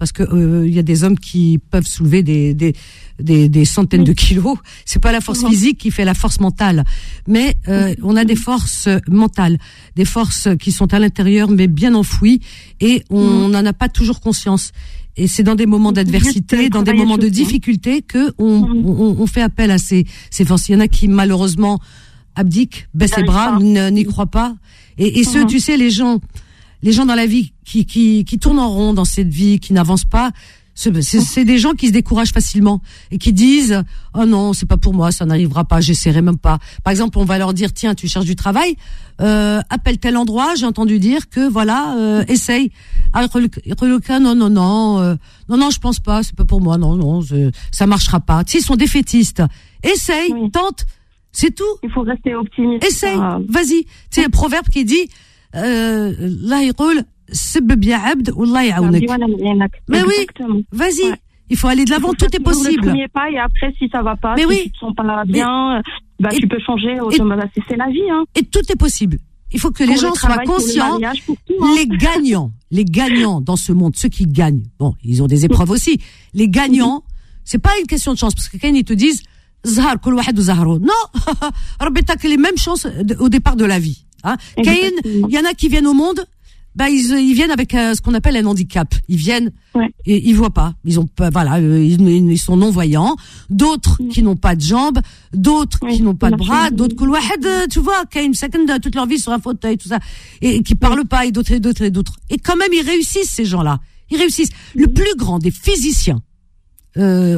parce que il euh, y a des hommes qui peuvent soulever des des des, des centaines oui. de kilos. C'est pas la force mmh. physique qui fait la force mentale, mais euh, on a des forces mentales, des forces qui sont à l'intérieur mais bien enfouies, et on n'en mmh. a pas toujours conscience. Et c'est dans des moments d'adversité, dans des moments de difficulté que on, mmh. on, on fait appel à ces ces forces. Il y en a qui malheureusement abdiquent, baissent les bras, n'y croient pas. Et, et mmh. ceux, tu sais, les gens, les gens dans la vie qui qui qui tournent en rond dans cette vie, qui n'avancent pas. C'est, c'est des gens qui se découragent facilement et qui disent « Oh non, c'est pas pour moi, ça n'arrivera pas, j'essaierai même pas. » Par exemple, on va leur dire « Tiens, tu cherches du travail, euh, appelle tel endroit, j'ai entendu dire que voilà, euh, essaye. » Ah, non, non, non, euh, non, non, je pense pas, c'est pas pour moi, non, non, je, ça marchera pas. Tu sais, ils sont défaitistes. Essaye, oui. tente, c'est tout. Il faut rester optimiste. Essaye, ah. vas-y. Tu sais, un proverbe qui dit euh, « La yqul سب بيا عبد والله يعاونك. Mais oui, vas-y. Ouais. Il faut aller de l'avant, tout est possible. Le premier pas et après si ça va pas, mais si oui. tu te sens pas bien, et, bah et, tu peux changer. Automatiquement, c'est, c'est la vie, hein. Et tout est possible. Il faut que pour les gens travail, soient conscients. Mariage, tout, hein. Les gagnants, les gagnants dans ce monde, ceux qui gagnent. Bon, ils ont des épreuves aussi. Les gagnants, c'est pas une question de chance parce que quand ils te disent zahar kul wahed zahro. Non, Rabbi tak les mêmes chances au départ de la vie. Hein. Il y en a qui viennent au monde. Bah ils ils viennent avec euh, ce qu'on appelle un handicap. Ils viennent ouais. et ils voient pas. Ils ont pas voilà, euh, ils, ils sont non-voyants. D'autres mmh. qui n'ont pas de jambes, d'autres oui, qui n'ont pas de bras, d'autres que le tu vois, qui a une seconde toute leur vie sur un fauteuil tout ça et, et qui parlent pas et d'autres et d'autres et d'autres. Et quand même ils réussissent ces gens-là. Ils réussissent. Mmh. Le plus grand des physiciens euh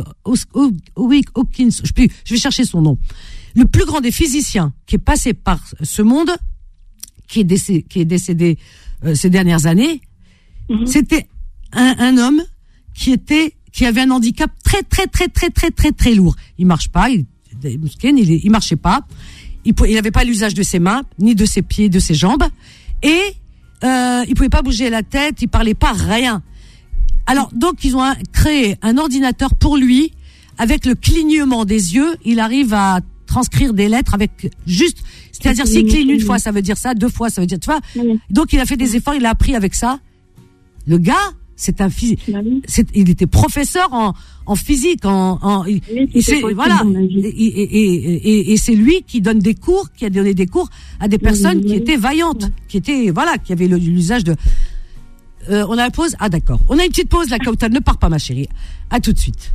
Hawkins, je peux je vais chercher son nom. Le plus grand des physiciens qui est passé par ce monde, qui est décédé, qui est décédé Euh, ces dernières années, mmh. c'était un, un homme qui était, qui avait un handicap très très très très très très très lourd. Il marche pas, il, il, il marchait pas, il, il avait pas l'usage de ses mains, ni de ses pieds, de ses jambes, et euh, il pouvait pas bouger la tête, il parlait pas rien. Alors donc ils ont un, créé un ordinateur pour lui, avec le clignement des yeux, il arrive à transcrire des lettres avec juste, c'est-à-dire s'il cligne une fois, ça veut dire ça, deux fois, ça veut dire, tu vois. Oui. Donc il a fait des efforts, il a appris avec ça. Le gars, c'est un physique, c'est, il était professeur en, en physique, en, en oui, et c'est, voilà, et, et, et, et, et c'est lui qui donne des cours, qui a donné des cours à des personnes oui, qui oui. étaient vaillantes, oui. qui étaient, voilà, qui avaient le, l'usage de. Euh, on a la pause. Ah d'accord, on a une petite pause. La Kautal ne part pas, ma chérie. À tout de suite.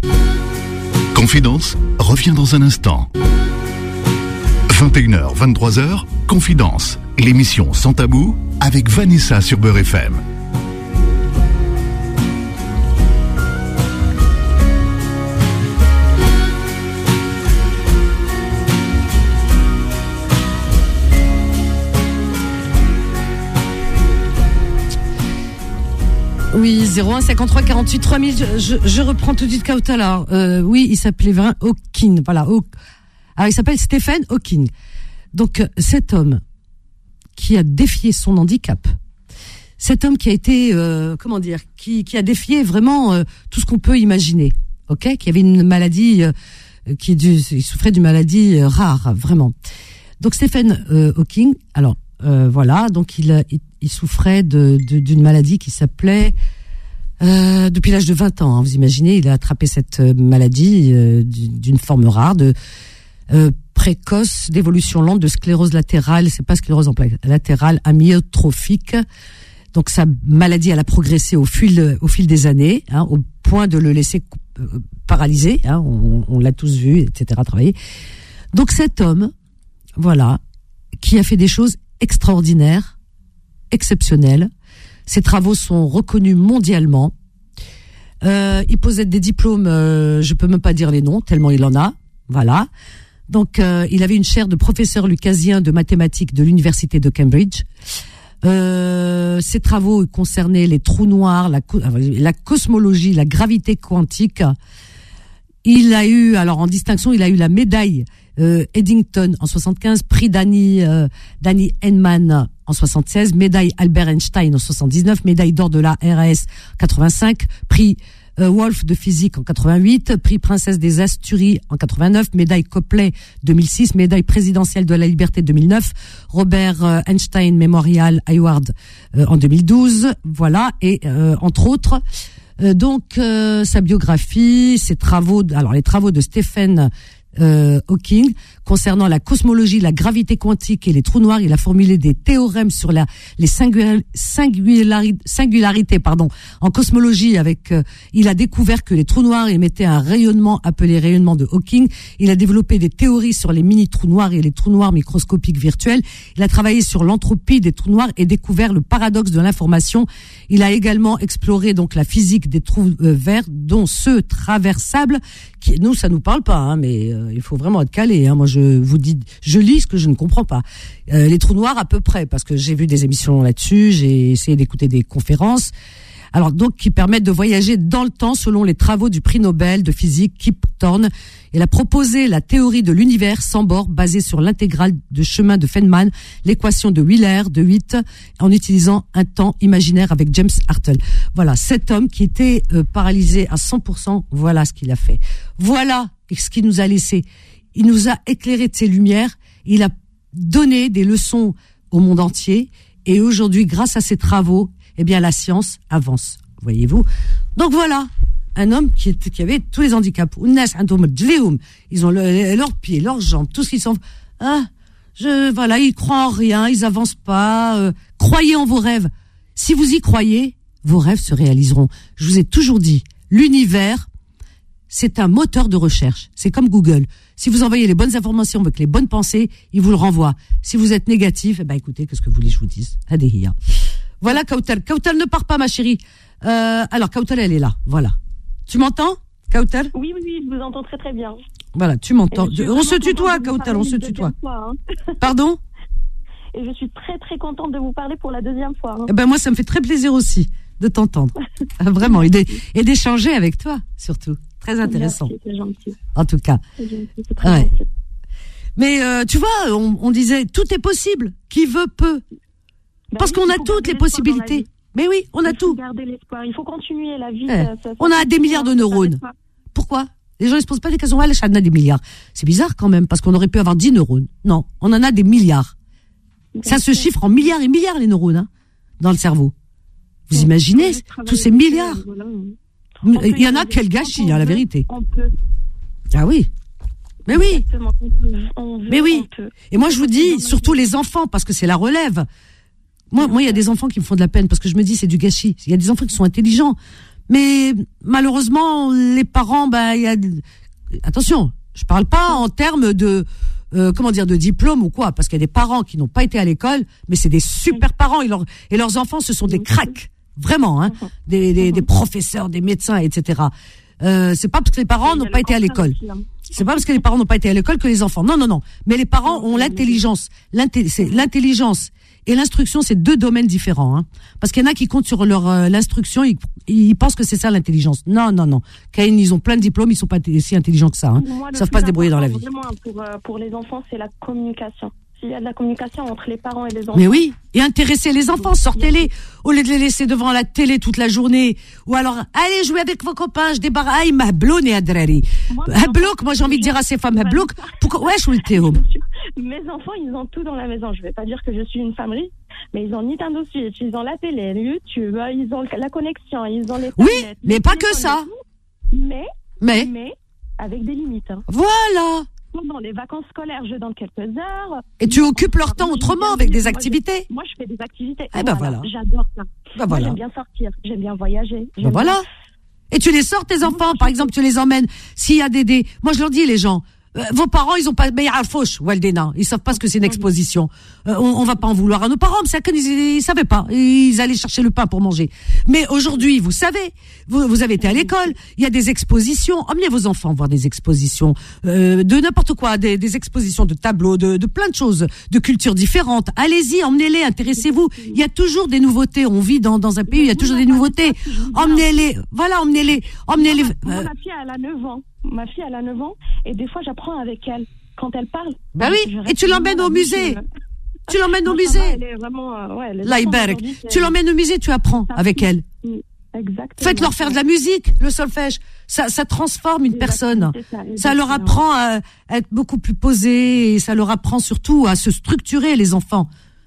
Confidence revient dans un instant. vingt et une heures, vingt-trois heures, Confidence, l'émission Sans Tabou avec Vanessa sur Beurre F M. Oui, zéro un cinquante-trois quarante-huit trois mille. Je, je, je reprends tout de suite Kautala. Euh, oui, il s'appelait vraiment Hawking. Voilà, Hawking. Alors, il s'appelle Stephen Hawking. Donc, cet homme qui a défié son handicap, cet homme qui a été, euh, comment dire, qui, qui a défié vraiment euh, tout ce qu'on peut imaginer, ok, qui avait une maladie, euh, qui du, il souffrait d'une maladie euh, rare, vraiment. Donc, Stephen euh, Hawking, alors euh, voilà, donc il, il, il souffrait de, de, d'une maladie qui s'appelait euh, depuis l'âge de vingt ans. Hein, vous imaginez, il a attrapé cette maladie euh, d'une forme rare de Euh, précoce d'évolution lente de sclérose latérale, c'est pas sclérose en plaques latérale amyotrophique. Donc sa maladie, elle a progressé au fil au fil des années, hein, au point de le laisser euh, paralysé. Hein, on, on l'a tous vu, et cetera. Travailler. Donc cet homme, voilà, qui a fait des choses extraordinaires, exceptionnelles. Ses travaux sont reconnus mondialement. Euh, il possède des diplômes, euh, je peux même pas dire les noms tellement il en a. Voilà. Donc, euh, il avait une chaire de professeur lucasien de mathématiques de l'université de Cambridge. Euh, ses travaux concernaient les trous noirs, la, la cosmologie, la gravité quantique. Il a eu, alors en distinction, il a eu la médaille euh, Eddington en soixante-quinze, prix Danny euh, Danny Henman en soixante-seize, médaille Albert Einstein en soixante-dix-neuf, médaille d'or de la R A S quatre-vingt-cinq, prix Euh, Wolf de physique en quatre-vingt-huit, prix Princesse des Asturies en quatre-vingt-neuf, médaille Copley deux mille six, médaille présidentielle de la liberté deux mille neuf, Robert euh, Einstein Memorial Award euh, en deux mille douze, voilà, et euh, entre autres Euh, donc euh, sa biographie, ses travaux, alors les travaux de Stephen euh, Hawking concernant la cosmologie, la gravité quantique et les trous noirs. Il a formulé des théorèmes sur la les singulari- singulari- singularités pardon en cosmologie. Avec euh, il a découvert que les trous noirs émettaient un rayonnement appelé rayonnement de Hawking. Il a développé des théories sur les mini trous noirs et les trous noirs microscopiques virtuels. Il a travaillé sur l'entropie des trous noirs et découvert le paradoxe de l'information. Il a également exploré donc la physique des trous euh, verts, dont ceux traversables. Qui, nous, ça nous parle pas, hein, mais euh, il faut vraiment être calé. Hein. Moi, je vous dis, je lis ce que je ne comprends pas. Euh, les trous noirs, à peu près, parce que j'ai vu des émissions là-dessus, j'ai essayé d'écouter des conférences. Alors donc, qui permettent de voyager dans le temps selon les travaux du prix Nobel de physique Kip Thorne. Il a proposé la théorie de l'univers sans bord basée sur l'intégrale de chemin de Feynman, l'équation de Wheeler de huit, en utilisant un temps imaginaire avec James Hartle. Voilà, cet homme qui était euh, paralysé à cent pour cent, voilà ce qu'il a fait. Voilà ce qu'il nous a laissé. Il nous a éclairé de ses lumières, il a donné des leçons au monde entier, et aujourd'hui, grâce à ses travaux, eh bien, la science avance, voyez-vous. Donc voilà, un homme qui, est, qui avait tous les handicaps. Ils ont le, leurs pieds, leurs jambes, tout ce qu'ils sont. Ah, je, voilà, ils croient en rien, ils avancent pas. Euh, croyez en vos rêves. Si vous y croyez, vos rêves se réaliseront. Je vous ai toujours dit, l'univers, c'est un moteur de recherche. C'est comme Google. Si vous envoyez les bonnes informations avec les bonnes pensées, il vous le renvoie. Si vous êtes négatif, eh ben écoutez, qu'est-ce que vous voulez que je vous dise? Adéhia. Voilà Kautal. Kautal ne part pas, ma chérie. Euh, alors Kautal, elle est là. Voilà. Tu m'entends, Kautal? Oui, oui, oui, je vous entends très très bien. Voilà, tu m'entends. On se tutoie, Kautal, on se tutoie. Fois, hein. Pardon? Et je suis très très contente de vous parler pour la deuxième fois. Hein. Eh ben moi, ça me fait très plaisir aussi de t'entendre. Vraiment, et, de, et d'échanger avec toi, surtout. Très intéressant. Merci, c'est gentil. En tout cas. C'est gentil, c'est très ouais. gentil. Mais euh, tu vois, on, on disait, tout est possible. Qui veut peut. Bah Parce oui, qu'on a toutes les possibilités. Mais oui, on a il tout. faut garder l'espoir. Il faut continuer la vie. Eh, Ça, ça, on a des milliards de neurones. Pourquoi? Les gens ne se posent pas des questions. Ouais, on a des milliards. C'est bizarre quand même, parce qu'on aurait pu avoir dix neurones. Non, on en a des milliards. Ça se chiffre en milliards et milliards, les neurones, hein, dans le cerveau. Vous ouais, imaginez tous ces milliards? Voilà. Il y en a quel gâchis, hein, la vérité. On peut. Ah oui. Mais oui. Exactement. On peut, on veut, mais oui. On peut. Et moi, je vous dis, surtout les enfants, parce que c'est la relève. Moi, moi, il y a des enfants qui me font de la peine, parce que je me dis, c'est du gâchis. Il y a des enfants qui sont intelligents. Mais, malheureusement, les parents, bah, il y a, attention, je parle pas en termes de, euh, comment dire, de diplôme ou quoi, parce qu'il y a des parents qui n'ont pas été à l'école, mais c'est des super parents, et, leur, et leurs enfants, ce sont des cracks. Vraiment, hein. Des, des, des professeurs, des médecins, et cetera. Euh, c'est pas parce que les parents n'ont pas été à l'école. C'est pas parce que les parents n'ont pas été à l'école que les enfants. Non, non, non. Mais les parents ont l'intelligence. L'inté- c'est l'intelligence et l'instruction, c'est deux domaines différents. Hein. Parce qu'il y en a qui comptent sur leur euh, l'instruction, ils, ils pensent que c'est ça l'intelligence. Non, non, non. Quand ils ont plein de diplômes, ils sont pas si intelligents que ça. Hein. Moi, ils savent pas se débrouiller dans la vie. Vraiment, pour, euh, pour les enfants, c'est la communication. S'il y a de la communication entre les parents et les enfants. Mais oui, et intéresser les enfants, sortez-les, au lieu de les laisser devant la télé toute la journée, ou alors, allez jouer avec vos copains, je débarque, aïe, mahbloun et adrari. Hablouk, moi j'ai envie de dire à ces femmes, hablouk, pourquoi, ouais, je suis le Mes enfants, ils ont tout dans la maison. Je vais pas dire que je suis une femme riche, mais ils ont Nintendo Switch, ils ont la télé, YouTube, ils ont la connexion, ils ont les oui, mais pas que ça. Mais, mais, mais, avec des limites. Hein. Voilà. Pendant les vacances scolaires, je donne quelques heures. Et tu occupes leur temps autrement avec des activités. Moi, je fais des activités. Eh ben voilà. J'adore ça. Ben moi, voilà. J'aime bien sortir, j'aime bien voyager. Ben voilà. Et tu les sors tes enfants, par exemple, tu les emmènes. S'il y a des, des, moi je leur dis les gens, euh, vos parents ils ont pas, mais fauche, Waldena, ils savent pas ce que c'est une exposition. Euh, on, on va pas en vouloir à nos parents, mais c'est qu'ils ils, ils savaient pas, ils allaient chercher le pain pour manger. Mais aujourd'hui, vous savez, vous, vous avez été à l'école, il y a des expositions. Emmenez vos enfants voir des expositions euh, de n'importe quoi, des, des expositions de tableaux, de, de plein de choses, de cultures différentes. Allez-y, emmenez-les, intéressez-vous. Il y a toujours des nouveautés. On vit dans dans un pays, il y a toujours des nouveautés. Emmenez-les, voilà, emmenez-les, emmenez-les. Moi, ma fille, elle a neuf ans. Ma fille, elle a neuf ans, et des fois, j'apprends avec elle quand elle parle. Bah oui, et tu l'emmènes au musée. Tu l'emmènes au musée. Elle est vraiment, euh, ouais, Laïberg. Tu l'emmènes au musée, tu apprends avec elle. Exactement. Faites-leur faire de la musique, le solfège. Ça, ça transforme une personne. Ça, ça leur apprend à être beaucoup plus posé, et ça leur apprend surtout à se structurer, les enfants.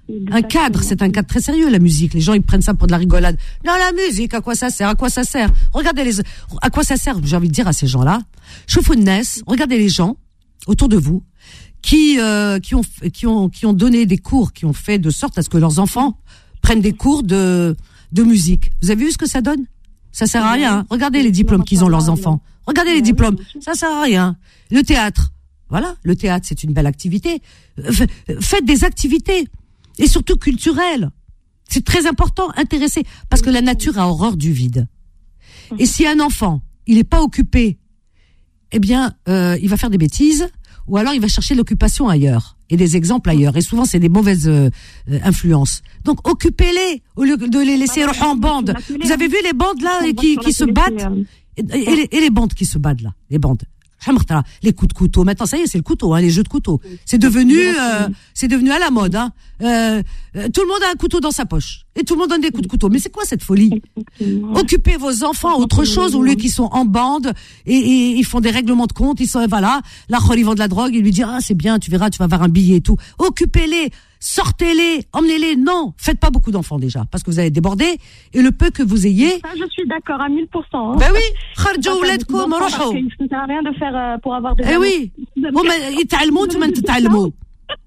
Un cadre, c'est un cadre très sérieux, la musique. Les gens, ils prennent ça pour de la rigolade. Non, la musique, à quoi ça sert? À quoi ça sert? Regardez les, à quoi ça sert? J'ai envie de dire à ces gens-là. Chaufounès, regardez les gens autour de vous qui, euh, qui ont, qui ont, qui ont donné des cours, qui ont fait de sorte à ce que leurs enfants prennent des cours de, de musique. Vous avez vu ce que ça donne? Ça sert à rien. Hein. Regardez les diplômes qu'ils ont, leurs enfants. Regardez les diplômes. Ça sert à rien. Le théâtre. Voilà. Le théâtre, c'est une belle activité. Faites des activités. Et surtout culturelles. C'est très important, intéressé. Parce que la nature a horreur du vide. Et si un enfant, il est pas occupé, eh bien, euh, il va faire des bêtises, ou alors il va chercher l'occupation ailleurs. Et des exemples ailleurs. Et souvent, c'est des mauvaises euh, influences. Donc, occupez-les, au lieu de les laisser en bande. Vous avez vu les bandes, là, qui, qui se battent? Et, et, les, et les bandes qui se battent, là. Les bandes. Les coups de couteau. Maintenant, ça y est, c'est le couteau, hein, les jeux de couteau. C'est devenu, euh, c'est devenu à la mode, hein. Euh, euh, tout le monde a un couteau dans sa poche. Et tout le monde donne des coups de couteau. Mais c'est quoi cette folie? Occupez vos enfants à autre chose, au lieu qu'ils sont en bande, et, et ils font des règlements de compte, ils sont, voilà, là, ils vendent de la drogue, ils lui disent, ah, c'est bien, tu verras, tu vas avoir un billet et tout. Occupez-les. Sortez-les, emmenez-les. Non, faites pas beaucoup d'enfants déjà, parce que vous allez déborder, et le peu que vous ayez. Ça, je suis d'accord à mille pour cent. Hein. Ben oui, kharjou ouladkoum rohou. Ça ne sert à rien de faire euh, pour avoir des. Eh oui. Bon, mais yit'allemou, tu m'en t'allemou.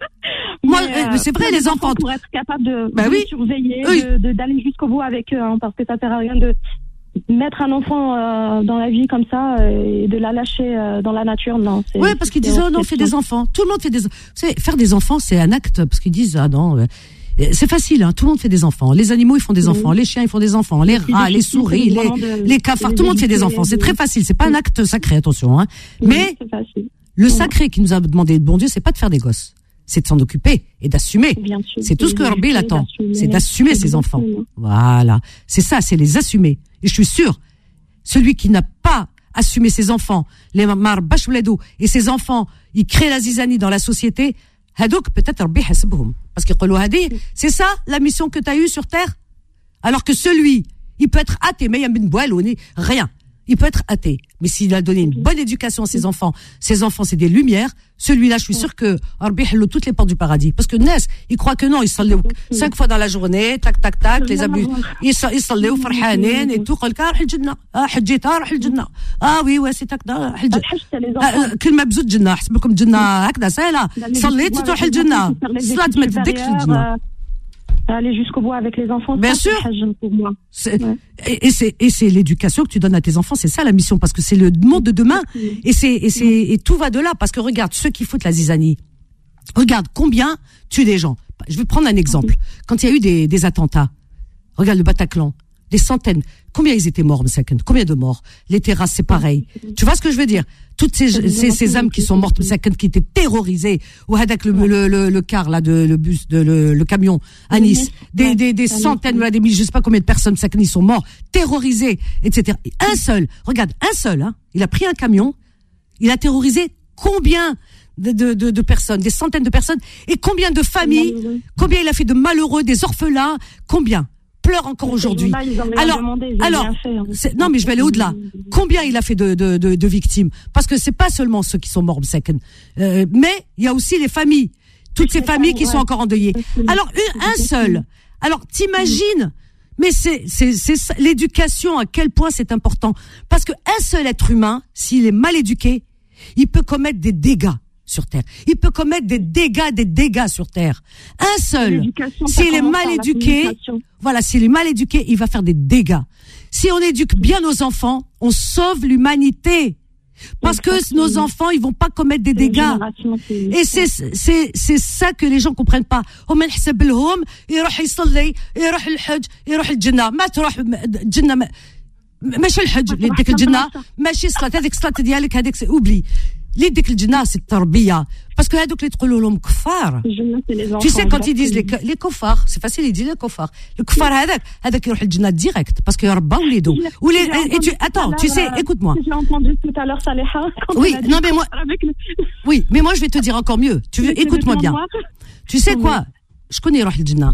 Moi, euh, c'est vrai, les enfants. Pour être capable de, ben de oui. surveiller, oui. de, de, d'aller jusqu'au bout avec eux, hein, parce que ça sert à rien de mettre un enfant euh, dans la vie comme ça euh, et de la lâcher euh, dans la nature, non. Oui, parce qu'ils disent, oh non, on fait des enfants. Tout le monde fait des. Vous savez, faire des enfants, c'est un acte, parce qu'ils disent, ah non. Euh, c'est facile, hein. Tout le monde fait des enfants. Les animaux, ils font des enfants. Oui. Les chiens, ils font des enfants. Les rats, les souris, les, de, les cafards, tout le monde fait des enfants. C'est très facile. C'est pas un acte sacré, attention, hein. Oui, mais le sacré qui nous a demandé le bon Dieu, c'est pas de faire des gosses. C'est de s'en occuper et d'assumer. C'est tout ce que Rabbi l'attend. C'est d'assumer ses enfants. Voilà. C'est ça, c'est les assumer. Et je suis sûre, celui qui n'a pas assumé ses enfants, les marbash wladou, et ses enfants, ils créent la zizanie dans la société, hadouk peut-être Rabbi hasbhum. Parce que c'est ça la mission que tu as eue sur terre? Alors que celui, il peut être athée, mais il y a une boîte, rien. Il peut être athée. Mais s'il a donné une bonne éducation à ses enfants, ses enfants, c'est des lumières, celui-là, je suis sûre que Rabbi hallo toutes les portes du paradis. Parce que Nes, il croit que non, il s'allait cinq fois dans la journée, tac, tac, tac, les abus, il s'allait au farhanen et tout, qalka, rah al-jannah. Ah, hajjita, rah al-jannah. Ah oui, ouais, c'est tac, rah al-jannah. كلمة بزوج جنة حسبكم جنة هكذا سهلة صليت تروح الجنة صلاة ما تديكش الجنة. Aller jusqu'au bout avec les enfants. Bien sûr. Pour moi. C'est, ouais. et, et c'est et c'est l'éducation que tu donnes à tes enfants, c'est ça la mission, parce que c'est le monde de demain. Oui. Et c'est et c'est et tout va de là, parce que regarde ceux qui foutent la zizanie. Regarde combien tuent des gens. Je vais prendre un exemple. Quand il y a eu des des attentats, regarde le Bataclan, des centaines. Combien ils étaient morts, Msaken? Combien de morts? Les terrasses, c'est pareil. Tu vois ce que je veux dire? Toutes ces ces, ces âmes qui sont mortes, Msaken, qui étaient terrorisées, ou avec le, le le le car là, de le bus, de le, le camion à Nice, des des des centaines, des milliers, je sais pas combien de personnes, Msaken, ils sont morts, terrorisés, et cetera. Un seul, regarde, un seul, hein, il a pris un camion, il a terrorisé combien de de de, de personnes, des centaines de personnes, et combien de familles, combien il a fait de malheureux, des orphelins, combien? Pleure encore aujourd'hui. Alors, demandé, alors, fait, hein. non, mais je vais aller au-delà. Combien il a fait de, de, de, de victimes? Parce que c'est pas seulement ceux qui sont morts, euh, mais il y a aussi les familles, toutes ces familles qui ouais. sont encore endeuillées. Alors, une, un seul. Alors, t'imagines? Mais c'est, c'est, c'est l'éducation, à quel point c'est important. Parce que un seul être humain, s'il est mal éduqué, il peut commettre des dégâts sur terre. Il peut commettre des dégâts, des dégâts sur terre. Un seul. S'il est mal éduqué, voilà, s'il est mal éduqué, il va faire des dégâts. Si on éduque bien nos enfants, on sauve l'humanité. Parce que nos enfants, ils vont pas commettre des dégâts. Et c'est, c'est, c'est ça que les gens comprennent pas. هم نحسب لهم يروح يصلي يروح الحج يروح الجنة ما تروح الجنة ماشي الحج اللي ديك الجنة ماشي صلاة هذيك الصلاة ديالك هذيك اوبلي اللي ديك الجنة c'est التربية parce que هذوك اللي تقولوا لهم كفار tu sais quand ils disent les les kuffars c'est facile ils disent les kuffars le kuffar هذاك هذاك يروح الجنة direct parce que يربى وليدو ou les et tu attends tu sais écoute-moi j'ai entendu tout à l'heure Saleha oui non mais moi oui mais moi je vais te dire encore mieux tu veux écoute-moi bien tu sais quoi je connais يروح الجنة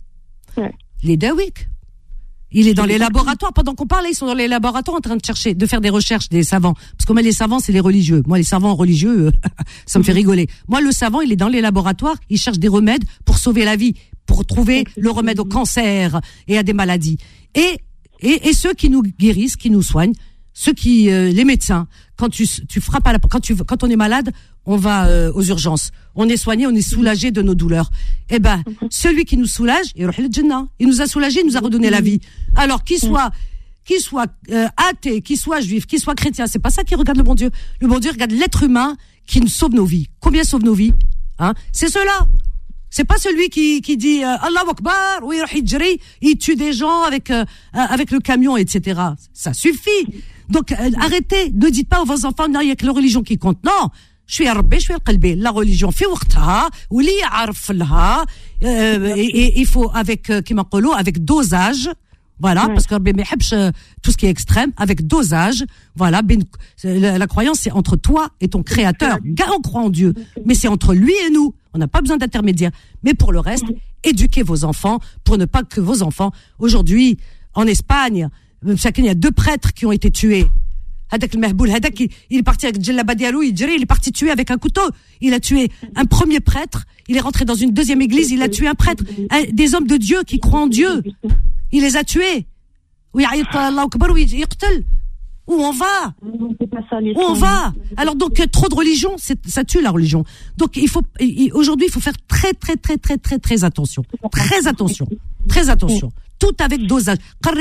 les dawik. Il est dans les laboratoires. Pendant qu'on parle, ils sont dans les laboratoires en train de chercher, de faire des recherches, des savants. Parce que moi, les savants, c'est les religieux. Moi, les savants religieux, euh, ça me fait rigoler. Moi, le savant, il est dans les laboratoires, il cherche des remèdes pour sauver la vie. pour trouver le remède au cancer et à des maladies. Et, et, et ceux qui nous guérissent, qui nous soignent, ceux qui, euh, les médecins, quand tu, tu frappes à la, quand tu, quand on est malade, on va euh, aux urgences. On est soigné, on est soulagé de nos douleurs. Eh ben, celui qui nous soulage, il nous a soulagé, il nous a redonné la vie. Alors, qu'il soit, qu'il soit euh, athée, qu'il soit juif, qu'il soit chrétien, c'est pas ça qui regarde le bon Dieu. Le bon Dieu regarde l'être humain qui nous sauve nos vies. Combien sauve nos vies? Hein? C'est ceux-là. C'est pas celui qui qui dit euh, Allahu Akbar, oui, il tue des gens avec euh, avec le camion, et cetera. Ça suffit. Donc euh, arrêtez, ne dites pas à vos enfants non, il y a que la religion qui compte. Non, je suis Rabbi, je suis qalbi. La religion fi waqtaha ou li ya'rif laha et il faut avec euh, kima qulu avec dosage. Voilà, oui. Parce que Rabbi m'ahabch tout ce qui est extrême avec dosage. Voilà, ben, la, la croyance c'est entre toi et ton créateur. Gars, on croit en Dieu, mais c'est entre lui et nous. On n'a pas besoin d'intermédiaire. Mais pour le reste, éduquez vos enfants pour ne pas que vos enfants. Aujourd'hui, en Espagne, il y a deux prêtres qui ont été tués. Hadak le Mahboul, Hadak, il est parti avec Djellaba Diallo, il dirait, il est parti tuer avec un couteau. Il a tué un premier prêtre. Il est rentré dans une deuxième église. Il a tué un prêtre. Un, des hommes de Dieu qui croient en Dieu. Il les a tués. Oui, Allahu Akbar, oui, yaqtal. Où on va? Où on va? Alors donc trop de religion, c'est, ça tue la religion. Donc il faut il, aujourd'hui il faut faire très très très très très très attention, très attention, très attention. Tout avec dosage.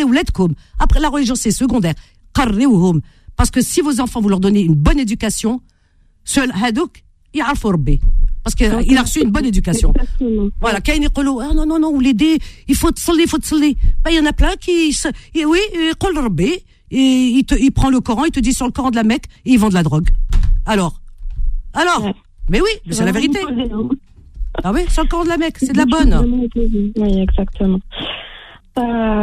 Après la religion c'est secondaire. Parce que si vos enfants vous leur donnez une bonne éducation, seul hadouk ya'rfu rabbi. Parce qu'il a reçu une bonne éducation. Voilà. Quand il dit, ah non, non, non, ou l'aider, il faut te saler, il faut te saler. Ben, il y en a plein qui, et oui, qul rabbi, et il te, il prend le Coran, il te dit sur le Coran de la Mecque, et ils vendent de la drogue. Alors? Alors? Ouais. Mais oui, mais c'est la vérité. Ah oui, sur le Coran de la Mecque, c'est de la bonne. Oui, exactement. Euh,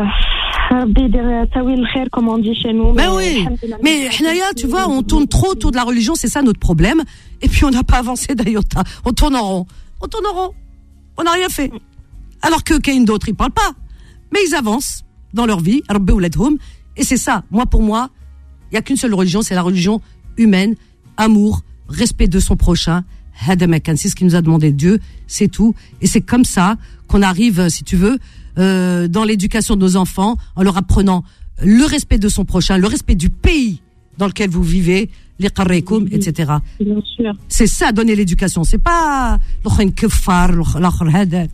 comme on dit chez nous. Mais, mais oui, mais Hnaya, tu vois, on tourne trop autour de la religion, c'est ça notre problème. Et puis on n'a pas avancé d'Ayota. On tourne en rond. On tourne en rond. On n'a rien fait. Alors que Kain d'autres, ils parlent pas. Mais ils avancent dans leur vie. Et c'est ça. Moi, pour moi, il n'y a qu'une seule religion, c'est la religion humaine. Amour, respect de son prochain. C'est ce qui nous a demandé Dieu. C'est tout. Et c'est comme ça qu'on arrive, si tu veux, Euh, dans l'éducation de nos enfants, en leur apprenant le respect de son prochain, le respect du pays dans lequel vous vivez, les qarreikoum, et cetera. Bien sûr. C'est ça, donner l'éducation. C'est pas l'autre keffar, l'autre hadak.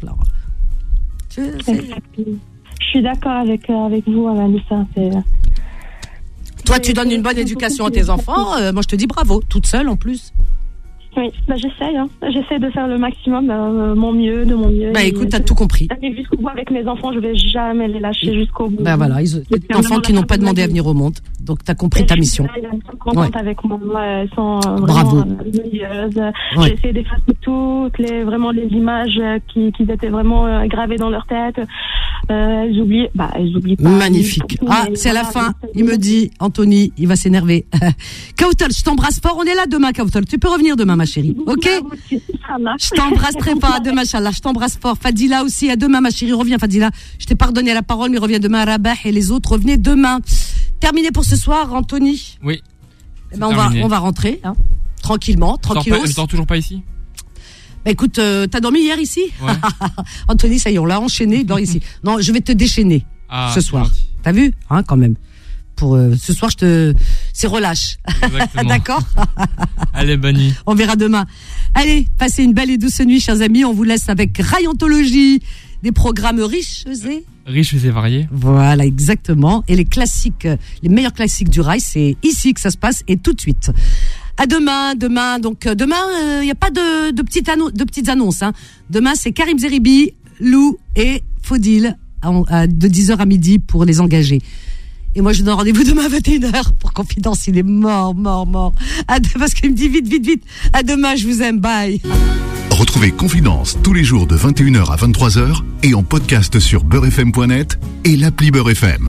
Je suis d'accord avec avec vous, Vanessa. Toi, tu donnes une bonne éducation à tes enfants. Euh, moi, je te dis bravo, toute seule en plus. Oui, bah j'essaye, hein. J'essaie de faire le maximum, euh, mon mieux, de mon mieux. Bah écoute, t'as tout compris. Jusqu'au bout avec mes enfants, je vais jamais les lâcher jusqu'au bout. Bah voilà, ils ont des enfants qui n'ont pas demandé à venir au monde, donc t'as compris ta mission. Elles sont contentes ouais. avec moi, elles sont vraiment merveilleuses. Ouais. J'essaie d'effacer toutes les, vraiment les images qui, qui étaient vraiment gravées dans leur tête. Euh, elles oublient, bah elles oublient pas. Magnifique. Ah, c'est à la fin. Il me dit, Anthony, il va s'énerver. Kautal, je t'embrasse fort. On est là demain, Kautal. Tu peux revenir demain, ma chérie. Ok? Je t'embrasse très fort. À demain, Inch'Allah. Je t'embrasse fort. Fadila aussi. À demain, ma chérie. Reviens, Fadila. Je t'ai pardonné la parole, mais reviens demain à Rabah et les autres. Revenez demain. Terminé pour ce soir, Anthony. Oui. Eh ben, on va, on va rentrer, hein. Tranquillement, tranquillement. Je dors toujours pas ici? Bah écoute, euh, t'as dormi hier ici? Ouais. Anthony, ça y est, on l'a enchaîné, il dort ici. Non, je vais te déchaîner ah, ce soir. T'as vu? Hein, quand même. Pour euh, ce soir, je te, c'est relâche. D'accord? Allez, bonne nuit. On verra demain. Allez, passez une belle et douce nuit, chers amis. On vous laisse avec Rayantologie, des programmes riches et riches et variés. Voilà, exactement. Et les classiques, les meilleurs classiques du rail, c'est ici que ça se passe et tout de suite. À demain, demain. Donc demain, il euh, y a pas de, de petites annonces, de petites annonces. Hein. Demain, c'est Karim Zeribi, Lou et Faudil à, à, de dix heures à midi pour les engager. Et moi, je donne rendez-vous demain à vingt et une heures pour Confidence. Il est mort, mort, mort. À de, parce qu'il me dit vite, vite, vite. À demain, je vous aime. Bye. Retrouvez Confidence tous les jours de vingt et une heures à vingt-trois heures et en podcast sur beurre f m point net et l'appli Beurre F M.